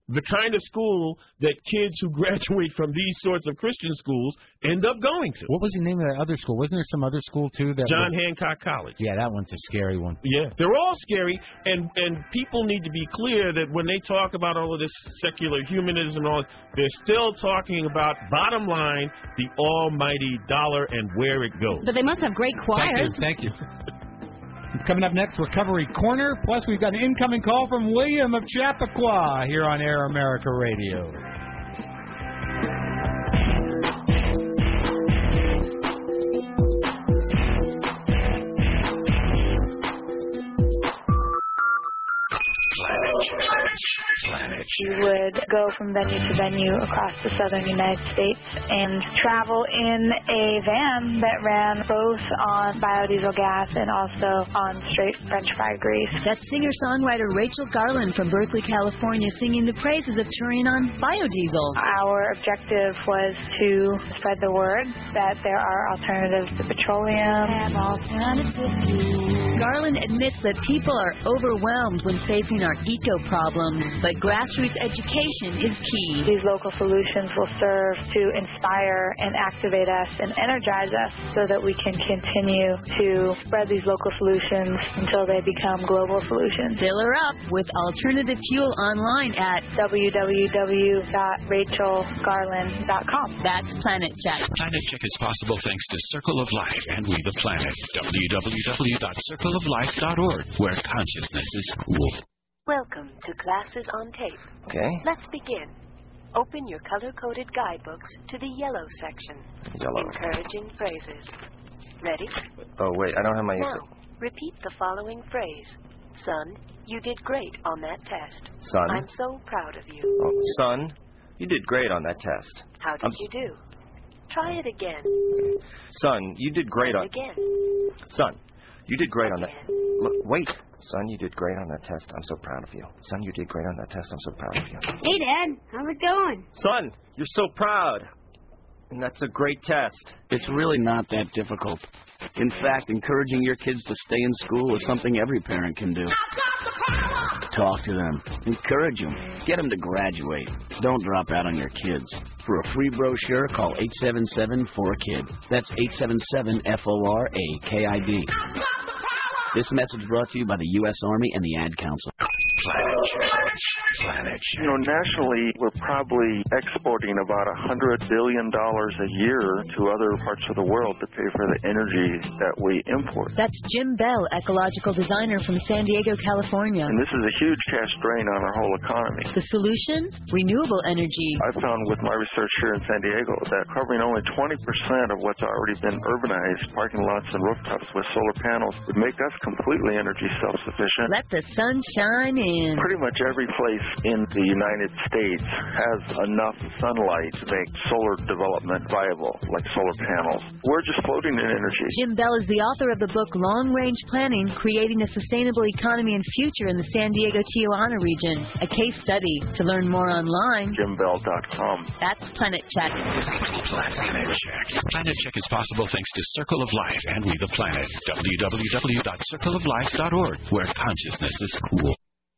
the kind of school that kids who graduate from these sorts of Christian schools end up going to. What was the name of that other school? Wasn't there some other school, too? That John was... Hancock College. Yeah, that one's a scary one. Yeah, they're all scary, and, and people need to be clear that when they talk about all of this secular humanism and all, they're still talking about, bottom line, the almighty dollar and where it goes. But they must have great choirs. Thank you. Thank you. Coming up next, Recovery Corner. Plus, we've got an incoming call from William of Chappaqua here on Air America Radio. We would go from venue to venue across the southern United States and travel in a van that ran both on biodiesel gas and also on straight French fry grease. That's singer-songwriter Rachel Garland from Berkeley, California, singing the praises of touring on biodiesel. Our objective was to spread the word that there are alternatives to petroleum. Garland admits that people are overwhelmed when facing our eco problems, but grassroots education is key. These local solutions will serve to inspire and activate us and energize us so that we can continue to spread these local solutions until they become global solutions. Fill her up with alternative fuel online at w w w dot rachel garland dot com. That's Planet Check. Planet Check is possible thanks to Circle of Life and We the Planet. w w w dot circle of life dot org, where consciousness is cool. Welcome to Classes on Tape. Okay. Let's begin. Open your color-coded guidebooks to the yellow section. Yellow. Encouraging phrases. Ready? Oh, wait, I don't have my... Now, repeat the following phrase. Son, you did great on that test. Son? I'm so proud of you. Oh, son, you did great on that test. How did I'm... you do? Try it again. Son, you did great and on... again. Son, you did great again. on that... Look, wait. Son, you did great on that test. I'm so proud of you. Son, you did great on that test. I'm so proud of you. Hey, Dad. How's it going? Son, you're so proud. And that's a great test. It's really not that difficult. In fact, encouraging your kids to stay in school is something every parent can do. Talk to them. Encourage them. Get them to graduate. Don't drop out on your kids. For a free brochure, call eight seven seven, four kid. That's eight seven seven, F O R A K I D. This message brought to you by the U S Army and the Ad Council. Planet Check. Planet Check. You know, nationally, we're probably exporting about one hundred billion dollars a year to other parts of the world to pay for the energy that we import. That's Jim Bell, ecological designer from San Diego, California. And this is a huge cash drain on our whole economy. The solution? Renewable energy. I found with my research here in San Diego that covering only twenty percent of what's already been urbanized, parking lots and rooftops with solar panels, would make us completely energy self-sufficient. Let the sun shine in. Pretty much every place in the United States has enough sunlight to make solar development viable, like solar panels. We're just floating in energy. Jim Bell is the author of the book Long Range Planning, Creating a Sustainable Economy and Future in the San Diego-Tijuana region. A case study. To learn more online, jim bell dot com. That's Planet Check. Planet Check. Planet Check is possible thanks to Circle of Life and We the Planet. w w w dot circle of life dot org, where consciousness is cool.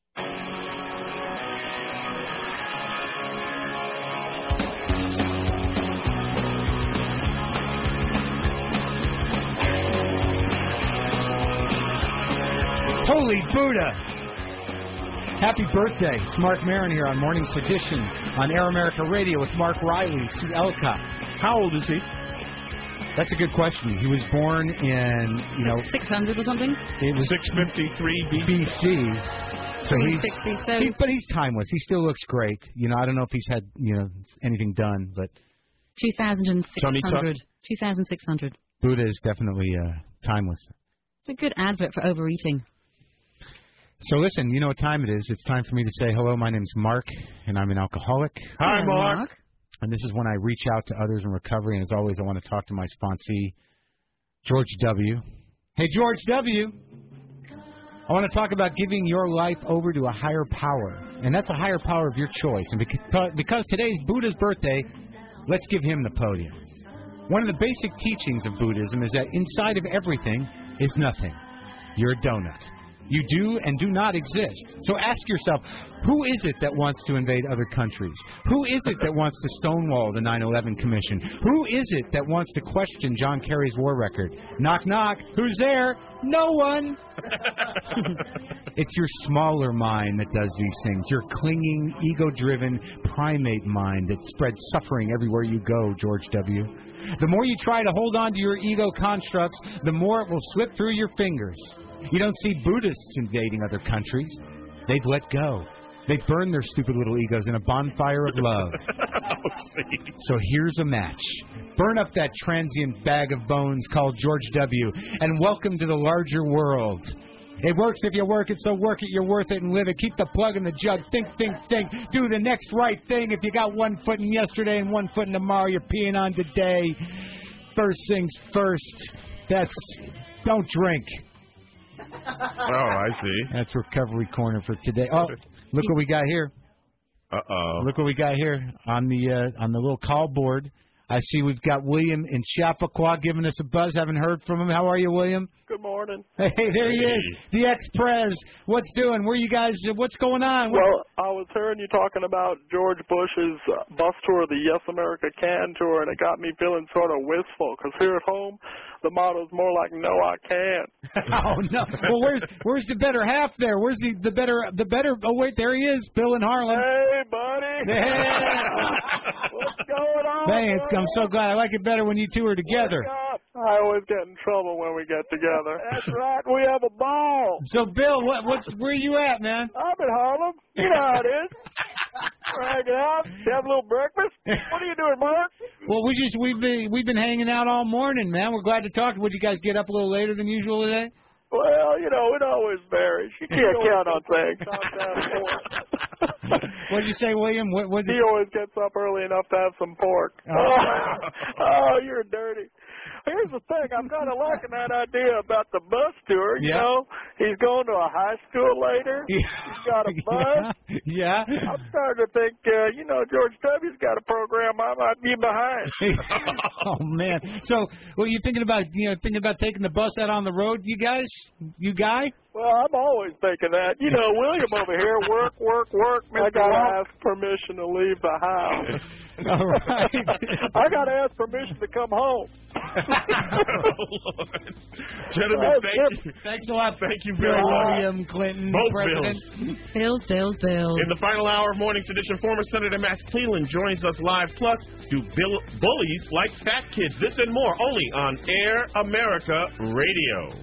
Holy Buddha! Happy birthday. It's Mark Maron here on Morning Sedition on Air America Radio with Mark Riley, C. Elcott. How old is he? That's a good question. He was born in, you know... six hundred or something? It was six fifty-three B C. So he's, so. he, but he's timeless. He still looks great. You know, I don't know if he's had, you know, anything done, but... two thousand six hundred. two thousand six hundred. Buddha is definitely uh, timeless. It's a good advert for overeating. So listen, you know what time it is. It's time for me to say hello. My name's Mark, and I'm an alcoholic. Hi, Hi Mark. Mark. And this is when I reach out to others in recovery. And as always, I want to talk to my sponsee, George W. Hey, George W. I want to talk about giving your life over to a higher power. And that's a higher power of your choice. And because, because today's Buddha's birthday, let's give him the podium. One of the basic teachings of Buddhism is that inside of everything is nothing. You're a donut. You do and do not exist. So ask yourself, who is it that wants to invade other countries? Who is it that wants to stonewall the nine eleven Commission? Who is it that wants to question John Kerry's war record? Knock, knock. Who's there? No one. It's your smaller mind that does these things. Your clinging, ego-driven primate mind that spreads suffering everywhere you go, George W. The more you try to hold on to your ego constructs, the more it will slip through your fingers. You don't see Buddhists invading other countries. They've let go. They've burned their stupid little egos in a bonfire of love. So here's a match. Burn up that transient bag of bones called George W. and welcome to the larger world. It works if you work it, so work it, you're worth it, and live it. Keep the plug in the jug. Think, think, think. Do the next right thing. If you got one foot in yesterday and one foot in tomorrow, you're peeing on today. First things first. That's don't drink. Oh, I see. That's Recovery Corner for today. Oh, look what we got here. Uh-oh. Look what we got here on the uh, on the little call board. I see we've got William in Chappaqua giving us a buzz. Haven't heard from him. How are you, William? Good morning. Hey, there he is, the ex-prez. What's doing? Where you guys? What's going on? What? Well, I was hearing you talking about George Bush's uh, bus tour, the Yes America Can tour, and it got me feeling sort of wistful. Because here at home, the motto's more like "No, I can't." Oh no! Well, where's where's the better half there? Where's the the better the better? Oh wait, there he is, Bill in Harlem. Hey, buddy. Yeah. What's going on? Man, I'm so glad. I like it better when you two are together. I always get in trouble when we get together. That's right. We have a ball. So, Bill, what, what's where you at, man? I'm in Harlem. You know how it is. We're hanging out. Have a little breakfast. What are you doing, Mark? Well, we just we've been we've been hanging out all morning, man. We're glad to talk. Would you guys get up a little later than usual today? Well, you know, it always varies. You can't count on things. What did you say, William? What, what did... He always gets up early enough to have some pork. Oh, oh you're dirty. Here's the thing. I'm kind of liking that idea about the bus tour. You yeah. know, he's going to a high school later. Yeah. He's got a bus. Yeah. yeah. I'm starting to think, uh, you know, George W.'s got a program I might be behind. Oh man. So, well, you thinking about, you know, thinking about taking the bus out on the road, you guys? You guy? Well, I'm always thinking that. You know, William over here, work, work, work. I got to ask permission to leave the house. All right. I got to ask permission to come home. Oh, Lord. Gentlemen, thank you. Thanks a lot. Thank you very much. William Clinton, Both President. Bills. Bills, Bills, Bills. In the final hour of Morning's edition, former Senator Max Cleland joins us live. Plus, do bill- bullies like fat kids? This and more only on Air America Radio.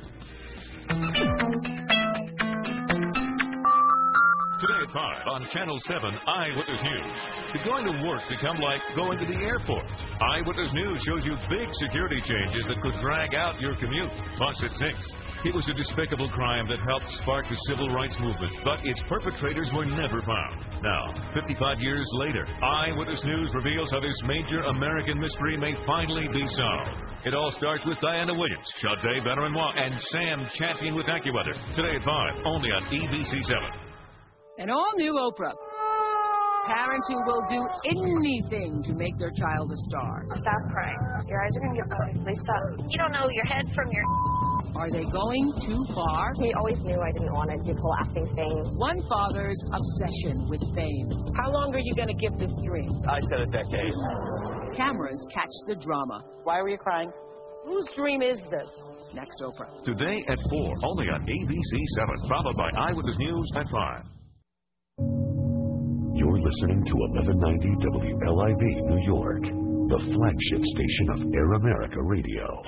Today at five on Channel seven Eyewitness News. Did going to work become like going to the airport? Eyewitness News shows you big security changes that could drag out your commute. Plus at six, it was a despicable crime that helped spark the civil rights movement, but its perpetrators were never found. Now, fifty-five years later, Eyewitness News reveals how this major American mystery may finally be solved. It all starts with Diana Williams, Sade Benoit, and Sam Champion with AccuWeather. Today at five, only on E B C seven. An all-new Oprah. Parents who will do anything to make their child a star. Stop crying. Your eyes are going to get puffy. Please stop. You don't know your head from your... Are they going too far? He always knew I didn't want to do lasting fame. One father's obsession with fame. How long are you going to give this dream? I said a decade. Cameras catch the drama. Why were you crying? Whose dream is this? Next Oprah. Today at four, only on A B C seven, followed by Eyewitness News at five. You're listening to eleven ninety W L I V New York, the flagship station of Air America Radio.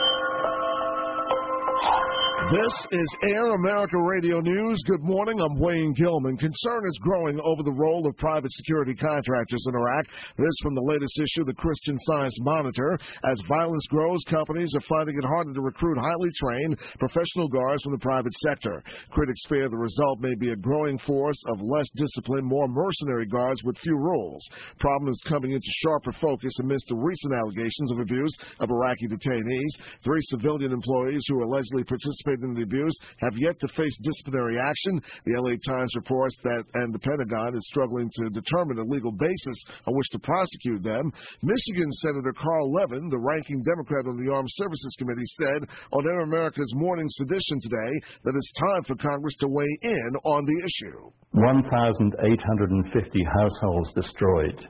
This is Air America Radio News. Good morning. I'm Wayne Gilman. Concern is growing over the role of private security contractors in Iraq. This from the latest issue of the Christian Science Monitor. As violence grows, companies are finding it harder to recruit highly trained professional guards from the private sector. Critics fear the result may be a growing force of less disciplined, more mercenary guards with few rules. Problem is coming into sharper focus amidst the recent allegations of abuse of Iraqi detainees. Three civilian employees who allegedly participated in the abuse have yet to face disciplinary action. The L A Times reports that, and the Pentagon is struggling to determine a legal basis on which to prosecute them. Michigan Senator Carl Levin, the ranking Democrat on the Armed Services Committee, said on Air America's Morning Sedition today that it's time for Congress to weigh in on the issue. one thousand eight hundred fifty households destroyed,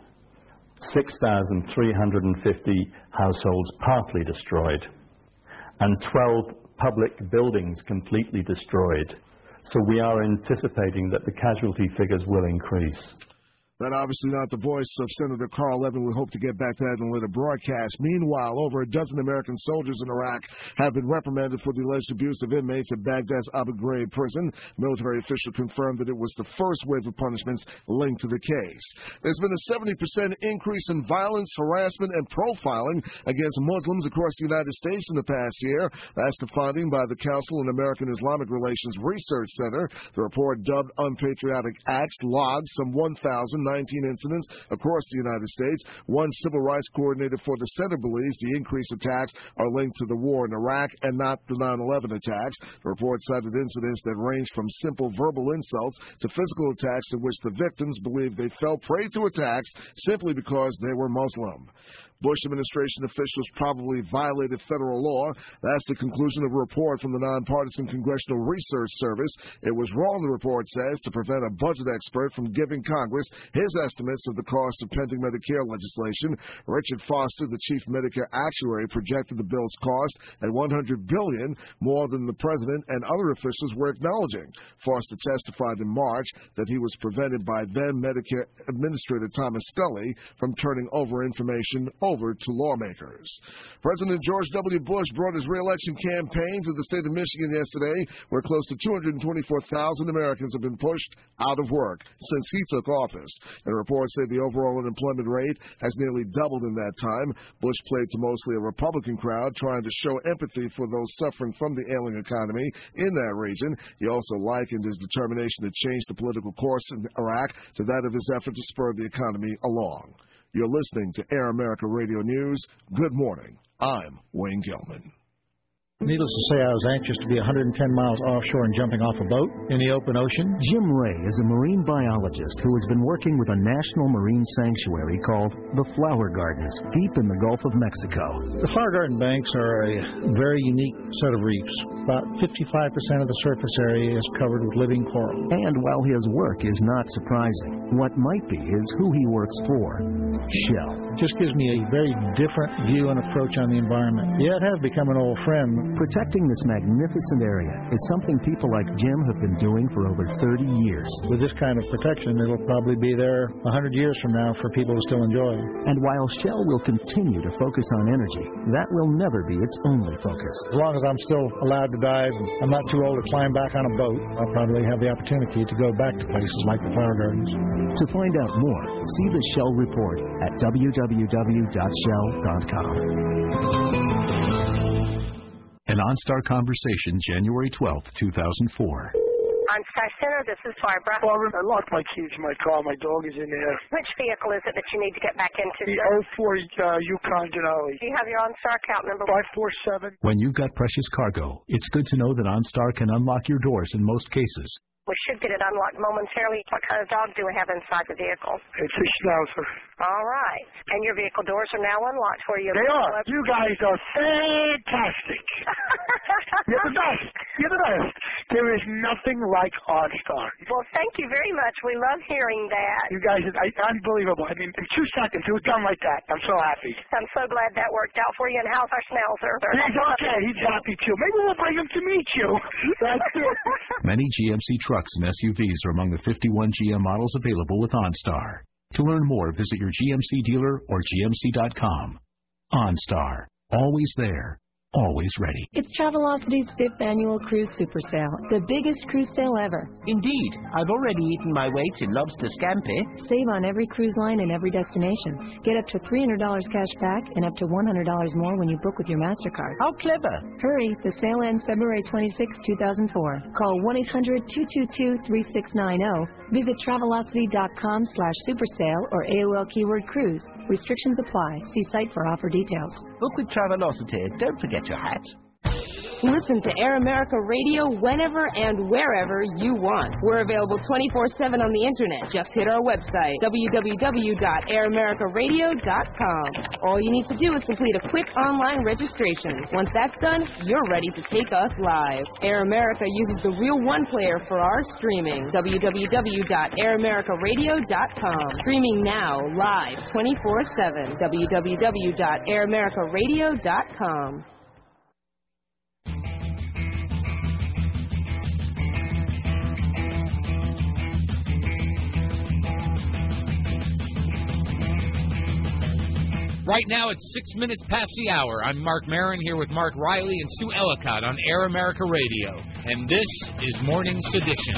six thousand three hundred fifty households partly destroyed, and twelve public buildings completely destroyed. So we are anticipating that the casualty figures will increase. That obviously not the voice of Senator Carl Levin. We hope to get back to that in a later broadcast. Meanwhile, over a dozen American soldiers in Iraq have been reprimanded for the alleged abuse of inmates at Baghdad's Abu Ghraib prison. Military officials confirmed that it was the first wave of punishments linked to the case. There's been a seventy percent increase in violence, harassment, and profiling against Muslims across the United States in the past year. That's the finding by the Council on American Islamic Relations Research Center. The report, dubbed Unpatriotic Acts, logged some one thousand nineteen incidents across the United States. One civil rights coordinator for the center believes the increased attacks are linked to the war in Iraq and not the nine eleven attacks. The report cited incidents that range from simple verbal insults to physical attacks in which the victims believe they fell prey to attacks simply because they were Muslim. Bush administration officials probably violated federal law. That's the conclusion of a report from the nonpartisan Congressional Research Service. It was wrong, the report says, to prevent a budget expert from giving Congress his estimates of the cost of pending Medicare legislation. Richard Foster, the chief Medicare actuary, projected the bill's cost at one hundred billion dollars, more than the president and other officials were acknowledging. Foster testified in March that he was prevented by then Medicare Administrator Thomas Scully from turning over information over to lawmakers. President George W. Bush brought his re-election campaign to the state of Michigan yesterday, where close to two hundred twenty-four thousand Americans have been pushed out of work since he took office. And reports say the overall unemployment rate has nearly doubled in that time. Bush played to mostly a Republican crowd, trying to show empathy for those suffering from the ailing economy in that region. He also likened his determination to change the political course in Iraq to that of his effort to spur the economy along. You're listening to Air America Radio News. Good morning. I'm Wayne Gilman. Needless to say, I was anxious to be one hundred ten miles offshore and jumping off a boat in the open ocean. Jim Ray is a marine biologist who has been working with a national marine sanctuary called the Flower Gardens, deep in the Gulf of Mexico. The Flower Garden banks are a very unique set of reefs. About fifty-five percent of the surface area is covered with living coral. And while his work is not surprising, what might be is who he works for, Shell. It just gives me a very different view and approach on the environment. Yeah, it has become an old friend. Protecting this magnificent area is something people like Jim have been doing for over thirty years. With this kind of protection, it'll probably be there one hundred years from now for people to still enjoy. And while Shell will continue to focus on energy, that will never be its only focus. As long as I'm still allowed to dive, I'm not too old to climb back on a boat, I'll probably have the opportunity to go back to places like the Flower Gardens. To find out more, see the Shell report at w w w dot shell dot com. An OnStar Conversation, January twelfth, two thousand four. OnStar Center, this is Barbara. Barbara, I locked my keys in my car. My dog is in there. Which vehicle is it that you need to get back into? The oh four uh, Yukon Denali. Do you have your OnStar account number? five four seven. When you've got precious cargo, it's good to know that OnStar can unlock your doors in most cases. We should get it unlocked momentarily. What kind of dog do we have inside the vehicle? It's a Schnauzer. All right. And your vehicle doors are now unlocked for you. They are. You guys are fantastic. You're the best. You're the best. There is nothing like OnStar. Well, thank you very much. We love hearing that. You guys are unbelievable. I mean, in two seconds, it was done like that. I'm so happy. I'm so glad that worked out for you. And how's our Schnauzer? He's okay. He's happy, too. Maybe we'll bring him to meet you. That's it. Many G M C trucks and S U Vs are among the fifty-one G M models available with OnStar. To learn more, visit your G M C dealer or G M C dot com. OnStar. Always there. Always ready. It's Travelocity's fifth annual cruise super sale, the biggest cruise sale ever. Indeed. I've already eaten my weight in lobster scampi. Save on every cruise line and every destination. Get up to three hundred dollars cash back and up to one hundred dollars more when you book with your MasterCard. How clever. Hurry, the sale ends February twenty-sixth, two thousand four. Call one eight hundred, two two two, three six nine zero. Visit Travelocity dot com slash super sale or A O L keyword cruise. Restrictions apply. See site for offer details. Book with Travelocity. Don't forget your hat. Listen to Air America Radio whenever and wherever you want. We're available twenty-four seven on the internet. Just hit our website, w w w dot air america radio dot com. All you need to do is complete a quick online registration. Once that's done, you're ready to take us live. Air America uses the Real One player for our streaming. w w w dot air america radio dot com. Streaming now, live, twenty-four seven. w w w dot air america radio dot com. Right now, it's six minutes past the hour. I'm Mark Maron here with Mark Riley and Sue Ellicott on Air America Radio. And this is Morning Sedition.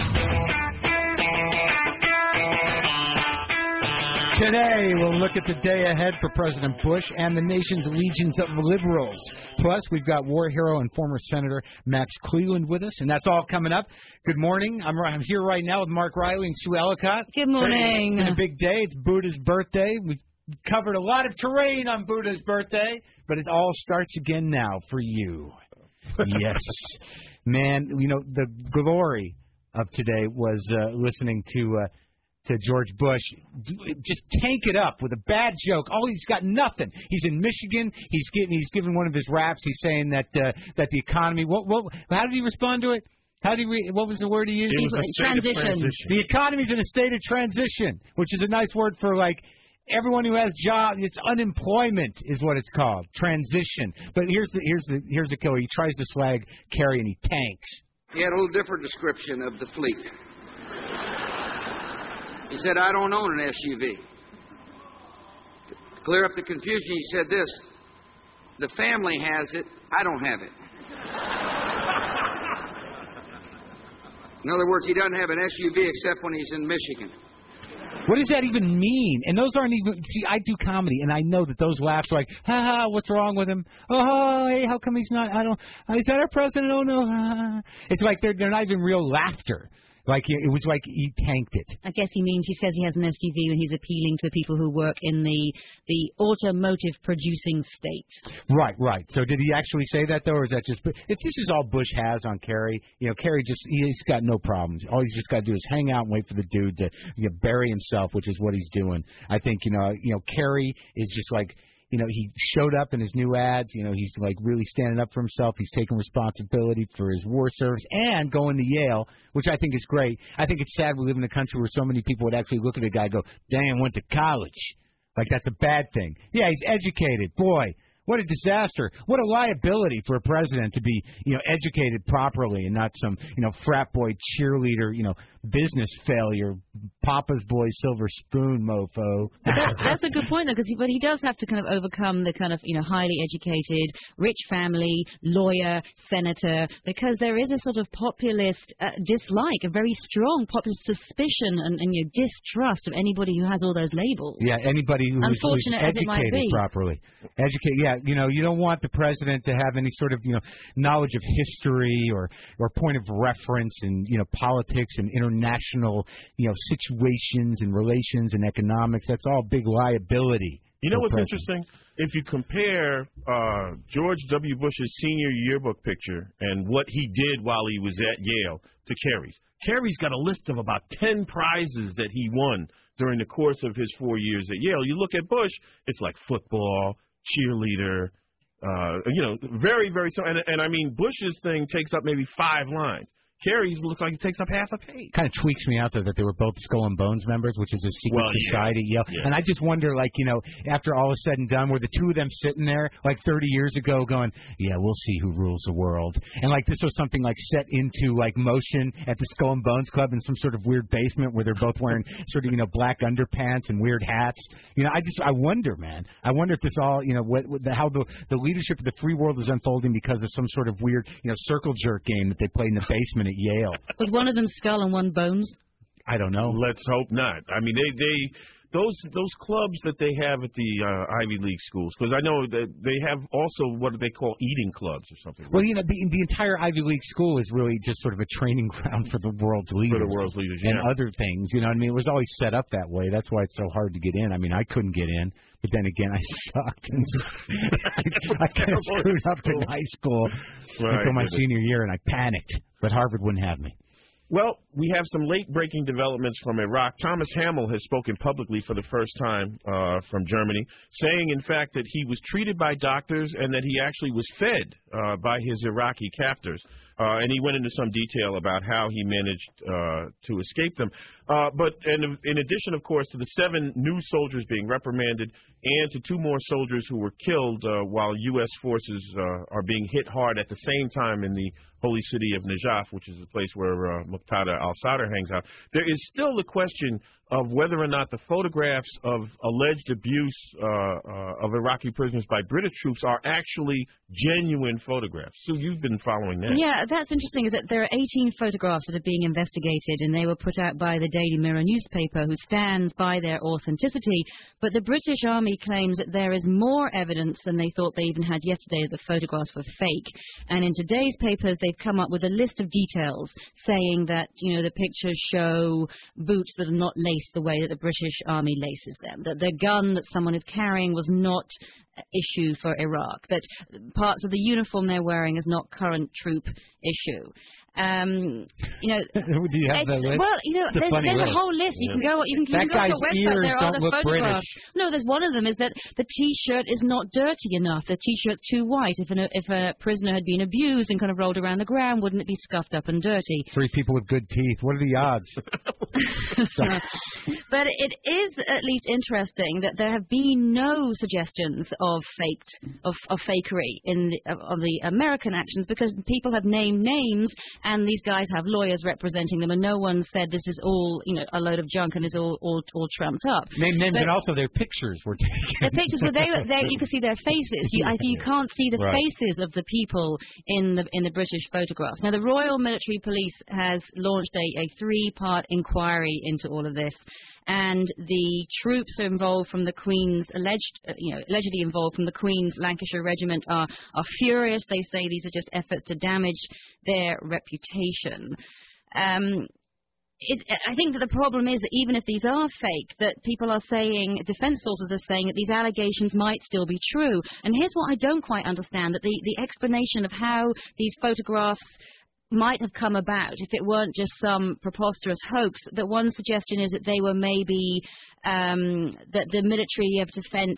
Today, we'll look at the day ahead for President Bush and the nation's legions of liberals. Plus, we've got war hero and former Senator Max Cleland with us, and that's all coming up. Good morning. I'm, I'm here right now with Mark Riley and Sue Ellicott. Good morning. It's been a big day. It's Buddha's birthday. We've covered a lot of terrain on Buddha's birthday, but it all starts again now for you. Yes. Man, you know, the glory of today was uh, listening to uh, to George Bush just tank it up with a bad joke. Oh, he's got nothing. He's in Michigan. He's getting he's giving one of his raps. He's saying that uh, that the economy. What what? How did he respond to it? How did he? Re- what was the word he used? It was a state transition. of transition. The economy's in a state of transition, which is a nice word for like. Everyone who has jobs, it's unemployment is what it's called, transition. But here's the here's the here's the killer. He tries to slag Kerry and he tanks. He had a little different description of the fleet. He said, "I don't own an S U V." To clear up the confusion, he said this: "The family has it. I don't have it." In other words, he doesn't have an S U V except when he's in Michigan. What does that even mean? And those aren't even... See, I do comedy, and I know that those laughs are like, ha ha, what's wrong with him? Oh, hey, how come he's not... I don't... Is that our president? Oh, no. Uh, it's like they're, they're not even real laughter. Like, it was like he tanked it. I guess he means he says he has an S U V and he's appealing to people who work in the the automotive producing state. Right, right. So did he actually say that, though, or is that just... If this is all Bush has on Kerry, you know, Kerry just... He's got no problems. All he's just got to do is hang out and wait for the dude to you know, bury himself, which is what he's doing. I think, you know, you know, Kerry is just like... You know, he showed up in his new ads. You know, he's like really standing up for himself. He's taking responsibility for his war service and going to Yale, which I think is great. I think it's sad we live in a country where so many people would actually look at a guy and go, damn, went to college. Like that's a bad thing. Yeah, he's educated. Boy, what a disaster. What a liability for a president to be, you know, educated properly and not some, you know, frat boy cheerleader, you know, business failure, Papa's boy silver spoon mofo. But that, that's a good point, though, because he, but he does have to kind of overcome the kind of, you know, highly educated, rich family, lawyer, senator, because there is a sort of populist uh, dislike, a very strong populist suspicion and, and you know, distrust of anybody who has all those labels. Yeah, anybody who's, who's Unfortunate as it might educated be. properly. Educate, yeah, you know, you don't want the president to have any sort of, you know, knowledge of history or, or point of reference in, you know, politics and international, you know, situations and relations and economics. That's all big liability. You know what's president. interesting? If you compare uh, George W. Bush's senior yearbook picture and what he did while he was at Yale to Kerry's, Kerry's got a list of about ten prizes that he won during the course of his four years at Yale. You look at Bush, it's like football, cheerleader, uh, you know, very, very, and, and I mean, Bush's thing takes up maybe five lines. Kerry's looks like it takes up half a page. Kind of tweaks me out there that they were both Skull and Bones members, which is a secret Well, yeah. society at Yale. Yeah. And I just wonder, like, you know, after all is said and done, were the two of them sitting there like thirty years ago going, yeah, we'll see who rules the world. And, like, this was something, like, set into, like, motion at the Skull and Bones Club in some sort of weird basement where they're both wearing sort of, you know, black underpants and weird hats. You know, I just, I wonder, man. I wonder if this all, you know, what, what the, how the, the leadership of the free world is unfolding because of some sort of weird, you know, circle jerk game that they played in the basement at Yale. Was one of them Skull and one Bones? I don't know. Let's hope not. I mean, they they those those clubs that they have at the uh, Ivy League schools, because I know that they have also what they call eating clubs or something. Well, you know, the, the entire Ivy League school is really just sort of a training ground for the world's leaders. For the world's leaders, and yeah. other things. You know what I mean? It was always set up that way. That's why it's so hard to get in. I mean, I couldn't get in, but then again, I sucked. And I, I kind of screwed up in high school Right, until my did it. senior year, and I panicked. But Harvard wouldn't have me. Well, we have some late-breaking developments from Iraq. Thomas Hamill has spoken publicly for the first time uh, from Germany, saying, in fact, that he was treated by doctors and that he actually was fed uh, by his Iraqi captors. Uh, and he went into some detail about how he managed uh, to escape them. Uh, but in, in addition, of course, to the seven new soldiers being reprimanded and to two more soldiers who were killed uh, while U S forces uh, are being hit hard at the same time in the holy city of Najaf, which is the place where uh, Muqtada al-Sadr hangs out, there is still the question of whether or not the photographs of alleged abuse uh, uh, of Iraqi prisoners by British troops are actually genuine photographs. So you've been following that. Yeah, that's interesting, is that there are eighteen photographs that are being investigated, and they were put out by the Daily Mirror newspaper, who stands by their authenticity. But the British Army claims that there is more evidence than they thought they even had yesterday that the photographs were fake. And in today's papers, they've come up with a list of details saying that, you know, the pictures show boots that are not laced the way that the British Army laces them, that the gun that someone is carrying was not issue for Iraq, that parts of the uniform they're wearing is not current troop issue. Um, you know, do you have the list? Well, you know, It's a there's, funny there's a list. whole list. You Yeah. can go. You can, you That can go to guy's a website. ears There are don't the look photographs. British. No, there's one of them is that the T-shirt is not dirty enough. The T-shirt's too white. If an, if a prisoner had been abused and kind of rolled around the ground, wouldn't it be scuffed up and dirty? Three people with good teeth. What are the odds? Sorry. But it is at least interesting that there have been no suggestions of faked of, of fakery in the, of, of the American actions, because people have named names and these guys have lawyers representing them, and no one said this is all, you know, a load of junk and is all all, all trumped up. Name names, But and also their pictures were taken. the pictures were there. There you can see their faces. You, I, you can't see the Right. faces of the people in the in the British photographs. Now, the Royal Military Police has launched a, a three-part inquiry into all of this, and the troops are involved from the Queen's alleged, uh, you know, allegedly involved from the Queen's Lancashire Regiment are are furious. They say these are just efforts to damage their reputation. Um, It, I think that the problem is that even if these are fake, that people are saying, defense sources are saying that these allegations might still be true. And here's what I don't quite understand, that the, the explanation of how these photographs might have come about, if it weren't just some preposterous hoax, that one suggestion is that they were maybe, um, that the military of defense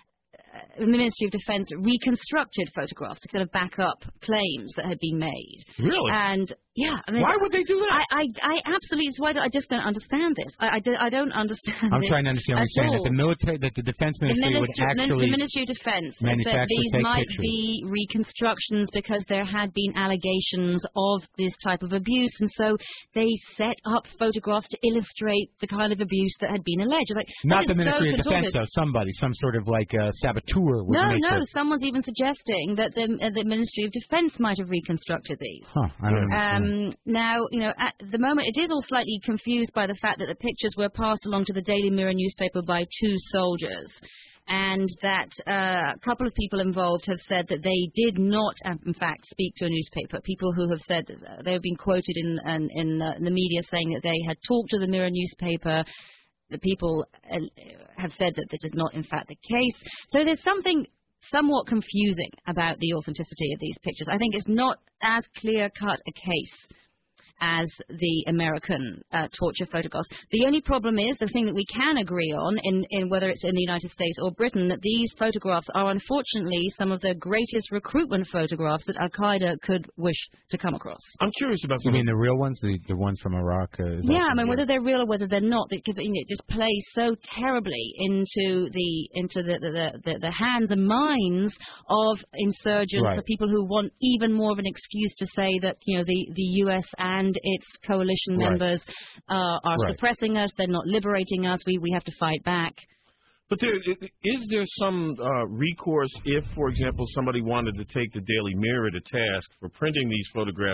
the Ministry of Defense reconstructed photographs to kind of back up claims that had been made. Really? And yeah, I mean, Why would they do that? I, I, I absolutely. It's why I just don't understand this. I, I, do, I don't understand. I'm this trying to understand what at you're saying. That all. the military, that the defense The ministry would ministry, actually the Ministry of Defense said that manufacture these fake might pictures. be reconstructions because there had been allegations of this type of abuse, and so they set up photographs to illustrate the kind of abuse that had been alleged. Like, Not that the is so Ministry of Defense, contorted. though. Somebody, some sort of like uh, saboteur. Would No, make no. the- Someone's even suggesting that the, uh, the Ministry of Defense might have reconstructed these. Huh, I don't know. Um, now, you know, at the moment, it is all slightly confused by the fact that the pictures were passed along to the Daily Mirror newspaper by two soldiers, and that uh, a couple of people involved have said that they did not, uh, in fact, speak to a newspaper. People who have said uh, they have been quoted in in, in, uh, in the media saying that they had talked to the Mirror newspaper. The people uh, have said that this is not, in fact, the case. So there's something somewhat confusing about the authenticity of these pictures. I think it's not as clear-cut a case as the American uh, torture photographs. The only problem is, the thing that we can agree on, in, in whether it's in the United States or Britain, that these photographs are unfortunately some of the greatest recruitment photographs that Al-Qaeda could wish to come across. I'm curious about You some. mean the real ones, the the ones from Iraq? Uh, is Yeah, also- I mean, whether they're real or whether they're not, they, it just plays so terribly into the into the the, the, the hands and minds of insurgents, Right. of people who want even more of an excuse to say that, you know, the, the U S and its coalition Right. members uh, are Right. suppressing us, they're not liberating us, we, we have to fight back. But there, is there some uh, recourse if, for example, somebody wanted to take the Daily Mirror to task for printing these photographs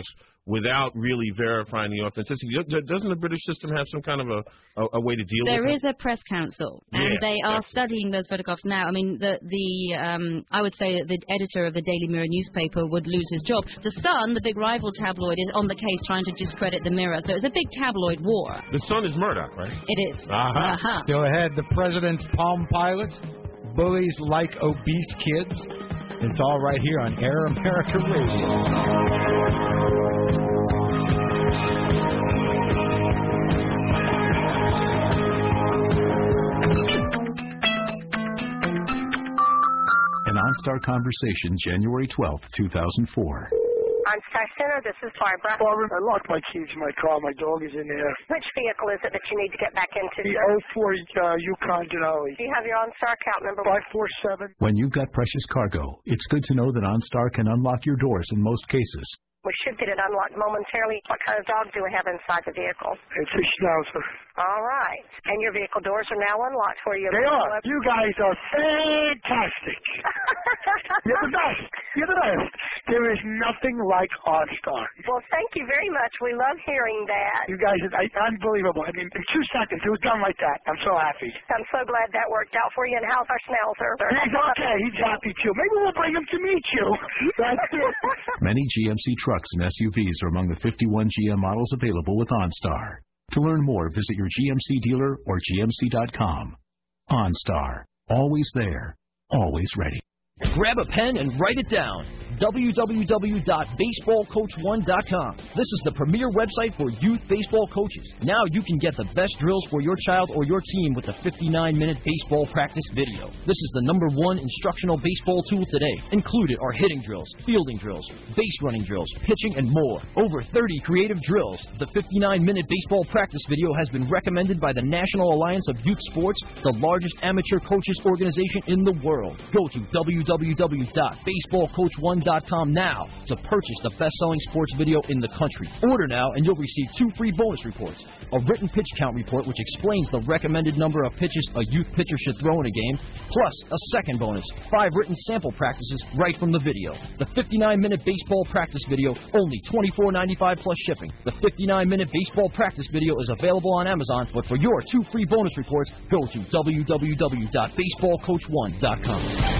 without really verifying the authenticity. Doesn't the British system have some kind of a, a, a way to deal There with it? There is a press council, and yeah, they are definitely. studying those photographs now. I mean, the the um, I would say that the editor of the Daily Mirror newspaper would lose his job. The Sun, the big rival tabloid, is on the case trying to discredit the Mirror. So it's a big tabloid war. The Sun is Murdoch, right? It is. Uh-huh. Uh-huh. Still ahead, the president's Palm Pilot. Bullies like obese kids. It's all right here on Air America Radio. An OnStar Conversation, January twelfth, two thousand four. OnStar Center, this is Barbara. Barbara, I locked my keys in my car. My dog is in there. Which vehicle is it that you need to get back into? The oh four uh, Yukon Denali. Do you have your OnStar account number? five four seven. When you've got precious cargo, it's good to know that OnStar can unlock your doors in most cases. We should get it unlocked momentarily. What kind of dog do we have inside the vehicle? It's a Schnauzer. All right. And your vehicle doors are now unlocked for you. They are. You guys are fantastic. You're the best. You're the best. There is nothing like OnStar. Well, thank you very much. We love hearing that. You guys are unbelievable. I mean, in two seconds, it was done like that. I'm so happy. I'm so glad that worked out for you. And how's our Schnauzer? He's okay. He's happy, too. Maybe we'll bring him to meet you. That's it. Many G M C trucks and S U Vs are among the fifty-one G M models available with OnStar. To learn more, visit your G M C dealer or G M C dot com. OnStar. Always there. Always ready. Grab a pen and write it down. w w w dot baseball coach one dot com. This is the premier website for youth baseball coaches. Now you can get the best drills for your child or your team with the fifty-nine minute baseball practice video. This is the number one instructional baseball tool today. Included are hitting drills, fielding drills, base running drills, pitching, and more. Over thirty creative drills. The fifty-nine minute baseball practice video has been recommended by the National Alliance of Youth Sports, the largest amateur coaches organization in the world. Go to w w w dot baseball coach one dot com now to purchase the best-selling sports video in the country. Order now and you'll receive two free bonus reports. A written pitch count report which explains the recommended number of pitches a youth pitcher should throw in a game, plus a second bonus, five written sample practices right from the video. The fifty-nine minute baseball practice video, only twenty-four ninety-five plus shipping. The fifty-nine minute baseball practice video is available on Amazon, but for your two free bonus reports, go to w w w dot baseball coach one dot com.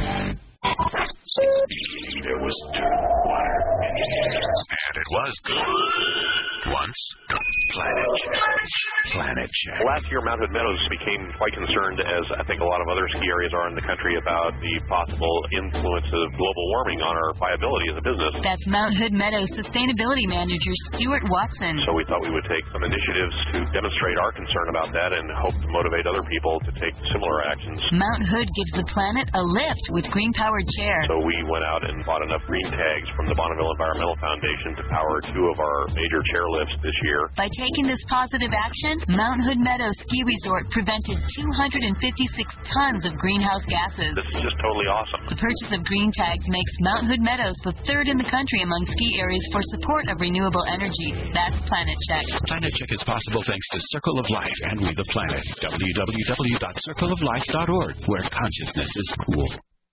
There was dirt, water, and air. And it was good. Once, Planet Check. Planet Check. Last year, Mount Hood Meadows became quite concerned, as I think a lot of other ski areas are in the country, about the possible influence of global warming on our viability as a business. That's Mount Hood Meadows Sustainability Manager Stuart Watson. So we thought we would take some initiatives to demonstrate our concern about that and hope to motivate other people to take similar actions. Mount Hood gives the planet a lift with green-powered chair. So we went out and bought enough green tags from the Bonneville Environmental Foundation to power two of our major chair lifts this year. By taking this positive action, Mount Hood Meadows Ski Resort prevented two hundred fifty-six tons of greenhouse gases. This is just totally awesome. The purchase of green tags makes Mount Hood Meadows the third in the country among ski areas for support of renewable energy. That's Planet Check. Planet Check is possible thanks to Circle of Life and We the Planet. w w w dot circle of life dot org, where consciousness is cool.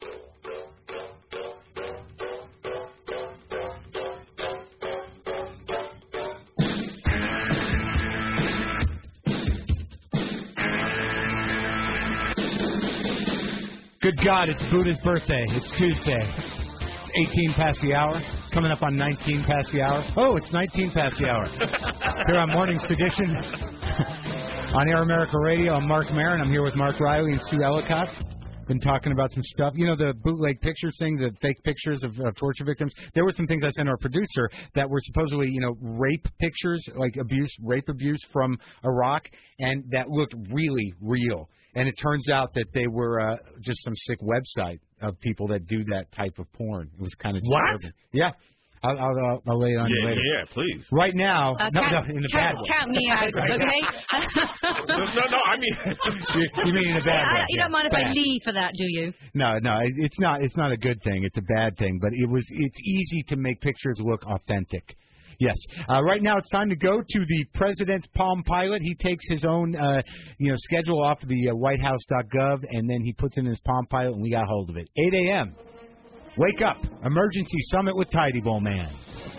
Good God, it's Buddha's birthday. It's Tuesday. It's eighteen past the hour. Coming up on nineteen past the hour. Oh, it's nineteen past the hour. Here on Morning Sedition on Air America Radio. I'm Mark Maron. I'm here with Mark Riley and Sue Ellicott. Been talking about some stuff. You know, the bootleg pictures thing, the fake pictures of uh, torture victims. There were some things I sent our producer that were supposedly, you know, rape pictures, like abuse, rape abuse from Iraq, and that looked really real. And it turns out that they were uh, just some sick website of people that do that type of porn. It was kind of What? disturbing. Yeah. I'll, I'll, I'll lay it on yeah, you later. Yeah, please. Right now, Uh, no, count, no, in a count, bad way. count me out, okay? no, no, no, I mean... you, you mean in a bad way. I, you don't yeah, mind if bad. I leave for that, do you? No, no, it- it's not. It's not a good thing. It's a bad thing. But it was. It's easy to make pictures look authentic. Yes. Uh, right now, it's time to go to the president's Palm Pilot. He takes his own, uh, you know, schedule off of the uh, white house dot gov, and then he puts in his Palm Pilot, and we got hold of it. eight a.m. Wake up! Emergency summit with Tidy Bowl Man.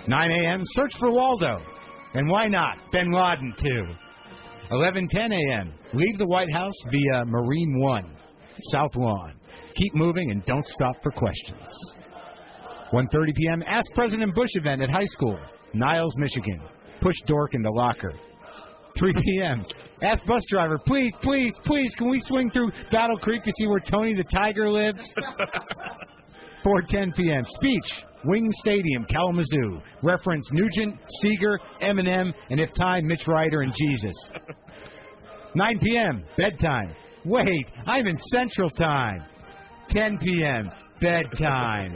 nine a.m., search for Waldo. And why not? Bin Laden, too. eleven ten a.m., leave the White House via Marine One, South Lawn. Keep moving and don't stop for questions. one thirty p.m., Ask President Bush event at high school, Niles, Michigan. Push dork in the locker. three p.m., ask bus driver, please, please, please, can we swing through Battle Creek to see where Tony the Tiger lives? four ten p.m., speech, Wing Stadium, Kalamazoo. Reference Nugent, Seeger, Eminem, and if time, Mitch Ryder and Jesus. nine p.m., bedtime. Wait, I'm in Central Time. ten p.m., bedtime.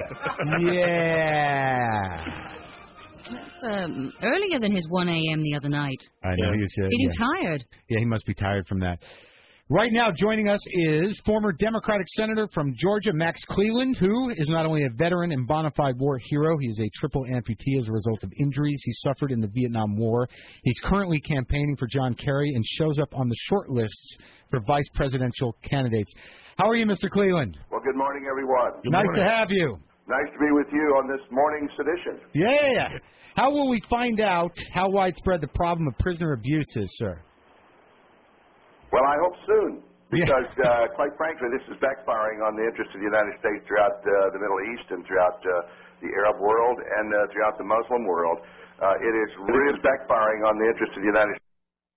Yeah. That's um, earlier than his one a.m. the other night. I know, he's uh, Getting yeah. tired. Yeah, he must be tired from that. Right now, joining us is former Democratic Senator from Georgia, Max Cleland, who is not only a veteran and bona fide war hero, he is a triple amputee as a result of injuries he suffered in the Vietnam War. He's currently campaigning for John Kerry and shows up on the short lists for vice presidential candidates. How are you, Mister Cleland? Well, good morning, everyone. Good nice morning. to have you. Nice to be with you on this morning's edition. Yeah. How will we find out how widespread the problem of prisoner abuse is, sir? Well, I hope soon, because, yeah. uh, quite frankly, this is backfiring on the interests of the United States throughout uh, the Middle East and throughout uh, the Arab world and uh, throughout the Muslim world. Uh, it is really backfiring on the interests of the United States.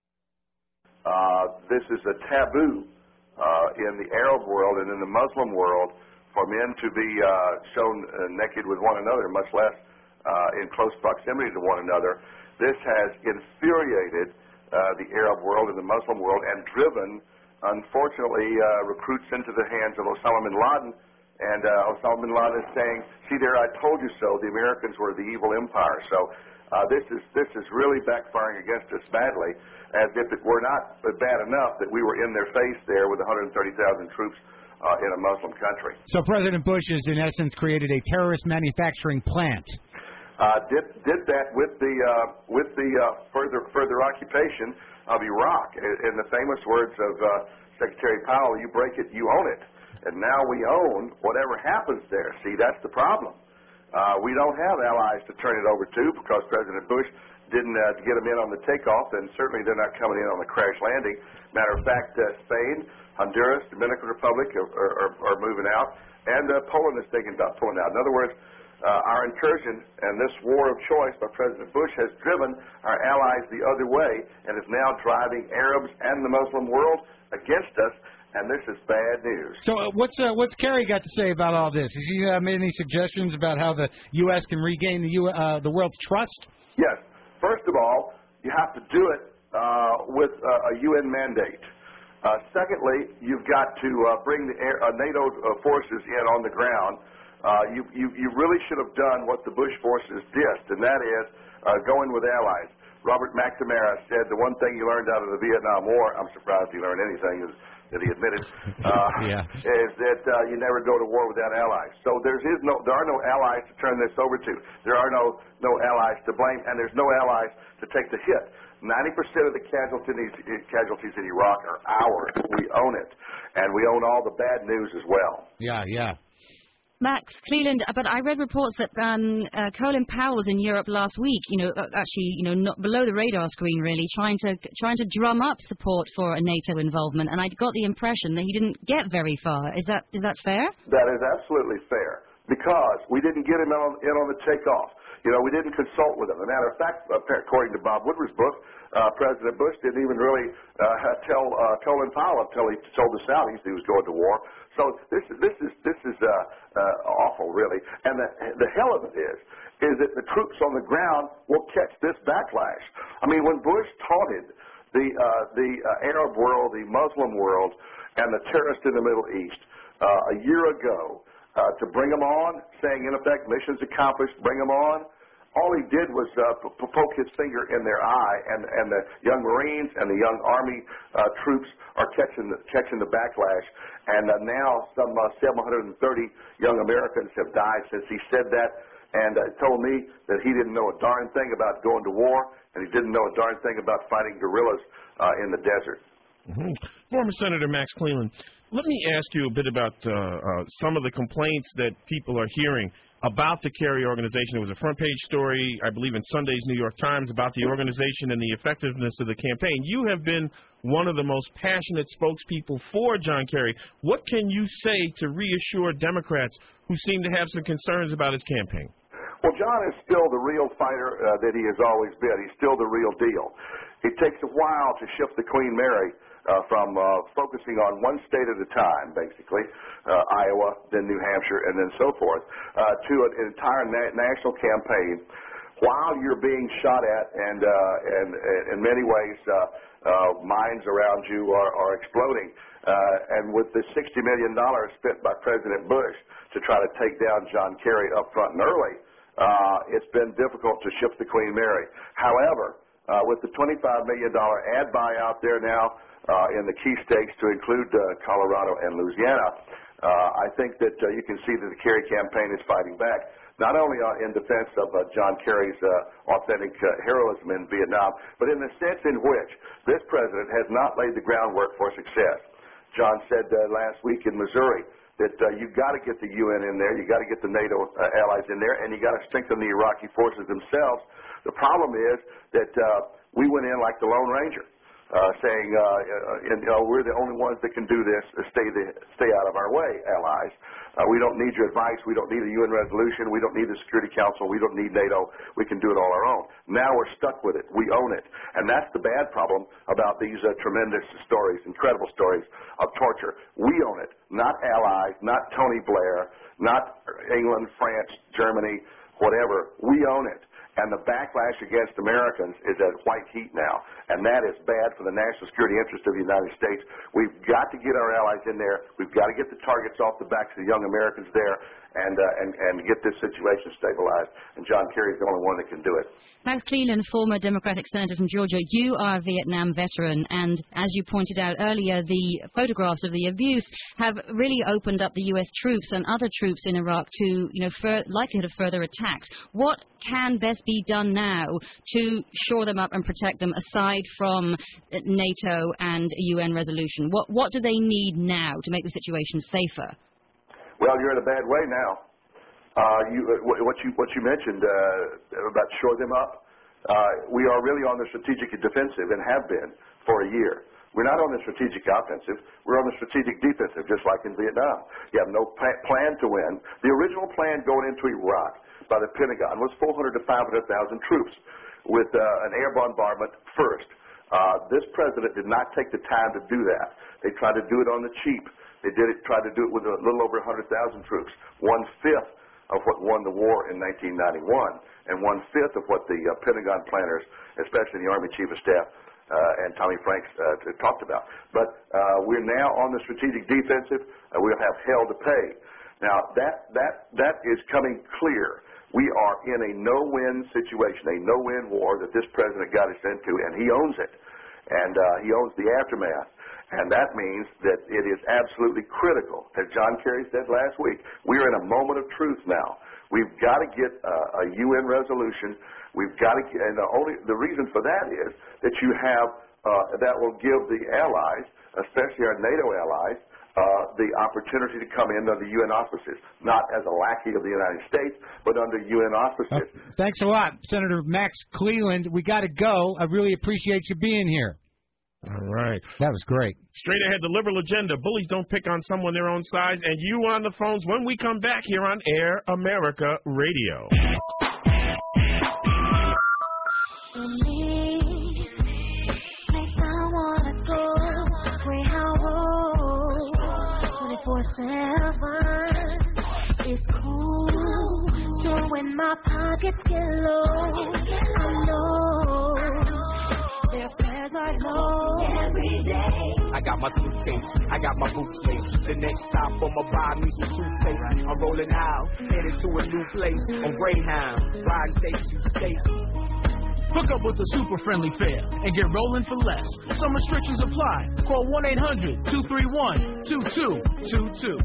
Uh, this is a taboo uh, in the Arab world and in the Muslim world for men to be uh, shown uh, naked with one another, much less uh, in close proximity to one another. This has infuriated Uh, the Arab world and the Muslim world, and driven, unfortunately, uh, recruits into the hands of Osama bin Laden. And uh, Osama bin Laden is saying, "See there, I told you so. The Americans were the evil empire." So uh, this is this is really backfiring against us badly, as if it were not bad enough that we were in their face there with one hundred thirty thousand troops uh, in a Muslim country. So President Bush has, in essence, created a terrorist manufacturing plant. Uh, did did that with the uh, with the uh, further further occupation of Iraq. In the famous words of uh, Secretary Powell, "You break it, you own it." And now we own whatever happens there. See, that's the problem. Uh, we don't have allies to turn it over to because President Bush didn't uh, get them in on the takeoff, and certainly they're not coming in on the crash landing. Matter of fact, uh, Spain, Honduras, Dominican Republic are, are, are moving out, and uh, Poland is thinking about pulling out. In other words, Uh, our incursion and this war of choice by President Bush has driven our allies the other way and is now driving Arabs and the Muslim world against us, and this is bad news. So uh, what's uh, what's Kerry got to say about all this? Has he uh, made any suggestions about how the U S can regain the U uh, the world's trust? Yes. First of all, you have to do it uh, with uh, a U N mandate. Uh, secondly, you've got to uh, bring the air, uh, NATO uh, forces in on the ground. Uh, you, you, you really should have done what the Bush forces did, and that is uh, going with allies. Robert McNamara said the one thing you learned out of the Vietnam War, I'm surprised he learned anything, is that he admitted, uh, yeah. is that uh, you never go to war without allies. So there is no, there are no allies to turn this over to. There are no, no allies to blame, and there's no allies to take the hit. ninety percent of the casualties, casualties in Iraq are ours. We own it, and we own all the bad news as well. Yeah, yeah. Max Cleland, but I read reports that um, uh, Colin Powell was in Europe last week. You know, actually, you know, not below the radar screen, really, trying to trying to drum up support for a NATO involvement. And I got the impression that he didn't get very far. Is that is that fair? That is absolutely fair, because we didn't get him in on, in on the takeoff. You know, we didn't consult with him. As a matter of fact, according to Bob Woodward's book, uh, President Bush didn't even really uh, tell uh, Colin Powell until he told the Saudis he was going to war. So this is this is this is uh, uh, awful, really. And the the hell of it is, is that the troops on the ground will catch this backlash. I mean, when Bush taunted the uh, the uh, Arab world, the Muslim world, and the terrorists in the Middle East uh, a year ago uh, to bring them on, saying in effect, mission's accomplished, bring them on. All he did was uh, p- poke his finger in their eye, and, and the young Marines and the young Army uh, troops are catching the, catching the backlash. And uh, now some uh, seven hundred thirty young Americans have died since he said that, and uh, told me that he didn't know a darn thing about going to war, and he didn't know a darn thing about fighting guerrillas uh, in the desert. Mm-hmm. Former Senator Max Cleland, let me ask you a bit about uh, uh, some of the complaints that people are hearing about the Kerry organization. There was a front-page story, I believe, in Sunday's New York Times about the organization and the effectiveness of the campaign. You have been one of the most passionate spokespeople for John Kerry. What can you say to reassure Democrats who seem to have some concerns about his campaign? Well, John is still the real fighter uh, that he has always been. He's still the real deal. It takes a while to shift the Queen Mary uh, from uh, focusing on one state at a time, basically, uh, Iowa, then New Hampshire, and then so forth, uh, to an entire na- national campaign while you're being shot at and, uh, and, and in many ways, uh, uh, minds around you are, are exploding. Uh, and with the sixty million dollars spent by President Bush to try to take down John Kerry up front and early, uh, it's been difficult to shift the Queen Mary. However, uh, with the twenty-five million dollars ad buy out there now uh, in the key states to include uh, Colorado and Louisiana, uh, I think that uh, you can see that the Kerry campaign is fighting back, not only uh, in defense of uh, John Kerry's uh, authentic uh, heroism in Vietnam, but in the sense in which this president has not laid the groundwork for success. John said uh, last week in Missouri that uh, you've got to get the U N in there, you've got to get the NATO uh, allies in there, and you've got to strengthen the Iraqi forces themselves. The problem is that uh, we went in like the Lone Ranger, uh, saying, uh, uh, you know, we're the only ones that can do this, uh, stay, the, stay out of our way, allies. Uh, we don't need your advice. We don't need a U N resolution. We don't need the Security Council. We don't need NATO. We can do it all our own. Now we're stuck with it. We own it. And that's the bad problem about these uh, tremendous stories, incredible stories of torture. We own it, not allies, not Tony Blair, not England, France, Germany, whatever. We own it. And the backlash against Americans is at white heat now, and that is bad for the national security interest of the United States. We've got to get our allies in there. We've got to get the targets off the backs of the young Americans there and, uh, and, and get this situation stabilized. And John Kerry is the only one that can do it. Max Cleland, former Democratic Senator from Georgia, you are a Vietnam veteran, and as you pointed out earlier, the photographs of the abuse have really opened up the U S troops and other troops in Iraq to, you know, fur- likelihood of further attacks. What can best be done now to shore them up and protect them, aside from NATO and a U N resolution? What what do they need now to make the situation safer? Well, you're in a bad way now. Uh, you, what you what you mentioned uh, about shore them up, uh, we are really on the strategic defensive and have been for a year. We're not on the strategic offensive. We're on the strategic defensive, just like in Vietnam. You have no plan to win. The original plan going into Iraq by the Pentagon was four hundred to five hundred thousand troops with uh, an air bombardment first. Uh, this president did not take the time to do that. They tried to do it on the cheap. They did it, tried to do it with a little over one hundred thousand troops, one-fifth of what won the war in nineteen ninety-one, and one-fifth of what the uh, Pentagon planners, especially the Army Chief of Staff, Uh, and Tommy Franks uh, talked about. But uh, we're now on the strategic defensive. Uh, we'll have hell to pay. Now, that, that, that is coming clear. We are in a no-win situation, a no-win war that this president got us into, and he owns it. And uh, he owns the aftermath. And that means that it is absolutely critical. As John Kerry said last week, we are in a moment of truth now. We've got to get uh, a U N resolution. We've got to get, and the only the reason for that is that you have uh, that will give the allies, especially our NATO allies, uh, the opportunity to come in under U N auspices, not as a lackey of the United States, but under U N auspices. Uh, thanks a lot, Senator Max Cleland. We got to go. I really appreciate you being here. All right. That was great. Straight ahead, the liberal agenda. Bullies don't pick on someone their own size. And you on the phones when we come back here on Air America Radio. It's cool, so when my pockets get low, I know their prayers are low every day. I got my suitcase, I got my boots laced. The next stop, I'ma buy me some toothpaste. I'm rolling out, headed to a new place on Greyhound, riding state to state. Hook up with a super friendly fare and get rolling for less. Some restrictions apply. Call one eight hundred two three one two two two two.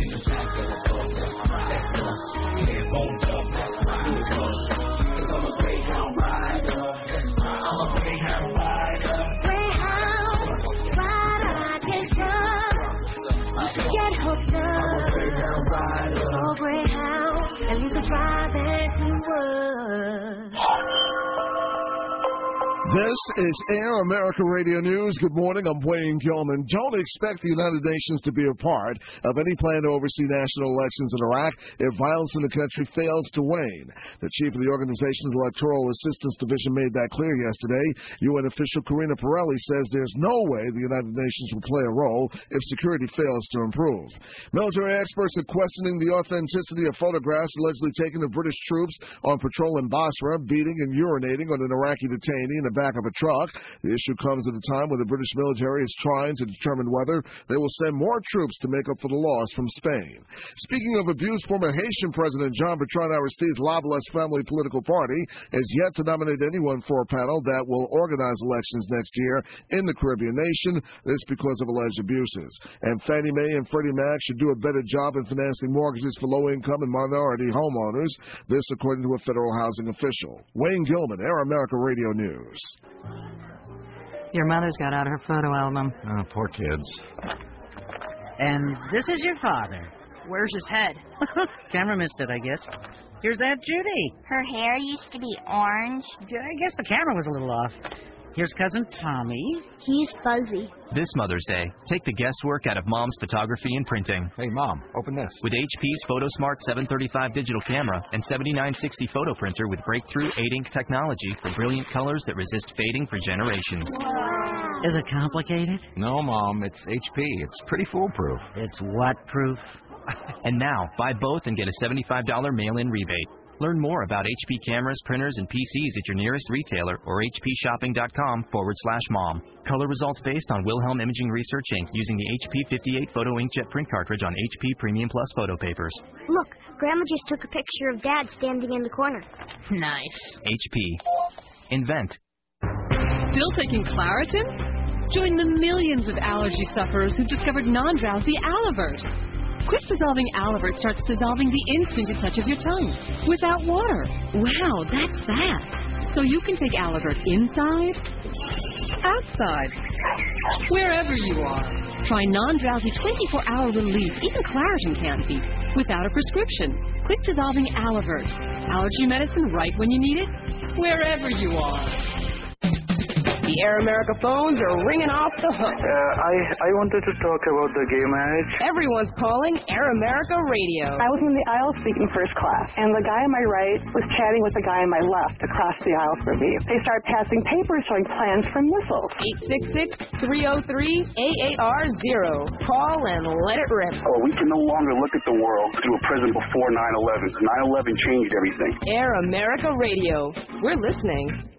I'm a Greyhound rider. I'm a Greyhound rider. Greyhound rider, I can trust. Greyhound rider. Oh, Greyhound, and you can drive into work. This is Air America Radio News. Good morning. I'm Wayne Gilman. Don't expect the United Nations to be a part of any plan to oversee national elections in Iraq if violence in the country fails to wane. The chief of the organization's Electoral Assistance Division made that clear yesterday. U N official Karina Pirelli says there's no way the United Nations will play a role if security fails to improve. Military experts are questioning the authenticity of photographs allegedly taken of British troops on patrol in Basra, beating and urinating on an Iraqi detainee in the back of a truck. The issue comes at a time when the British military is trying to determine whether they will send more troops to make up for the loss from Spain. Speaking of abuse, former Haitian President Jean Bertrand Aristide's La Valesse Family Political Party has yet to nominate anyone for a panel that will organize elections next year in the Caribbean nation. This because of alleged abuses. And Fannie Mae and Freddie Mac should do a better job in financing mortgages for low-income and minority homeowners. This according to a federal housing official. Wayne Gilman, Air America Radio News. Your mother's got out her photo album. Oh, poor kids. And this is your father. Where's his head? Camera missed it, I guess. Here's Aunt Judy. Her hair used to be orange. I guess the camera was a little off. Here's Cousin Tommy. He's fuzzy. This Mother's Day, take the guesswork out of Mom's photography and printing. Hey, Mom, open this. With H P's PhotoSmart seven thirty-five digital camera and seventy-nine sixty photo printer with breakthrough eight ink technology for brilliant colors that resist fading for generations. Wow. Is it complicated? No, Mom, it's H P. It's pretty foolproof. It's what proof? And now, buy both and get a seventy-five dollars mail-in rebate. Learn more about H P cameras, printers, and P Cs at your nearest retailer or hpshopping.com forward slash mom. Color results based on Wilhelm Imaging Research, Incorporated using the H P fifty-eight Photo Inkjet print cartridge on H P Premium Plus photo papers. Look, Grandma just took a picture of Dad standing in the corner. Nice. H P. Invent. Still taking Claritin? Join the millions of allergy sufferers who've discovered non-drowsy Alavert. Quick-dissolving Alavert starts dissolving the instant it touches your tongue, without water. Wow, that's fast. So you can take Alavert inside, outside, wherever you are. Try non-drowsy twenty-four hour relief even Claritin can't beat, without a prescription. Quick-dissolving Alavert. Allergy medicine right when you need it, wherever you are. The Air America phones are ringing off the hook. Uh, I I wanted to talk about the gay marriage. Everyone's calling Air America Radio. I was in the aisle speaking first class, and the guy on my right was chatting with the guy on my left across the aisle from me. They started passing papers showing plans for missiles. eight six six, three oh three, A A R zero. Call and let it rip. Oh, we can no longer look at the world through a prism before nine eleven. nine eleven changed everything. Air America Radio. We're listening.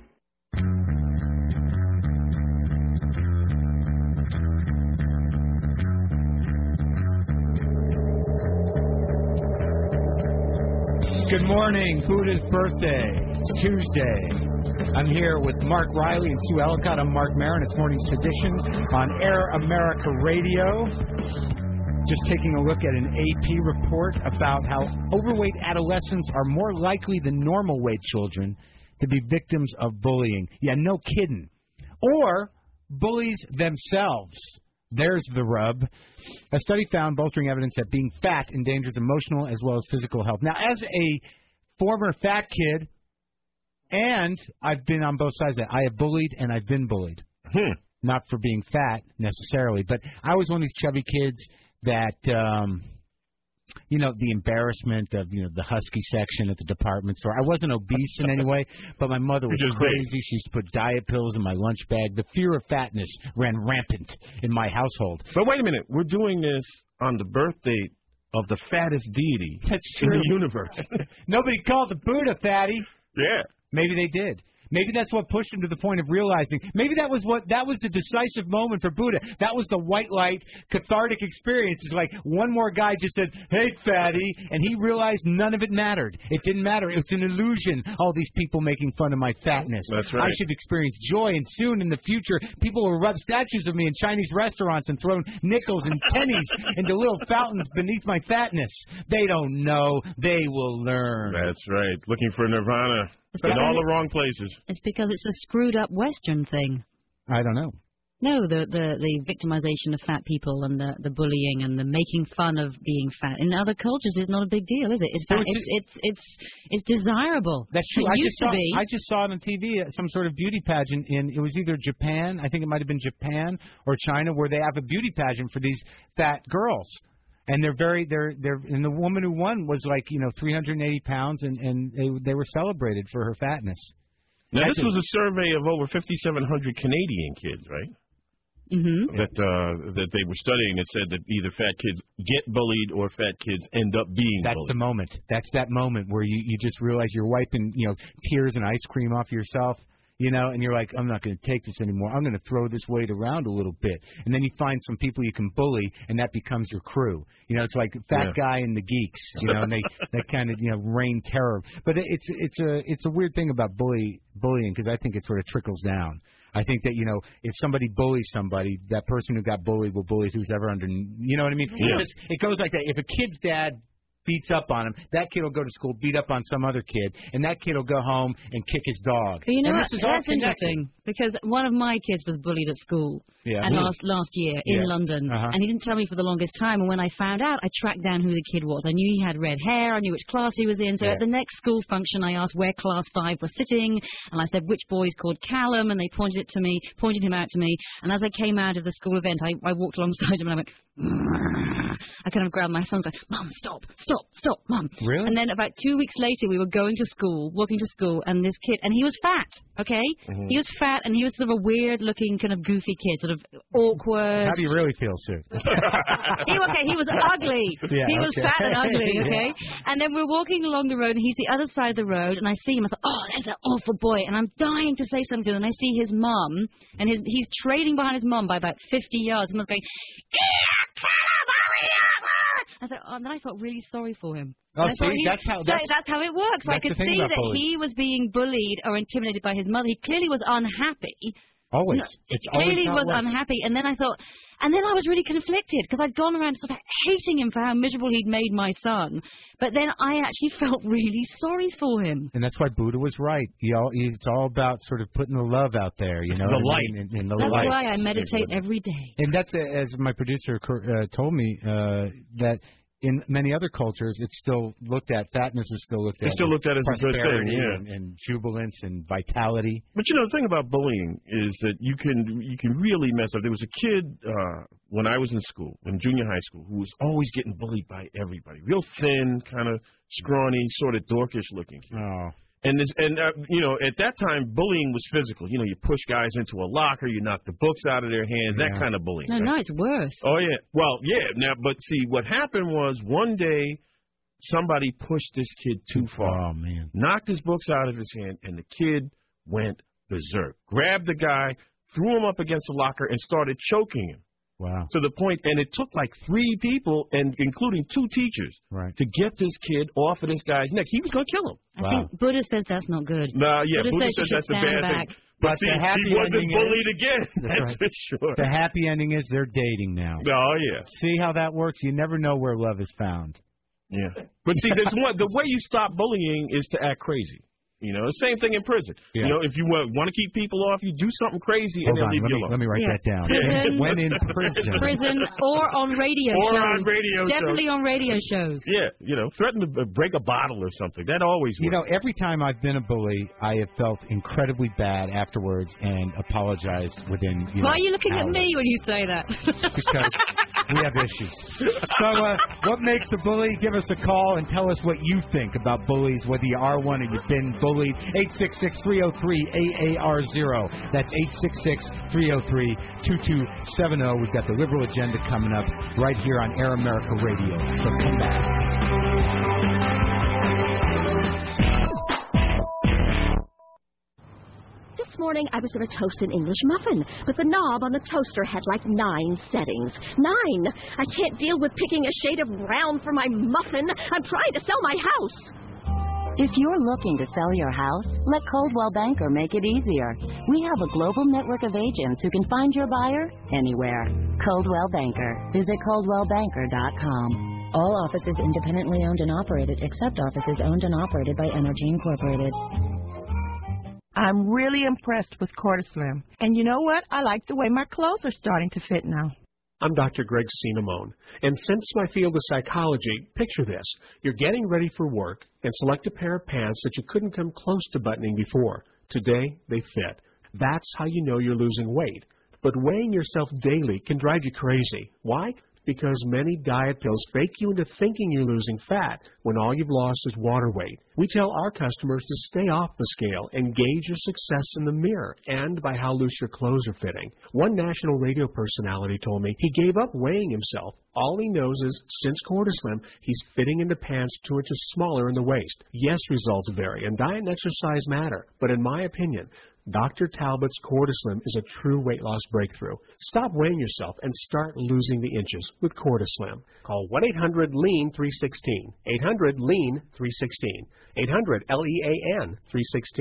Good morning. Buddha's birthday. It's Tuesday. I'm here with Mark Riley and Sue Ellicott. I'm Mark Maron. It's Morning Sedition on Air America Radio. Just taking a look at an A P report about how overweight adolescents are more likely than normal weight children to be victims of bullying. Yeah, no kidding. Or bullies themselves. There's the rub. A study found bolstering evidence that being fat endangers emotional as well as physical health. Now, as a former fat kid, and I've been on both sides of that, I have bullied and I've been bullied. Hmm. Not for being fat necessarily, but I was one of these chubby kids that, um, you know, the embarrassment of, you know, the husky section at the department store. I wasn't obese in any way, but my mother was crazy. She used to put diet pills in my lunch bag. The fear of fatness ran rampant in my household. But wait a minute. We're doing this on the birth date of the fattest deity That's in true. the universe. Nobody called the Buddha fatty. Yeah. Maybe they did. Maybe that's what pushed him to the point of realizing. Maybe that was what that was the decisive moment for Buddha. That was the white light cathartic experience. It's like one more guy just said, "Hey, fatty," and he realized none of it mattered. It didn't matter. It's an illusion. All these people making fun of my fatness. That's right. I should experience joy, and soon in the future, people will rub statues of me in Chinese restaurants and throw nickels and pennies into little fountains beneath my fatness. They don't know. They will learn. That's right. Looking for nirvana. In all the wrong places. It's because it's a screwed up Western thing. I don't know. No, the, the, the victimization of fat people and the, the bullying and the making fun of being fat in other cultures is not a big deal, is it? It's There fact, was it's, it's it's it's desirable. That's true. It I used just saw, to be. I just saw it on T V, uh, some sort of beauty pageant in, it was either Japan, I think it might have been Japan or China, where they have a beauty pageant for these fat girls. And they're very, they're, they're, and the woman who won was like, you know, three hundred eighty pounds, and, and they, they were celebrated for her fatness. Now, That's this was a survey of over fifty-seven hundred Canadian kids, right? Mm-hmm. That uh, that they were studying. It said that either fat kids get bullied or fat kids end up being That's bullied. the moment. That's that moment where you, you just realize you're wiping, you know, tears and ice cream off yourself, you know, and you're like, I'm not going to take this anymore. I'm going to throw this weight around a little bit. And then you find some people you can bully, and that becomes your crew. You know, it's like Fat Yeah. Guy and the Geeks, you know, and they, they kind of, you know, rain terror. But it, it's it's a it's a weird thing about bully bullying, because I think it sort of trickles down. I think that, you know, if somebody bullies somebody, that person who got bullied will bully who's ever under, you know what I mean? Yeah. It, just, it goes like that. If a kid's dad beats up on him, that kid will go to school, beat up on some other kid, and that kid will go home and kick his dog. But you know and what? this is all That's connected. interesting, because one of my kids was bullied at school, Yeah. and Mm. last last year in Yeah. London, Uh-huh. and he didn't tell me for the longest time. And when I found out, I tracked down who the kid was. I knew he had red hair. I knew which class he was in. So Yeah. at the next school function, I asked where class five was sitting, and I said which boy's called Callum, and they pointed it to me, pointed him out to me. And as I came out of the school event, I, I walked alongside him and I went. I kind of grabbed my son, going, Mum, stop, stop, stop, Mum. Really? And then about two weeks later, we were going to school, walking to school, and this kid, and he was fat, okay? Mhm. He was fat, and he was sort of a weird-looking, kind of goofy kid, sort of awkward. How do you really feel, Sue? he, okay, he was ugly. Yeah, he was okay. fat and ugly, Yeah. okay? And then we're walking along the road, and he's the other side of the road, and I see him. I thought, oh, there's that awful boy. And I'm dying to say something to him, and I see his mum, and his, he's trailing behind his mum by about fifty yards, and I was going, I thought, oh, and then I felt really sorry for him. Oh, And I see, thought he- that's how- so that's- that's how it works. So I that's could the thing see about that bullying. he was being bullied or intimidated by his mother. He clearly was unhappy. Always. No, It's always clearly how it was works. unhappy. And then I thought, and then I was really conflicted, because I'd gone around sort of hating him for how miserable he'd made my son. But then I actually felt really sorry for him. And that's why Buddha was right. You know, it's all about sort of putting the love out there, you It's know. the what I light. mean? And, and the That's light. why I meditate every day. And that's, uh, as my producer uh, told me, uh, that in many other cultures, it's still looked at, fatness is still looked at. It's still looked at as a good thing, prosperity yeah. and, and jubilance and vitality. But you know, the thing about bullying is that you can you can really mess up. There was a kid uh, when I was in school, in junior high school, who was always getting bullied by everybody. Real thin, kind of scrawny, sort of dorkish looking kid. Oh. And this, and uh, you know, at that time, bullying was physical. You know, you push guys into a locker, you knock the books out of their hands, that Yeah. kind of bullying. No, right? no, it's worse. Oh yeah. Well, yeah. Now, but see, what happened was one day somebody pushed this kid too far. Oh man. Knocked his books out of his hand, and the kid went berserk. Grabbed the guy, threw him up against the locker, and started choking him. Wow. To the point, and it took like three people, and including two teachers, Right. to get this kid off of this guy's neck. He was going to kill him. I think Buddha says that's not good. Nah, yeah, Buddha, Buddha says you says should that's a stand bad back. thing. But, But see, the happy he wasn't ending is- bullied again. That's That's right. for sure. The happy ending is they're dating now. Oh yeah. See how that works? You never know where love is found. Yeah. But see, there's one. The way you stop bullying is to act crazy. You know, the same thing in prison. Yeah. You know, if you want, want to keep people off, you do something crazy and Hold they'll on, leave let you me, alone. let me write Yeah. that down. Prison. When in prison. Prison or on radio Or shows. on radio shows. Definitely on radio shows. Yeah, you know, threaten to b- break a bottle or something. That always works. You know, every time I've been a bully, I have felt incredibly bad afterwards and apologized within. You know, Why are you looking at hours. me when you say that? Because we have issues. So, uh, what makes a bully? Give us a call and tell us what you think about bullies, whether you are one or you've been bullied. eight six six, three oh three, A A R zero. That's eight six six, three oh three, two two seven oh. We've got the Liberal Agenda coming up right here on Air America Radio. So come back. This morning I was going to toast an English muffin, but the knob on the toaster had like nine settings. Nine! I can't deal with picking a shade of brown for my muffin. I'm trying to sell my house. If you're looking to sell your house, let Coldwell Banker make it easier. We have a global network of agents who can find your buyer anywhere. Coldwell Banker. Visit coldwell banker dot com. All offices independently owned and operated, except offices owned and operated by Energy Incorporated. I'm really impressed with Cortislim. And you know what? I like the way my clothes are starting to fit now. I'm Doctor Greg Cinnamone, and since my field is psychology, picture this. You're getting ready for work and select a pair of pants that you couldn't come close to buttoning before. Today, they fit. That's how you know you're losing weight. But weighing yourself daily can drive you crazy. Why? Because many diet pills fake you into thinking you're losing fat when all you've lost is water weight. We tell our customers to stay off the scale and gauge your success in the mirror and by how loose your clothes are fitting. One national radio personality told me he gave up weighing himself. All he knows is, since Cortislim, he's fitting into pants two inches smaller in the waist. Yes, results vary, and diet and exercise matter. But in my opinion, Doctor Talbot's Cortislim is a true weight loss breakthrough. Stop weighing yourself and start losing the inches with Cortislim. Call one eight hundred lean three one six. eight hundred lean three one six. eight hundred L E A N three one six.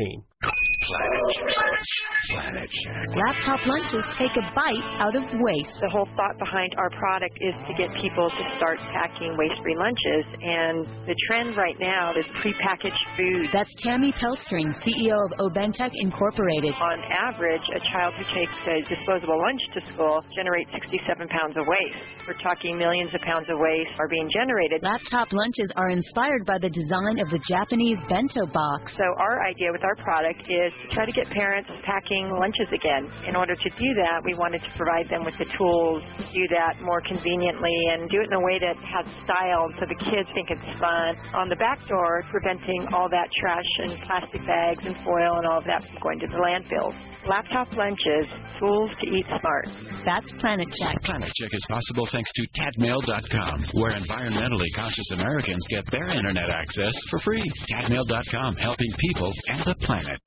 Planet Check. Laptop lunches take a bite out of waste. The whole thought behind our product is to get people to start packing waste-free lunches, and the trend right now is prepackaged food. That's Tammy Pelstring, C E O of Obentech Incorporated. On average, a child who takes a disposable lunch to school generates sixty-seven pounds of waste. We're talking millions of pounds of waste are being generated. Laptop lunches are inspired by the design of the Japanese bento box. So our idea with our product is to try to get parents packing lunches again. In order to do that, we wanted to provide them with the tools to do that more conveniently and do it in a way that has style so the kids think it's fun. On the back door, preventing all that trash and plastic bags and foil and all of that from going to the landfills. Laptop lunches, tools to eat smart. That's Planet Check. Planet Check is possible thanks to Tatmail dot com, where environmentally conscious Americans get their internet access for free. Tatmail dot com, helping people and the planet.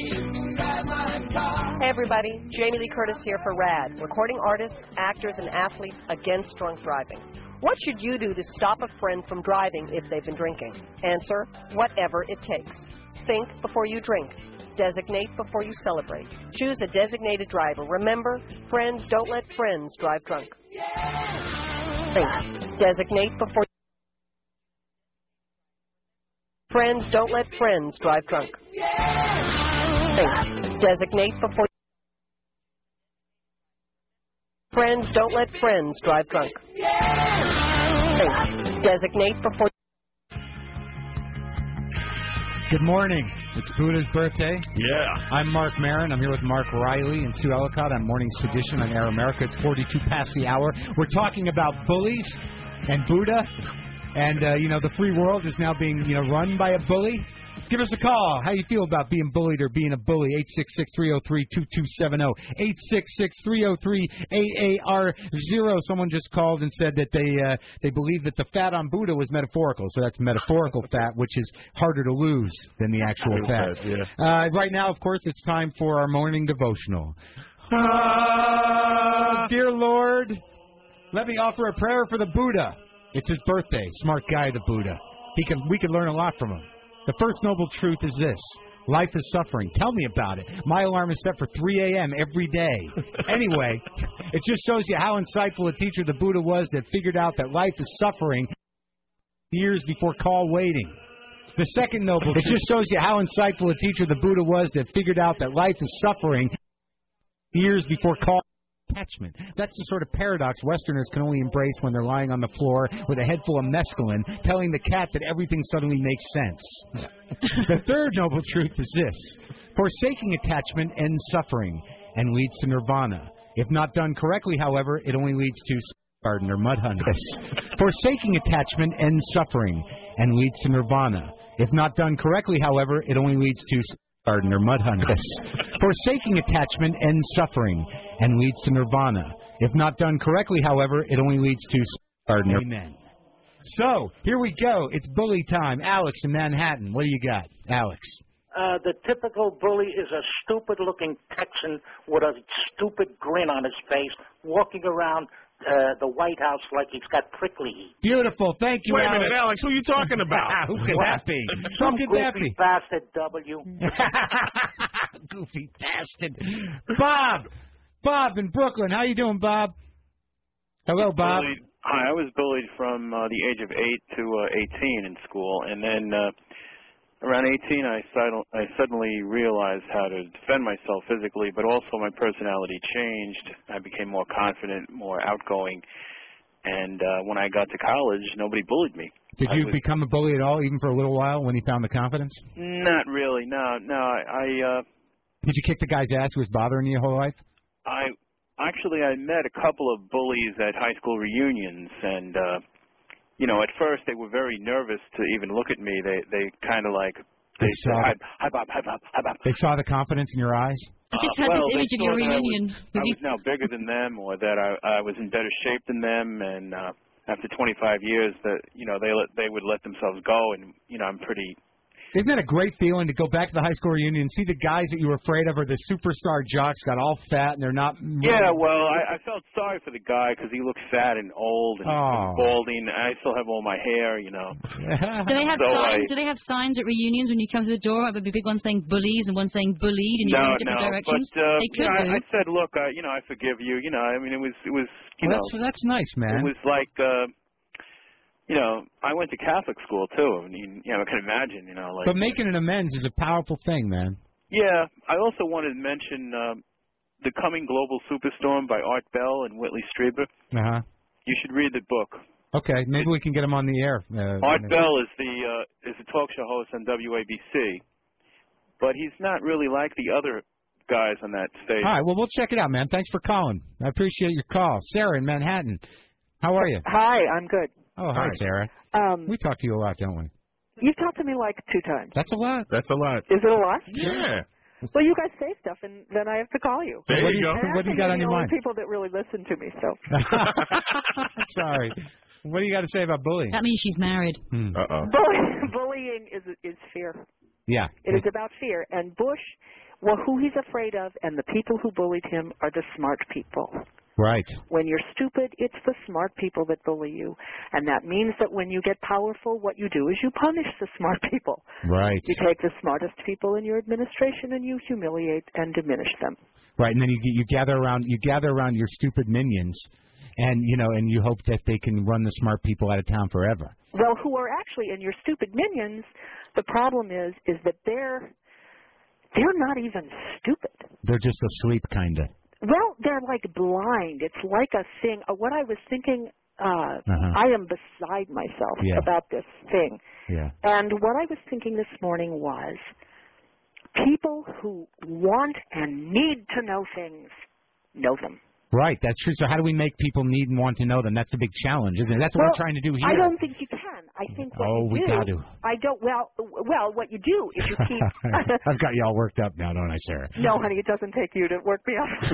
Hey everybody, Jamie Lee Curtis here for RAD, recording artists, actors, and athletes against drunk driving. What should you do to stop a friend from driving if they've been drinking? Answer, whatever it takes. Think before you drink. Designate before you celebrate. Choose a designated driver. Remember, friends don't let friends drive drunk. Think. Designate before Friends don't let friends drive drunk. Think. Designate before Friends don't let friends drive drunk. Think. Designate before Good morning. It's Buddha's birthday. Yeah. I'm Mark Maron. I'm here with Mark Riley and Sue Ellicott on Morning Sedition on Air America. It's forty-two past the hour. We're talking about bullies and Buddha. And, uh, you know, the free world is now being, you know, run by a bully. Give us a call. How you feel about being bullied or being a bully? eight six six, three oh three, two two seven oh. eight six six, three oh three, A A R zero. Someone just called and said that they uh, they believe that the fat on Buddha was metaphorical. So that's metaphorical fat, which is harder to lose than the actual fat. Yeah. Uh, right now, of course, it's time for our morning devotional. Ah, dear Lord, let me offer a prayer for the Buddha. It's his birthday. Smart guy, the Buddha. He can we can learn a lot from him. The first noble truth is this. Life is suffering. Tell me about it. My alarm is set for three a.m. every day. Anyway, it just shows you how insightful a teacher the Buddha was that figured out that life is suffering years before call waiting. The second noble truth. It just shows you how insightful a teacher the Buddha was that figured out that life is suffering years before call attachment. That's the sort of paradox Westerners can only embrace when they're lying on the floor with a head full of mescaline, telling the cat that everything suddenly makes sense. The third noble truth is this. Forsaking attachment ends suffering and leads to nirvana. If not done correctly, however, it only leads to garden or mud hunt. Forsaking attachment ends suffering and leads to nirvana. If not done correctly, however, it only leads to garden or mud hunt. Forsaking attachment ends suffering and leads to nirvana. If not done correctly, however, it only leads to garden. Amen. So, here we go. It's bully time. Alex in Manhattan. What do you got, Alex? Uh, the typical bully is a stupid-looking Texan with a stupid grin on his face, walking around uh, the White House like he's got prickly heat. Beautiful. Thank you, Wait Alex. a minute, Alex. Who are you talking about? Who could that be? Some Who could that goofy be? bastard W. Goofy bastard. Bob. Bob in Brooklyn. How you doing, Bob? Hello, Bob. Bullied. Hi, I was bullied from uh, the age of eight to uh, eighteen in school, and then uh, Around eighteen, I, sudden, I suddenly realized how to defend myself physically, but also my personality changed. I became more confident, more outgoing, and uh, when I got to college, nobody bullied me. Did I you was, become a bully at all, even for a little while, when you found the confidence? Not really, no, no. I, I, uh, Did you kick the guy's ass who was bothering you your whole life? I actually I met a couple of bullies at high school reunions, and uh, you know, at first they were very nervous to even look at me. They they kind of like they, They said, saw hi, hi, Bob, hi, Bob, hi, Bob. They saw the confidence in your eyes? I just Uh, had well, this they image of saw your that I was- reunion. I was now bigger than them, or that I I was in better shape than them, and uh, after twenty-five years, that you know they let they would let themselves go, and you know I'm pretty. Isn't that a great feeling to go back to the high school reunion and see the guys that you were afraid of are the superstar jocks, got all fat, and they're not... Yeah, well, I, I felt sorry for the guy because he looked fat and old and, Oh. and balding. I still have all my hair, you know. Do they have So signs? I- Do they have signs at reunions when you come to the door? Have a big one saying bullies and one saying bullied, and you no, go in different no, directions? but uh, they you could know, do. I, I said, look, uh, you know, I forgive you. You know, I mean, it was, it was, you Well, know, that's, that's nice, man. it was like, uh, you know, I went to Catholic school too. I mean, you know, I can imagine, you know, like. But making an amends is a powerful thing, man. Yeah, I also wanted to mention um, The Coming Global Superstorm by Art Bell and Whitley Strieber. Uh-huh. You should read the book. Okay, maybe we can get him on the air. Uh, Art Bell is the uh, is a talk show host on W A B C, but he's not really like the other guys on that station. All right, well, we'll check it out, man. Thanks for calling. I appreciate your call. Sarah in Manhattan. How are you? Hi, I'm good. Oh, hi, Sarah. Um, We talk to you a lot, don't we? You've talked to me like two times. That's a lot. That's a lot. Is it a lot? Yeah. Well, you guys say stuff, and then I have to call you. There What you do you- go. what do you got on the your only mind? people that really listen to me, so. Sorry. What do you got to say about bullying? That means she's married. Hmm. Uh-oh. Bully, bullying is is fear. Yeah. It is about fear. And Bush, well, who he's afraid of, and the people who bullied him are the smart people. Right. When you're stupid, it's the smart people that bully you. And that means that when you get powerful, what you do is you punish the smart people. Right. You take the smartest people in your administration and you humiliate and diminish them. Right, and then you you gather around you gather around your stupid minions, and you know, and you hope that they can run the smart people out of town forever. Well, who are actually in your stupid minions, the problem is is that they're they're not even stupid. They're just asleep, kinda. Well, they're like blind. It's like a thing. Uh, what I was thinking, uh, Uh-huh. I am beside myself Yeah. about this thing. Yeah. And what I was thinking this morning was people who want and need to know things know them. Right, that's true. So how do we make people need and want to know them? That's a big challenge, isn't it? That's what Well, we're trying to do here. I don't think you can. I think what Oh, you we do, got to. I don't. Well, well, what you do is you keep. I've got you all worked up now, don't I, Sarah? No, honey, it doesn't take you to work me up.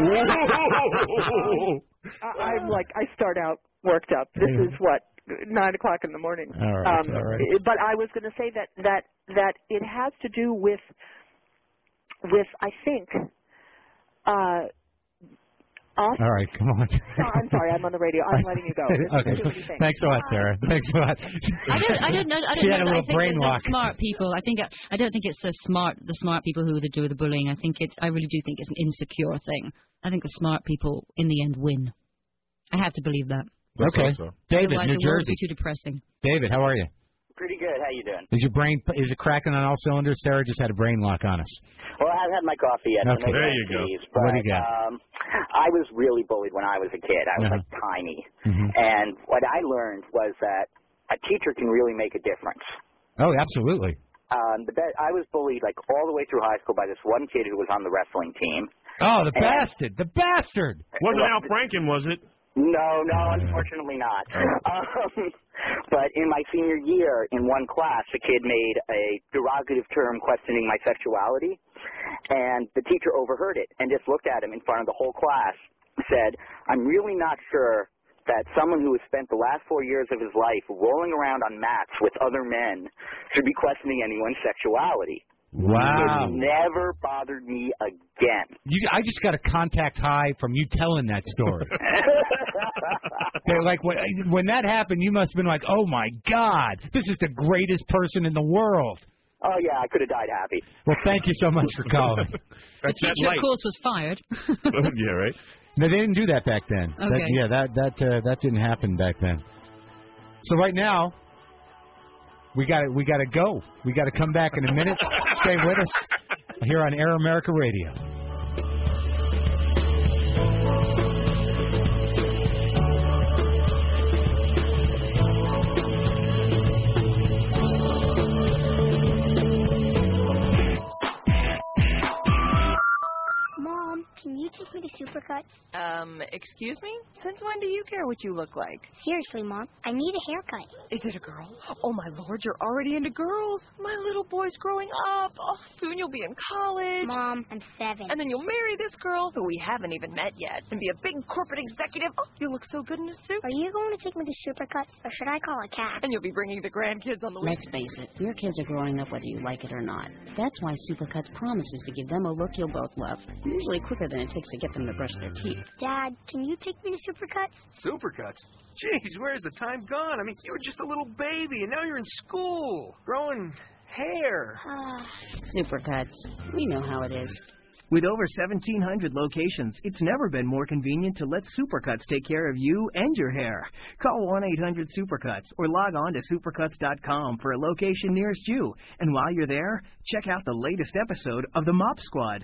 I, I'm like, I start out worked up. This is what nine o'clock in the morning. All right, um, all right. But I was going to say that that that it has to do with with I think. Uh, us. All right, come on. No, I'm sorry, I'm on the radio. I'm letting you go. This is too many okay. things. Thanks a lot, Sarah. Thanks a lot. I don't, I don't know. I don't she know. had a that I little think brain that lock. the smart people. I think. I don't think it's the smart. The smart people who do the bullying. I think it's. I really do think it's an insecure thing. I think the smart people in the end win. I have to believe that. Okay. David, Otherwise, New the world would Jersey. be too depressing. David, how are you? Pretty good. How you doing? Is your brain is it cracking on all cylinders? Sarah just had a brain lock on us. Well, I haven't had my coffee yet. so Okay. no There you go. guarantees, What do But, you got? Um, I was really bullied when I was a kid. I was Uh-huh. like tiny, Mhm. and what I learned was that a teacher can really make a difference. Oh, absolutely. Um, the be- I was bullied like all the way through high school by this one kid who was on the wrestling team. Oh, the And- bastard! The bastard! Wasn't Al Franken, was it? No, no, unfortunately not. Um, but in my senior year, in one class, a kid made a derogative term questioning my sexuality, and the teacher overheard it and just looked at him in front of the whole class, said, "I'm really not sure that someone who has spent the last four years of his life rolling around on mats with other men should be questioning anyone's sexuality." Wow. It never bothered me again. You, I just got a contact high from you telling that story. They're like when, when that happened, you must have been like, "Oh my God, this is the greatest person in the world." Oh yeah, I could have died happy. Well, thank you so much for calling. The teacher, of course, was fired. yeah, right. No, they didn't do that back then. That- Okay. yeah, that that uh, that didn't happen back then. So right now, We got we got to go. We got to come back in a minute. Stay with us here on Air America Radio. Mom, can you take me to Supercuts? Um, excuse me? Since when do you care what you look like? Seriously, Mom, I need a haircut. Is it a girl? Oh, my Lord, you're already into girls. My little boy's growing up. Oh, soon you'll be in college. Mom, I'm seven. And then you'll marry this girl, who we haven't even met yet, and be a big corporate executive. Oh, you look so good in a suit. Are you going to take me to Supercuts, or should I call a cab? And you'll be bringing the grandkids on the way. Let's face it, your kids are growing up whether you like it or not. That's why Supercuts promises to give them a look you'll both love, usually quicker than it takes to get them to brush their teeth. Dad, can you take me to Supercuts? Supercuts? Jeez, where's the time gone? I mean, you were just a little baby, and now you're in school, growing hair. Supercuts. We know how it is. With over seventeen hundred locations, it's never been more convenient to let Supercuts take care of you and your hair. Call one eight hundred Supercuts or log on to supercuts dot com for a location nearest you. And while you're there, check out the latest episode of the Mop Squad.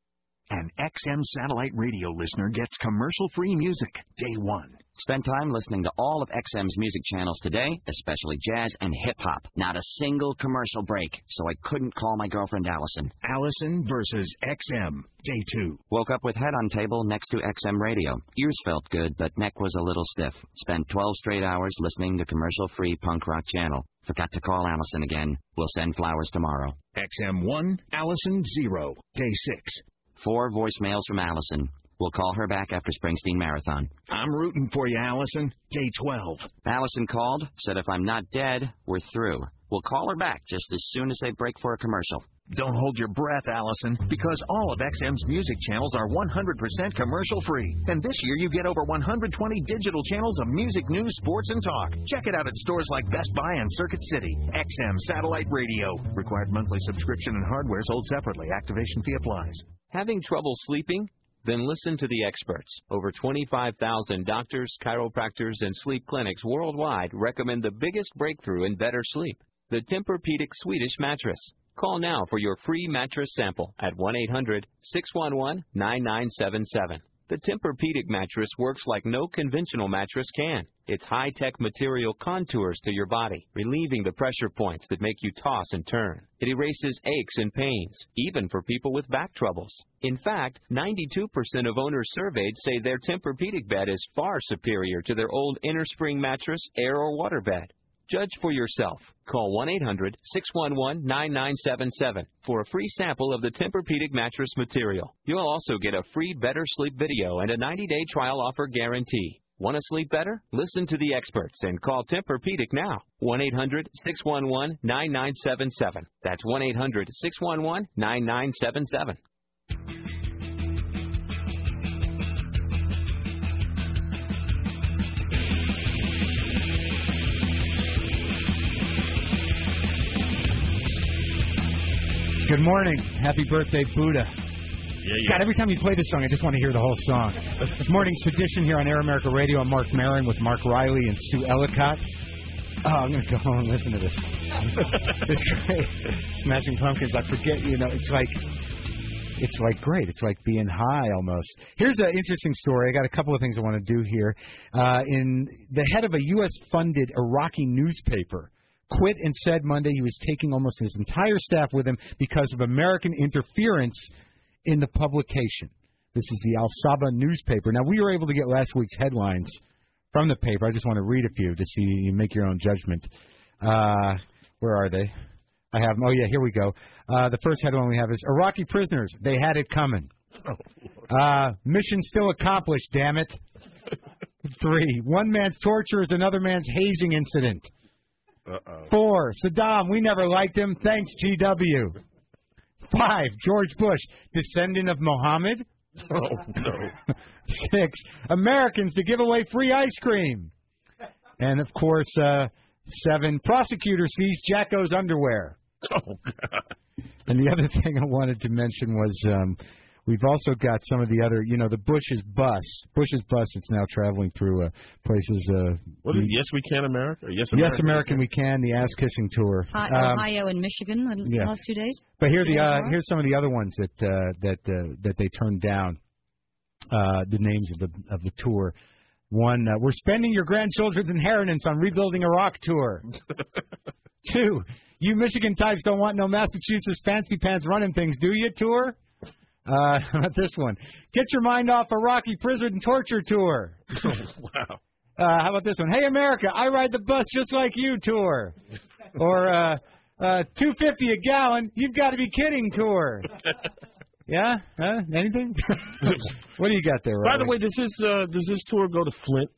An X M satellite radio listener gets commercial-free music day one. Spend time listening to all of X M's music channels today, especially jazz and hip-hop. Not a single commercial break, so I couldn't call my girlfriend Allison. Allison versus X M, day two. Woke up with head on table next to X M radio. Ears felt good, but neck was a little stiff. Spent twelve straight hours listening to commercial-free punk rock channel. Forgot to call Allison again. We'll send flowers tomorrow. X M one, Allison zero, day six. Four voicemails from Allison. We'll call her back after Springsteen Marathon. I'm rooting for you, Allison. Day twelve. Allison called, said if I'm not dead, we're through. We'll call her back just as soon as they break for a commercial. Don't hold your breath, Allison, because all of X M's music channels are one hundred percent commercial-free. And this year you get over one hundred twenty digital channels of music, news, sports, and talk. Check it out at stores like Best Buy and Circuit City. X M Satellite Radio. Required monthly subscription and hardware sold separately. Activation fee applies. Having trouble sleeping? Then listen to the experts. Over twenty-five thousand doctors, chiropractors, and sleep clinics worldwide recommend the biggest breakthrough in better sleep, the Tempur-Pedic Swedish mattress. Call now for your free mattress sample at one eight hundred, six one one, nine nine seven seven. The Tempur-Pedic mattress works like no conventional mattress can. Its high-tech material contours to your body, relieving the pressure points that make you toss and turn. It erases aches and pains, even for people with back troubles. In fact, ninety-two percent of owners surveyed say their Tempur-Pedic bed is far superior to their old innerspring mattress, air, or water bed. Judge for yourself. Call one eight hundred, six one one, nine nine seven seven for a free sample of the Tempur-Pedic mattress material. You'll also get a free Better Sleep video and a ninety-day trial offer guarantee. Want to sleep better? Listen to the experts and call Tempur-Pedic now. one eight hundred, six one one, nine nine seven seven. That's one eight hundred, six one one, nine nine seven seven. Good morning. Happy birthday, Buddha. Yeah, yeah. God, every time you play this song, I just want to hear the whole song. This morning's Sedition here on Air America Radio. I'm Mark Maron with Mark Riley and Stu Ellicott. Oh, I'm going to go home and listen to this. It's great. Smashing Pumpkins. I forget, you know, it's like, it's like great. It's like being high almost. Here's an interesting story. I got a couple of things I want to do here. Uh, in the head of a U S-funded Iraqi newspaper quit and said Monday he was taking almost his entire staff with him because of American interference in the publication. This is the Al-Saba newspaper. Now, we were able to get last week's headlines from the paper. I just want to read a few to see you make your own judgment. Uh, where are they? I have them. Oh, yeah, here we go. Uh, the first headline we have is, Iraqi prisoners, they had it coming. Uh, mission still accomplished, damn it. Three, one man's torture is another man's hazing incident. Uh-oh. Four, Saddam, we never liked him. Thanks, G W. Five, George Bush, descendant of Mohammed. Oh, no. Six, Americans to give away free ice cream. And, of course, uh, seven, prosecutor sees Jacko's underwear. Oh, God. And the other thing I wanted to mention was, um, We've also got some of the other, you know, the Bush's bus. Bush's bus. It's now traveling through uh, places. Uh, What is the- it, Yes We Can America? Or Yes Yes, America. American We Can, the ass kissing tour. Hi- Um, Ohio and Michigan the yeah. last two days. But here the uh, Tomorrow? here's some of the other ones that uh, that uh, that they turned down. Uh, the names of the of the tour. One, uh, we're spending your grandchildren's inheritance on rebuilding Iraq tour. Two, you Michigan types don't want no Massachusetts fancy pants running things, do you? Tour. Uh, how about this one? Get your mind off Iraqi prison torture tour. Wow. Uh, how about this one? Hey America, I ride the bus just like you tour. Or uh, uh, two fifty a gallon. You've got to be kidding tour. Yeah? Huh? Anything? What do you got there, By Robert? the way, does this uh, does this tour go to Flint?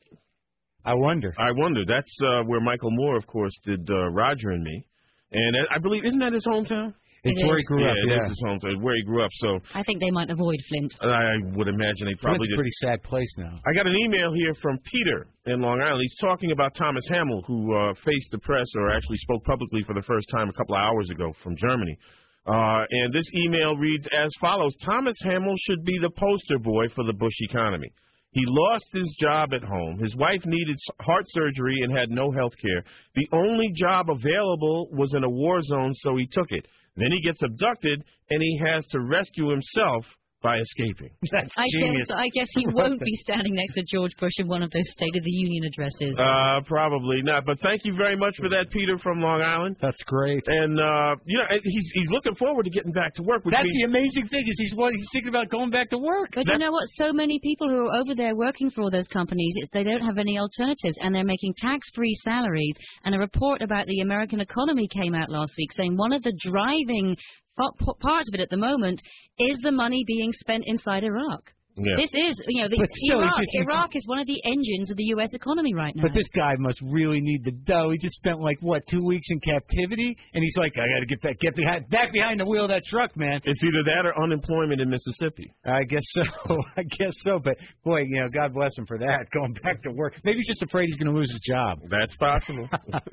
I wonder. I wonder. That's uh, where Michael Moore, of course, did uh, Roger and Me, and I believe isn't that his hometown? It's It where is. he grew yeah, up. it Yeah, is his hometown. Where he grew up. So I think they might avoid Flint. I would imagine they probably Flint's a did. pretty sad place now. I got an email here from Peter in Long Island. He's talking about Thomas Hamill, who uh, faced the press or actually spoke publicly for the first time a couple of hours ago from Germany. Uh, and this email reads as follows. Thomas Hamill should be the poster boy for the Bush economy. He lost his job at home. His wife needed heart surgery and had no health care. The only job available was in a war zone, so he took it. Then he gets abducted, and he has to rescue himself by escaping. That's I genius. guess I guess he won't be standing next to George Bush in one of those State of the Union addresses. Uh, probably not. But thank you very much for that, Peter from Long Island. That's great. And uh, you know, he's he's looking forward to getting back to work. Which That's means, the amazing thing is he's what he's thinking about going back to work. But you know what? So many people who are over there working for all those companies, it's, they don't have any alternatives, and they're making tax-free salaries. And a report about the American economy came out last week saying one of the driving f- parts of it at the moment is the money being spent inside Iraq. Yeah. This is, you know, the, But still, Iraq, it's just- it's- Iraq is one of the engines of the U S economy right now. But this guy must really need the dough. He just spent like what two weeks in captivity, and he's like, I got to get back, get behind, back behind the wheel of that truck, man. it's either that or unemployment in Mississippi. I guess so. I guess so. But boy, you know, God bless him for that. Going back to work. Maybe he's just afraid he's going to lose his job. That's possible.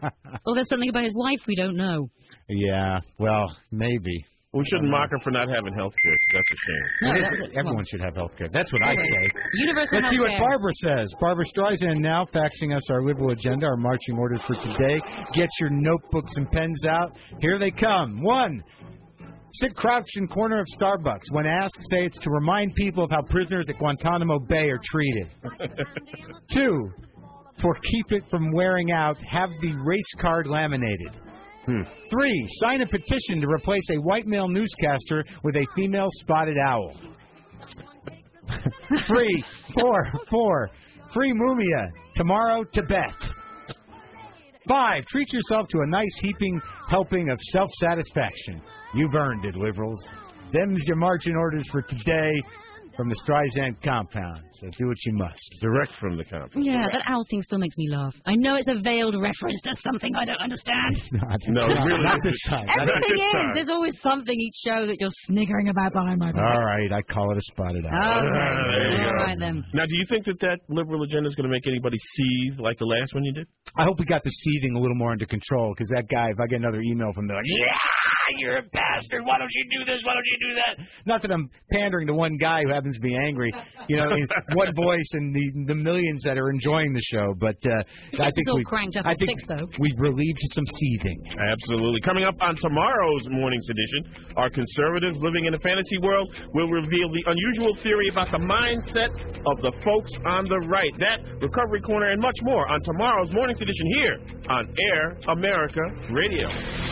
Or there's something about his wife we don't know. Yeah. Well, maybe. We shouldn't mock him for not having health care. That's a shame. No, What is that's- it? Everyone should have health care. That's what I say. Universal Let's see what healthcare. Barbara says. Barbara Streisand now faxing us our liberal agenda, our marching orders for today. Get your notebooks and pens out. Here they come. One, sit crouched in corner of Starbucks. When asked, say it's to remind people of how prisoners at Guantanamo Bay are treated. Two, for keep it from wearing out, have the race card laminated. Hmm. Three, sign a petition to replace a white male newscaster with a female spotted owl. Three, four, four, free Mumia, tomorrow, Tibet. Five, treat yourself to a nice heaping helping of self-satisfaction. You've earned it, liberals. Them's your marching orders for today from the Streisand compound. So do what you must. Direct from the compound. Yeah, that owl thing still makes me laugh. I know it's a veiled reference to something I don't understand. It's not. No, not, really not isn't. this time. Not Everything this is. time. There's always something each show that you're sniggering about behind my back. All right, I call it a spotted owl. Okay. Ah, there you All go. right, then. Now, do you think that that liberal agenda is going to make anybody seethe like the last one you did? I hope we got the seething a little more under control, because that guy, if I get another email from them, like, yeah, you're a bastard. Why don't you do this? Why don't you do that? Not that I'm pandering to one guy who happens to be angry, you know, in one voice and the the millions that are enjoying the show. But uh, I think all we, cranked up I at think six, though. we've relieved some seething. Absolutely. Coming up on tomorrow's morning's edition, our conservatives living in a fantasy world will reveal the unusual theory about the mindset of the folks on the right. That, Recovery Corner, and much more on tomorrow's morning's edition here on Air America Radio.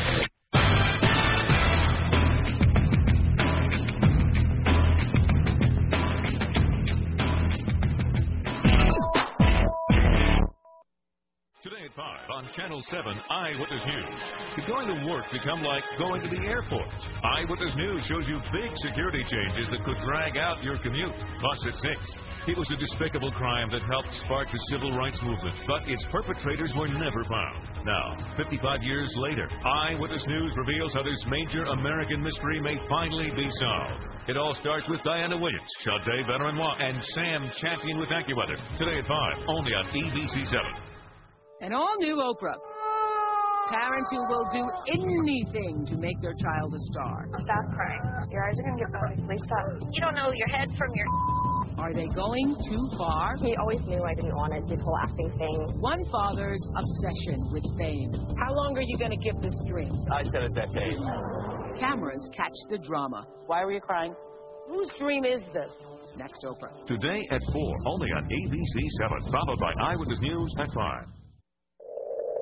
Today at five on Channel seven Eyewitness News. Could going to work become like going to the airport? Eyewitness News shows you big security changes that could drag out your commute. Plus at six, it was a despicable crime that helped spark the civil rights movement, but its perpetrators were never found. Now, fifty-five years later, Eyewitness News reveals how this major American mystery may finally be solved. It all starts with Diana Williams, Sade Veteran-Law, and Sam Champion with AccuWeather. Today at five, only on E B C seven. An all-new Oprah. Parents who will do anything to make their child a star. Stop crying. Your eyes are going to get puffy. Please stop. You don't know your head from your... Are they going too far? He always knew I didn't want it, this whole acting thing. One father's obsession with fame. How long are you going to give this dream? I said a decade. Cameras catch the drama. Why were you crying? Whose dream is this? Next, Oprah. Today at four, only on A B C seven, followed by Eyewitness News at five.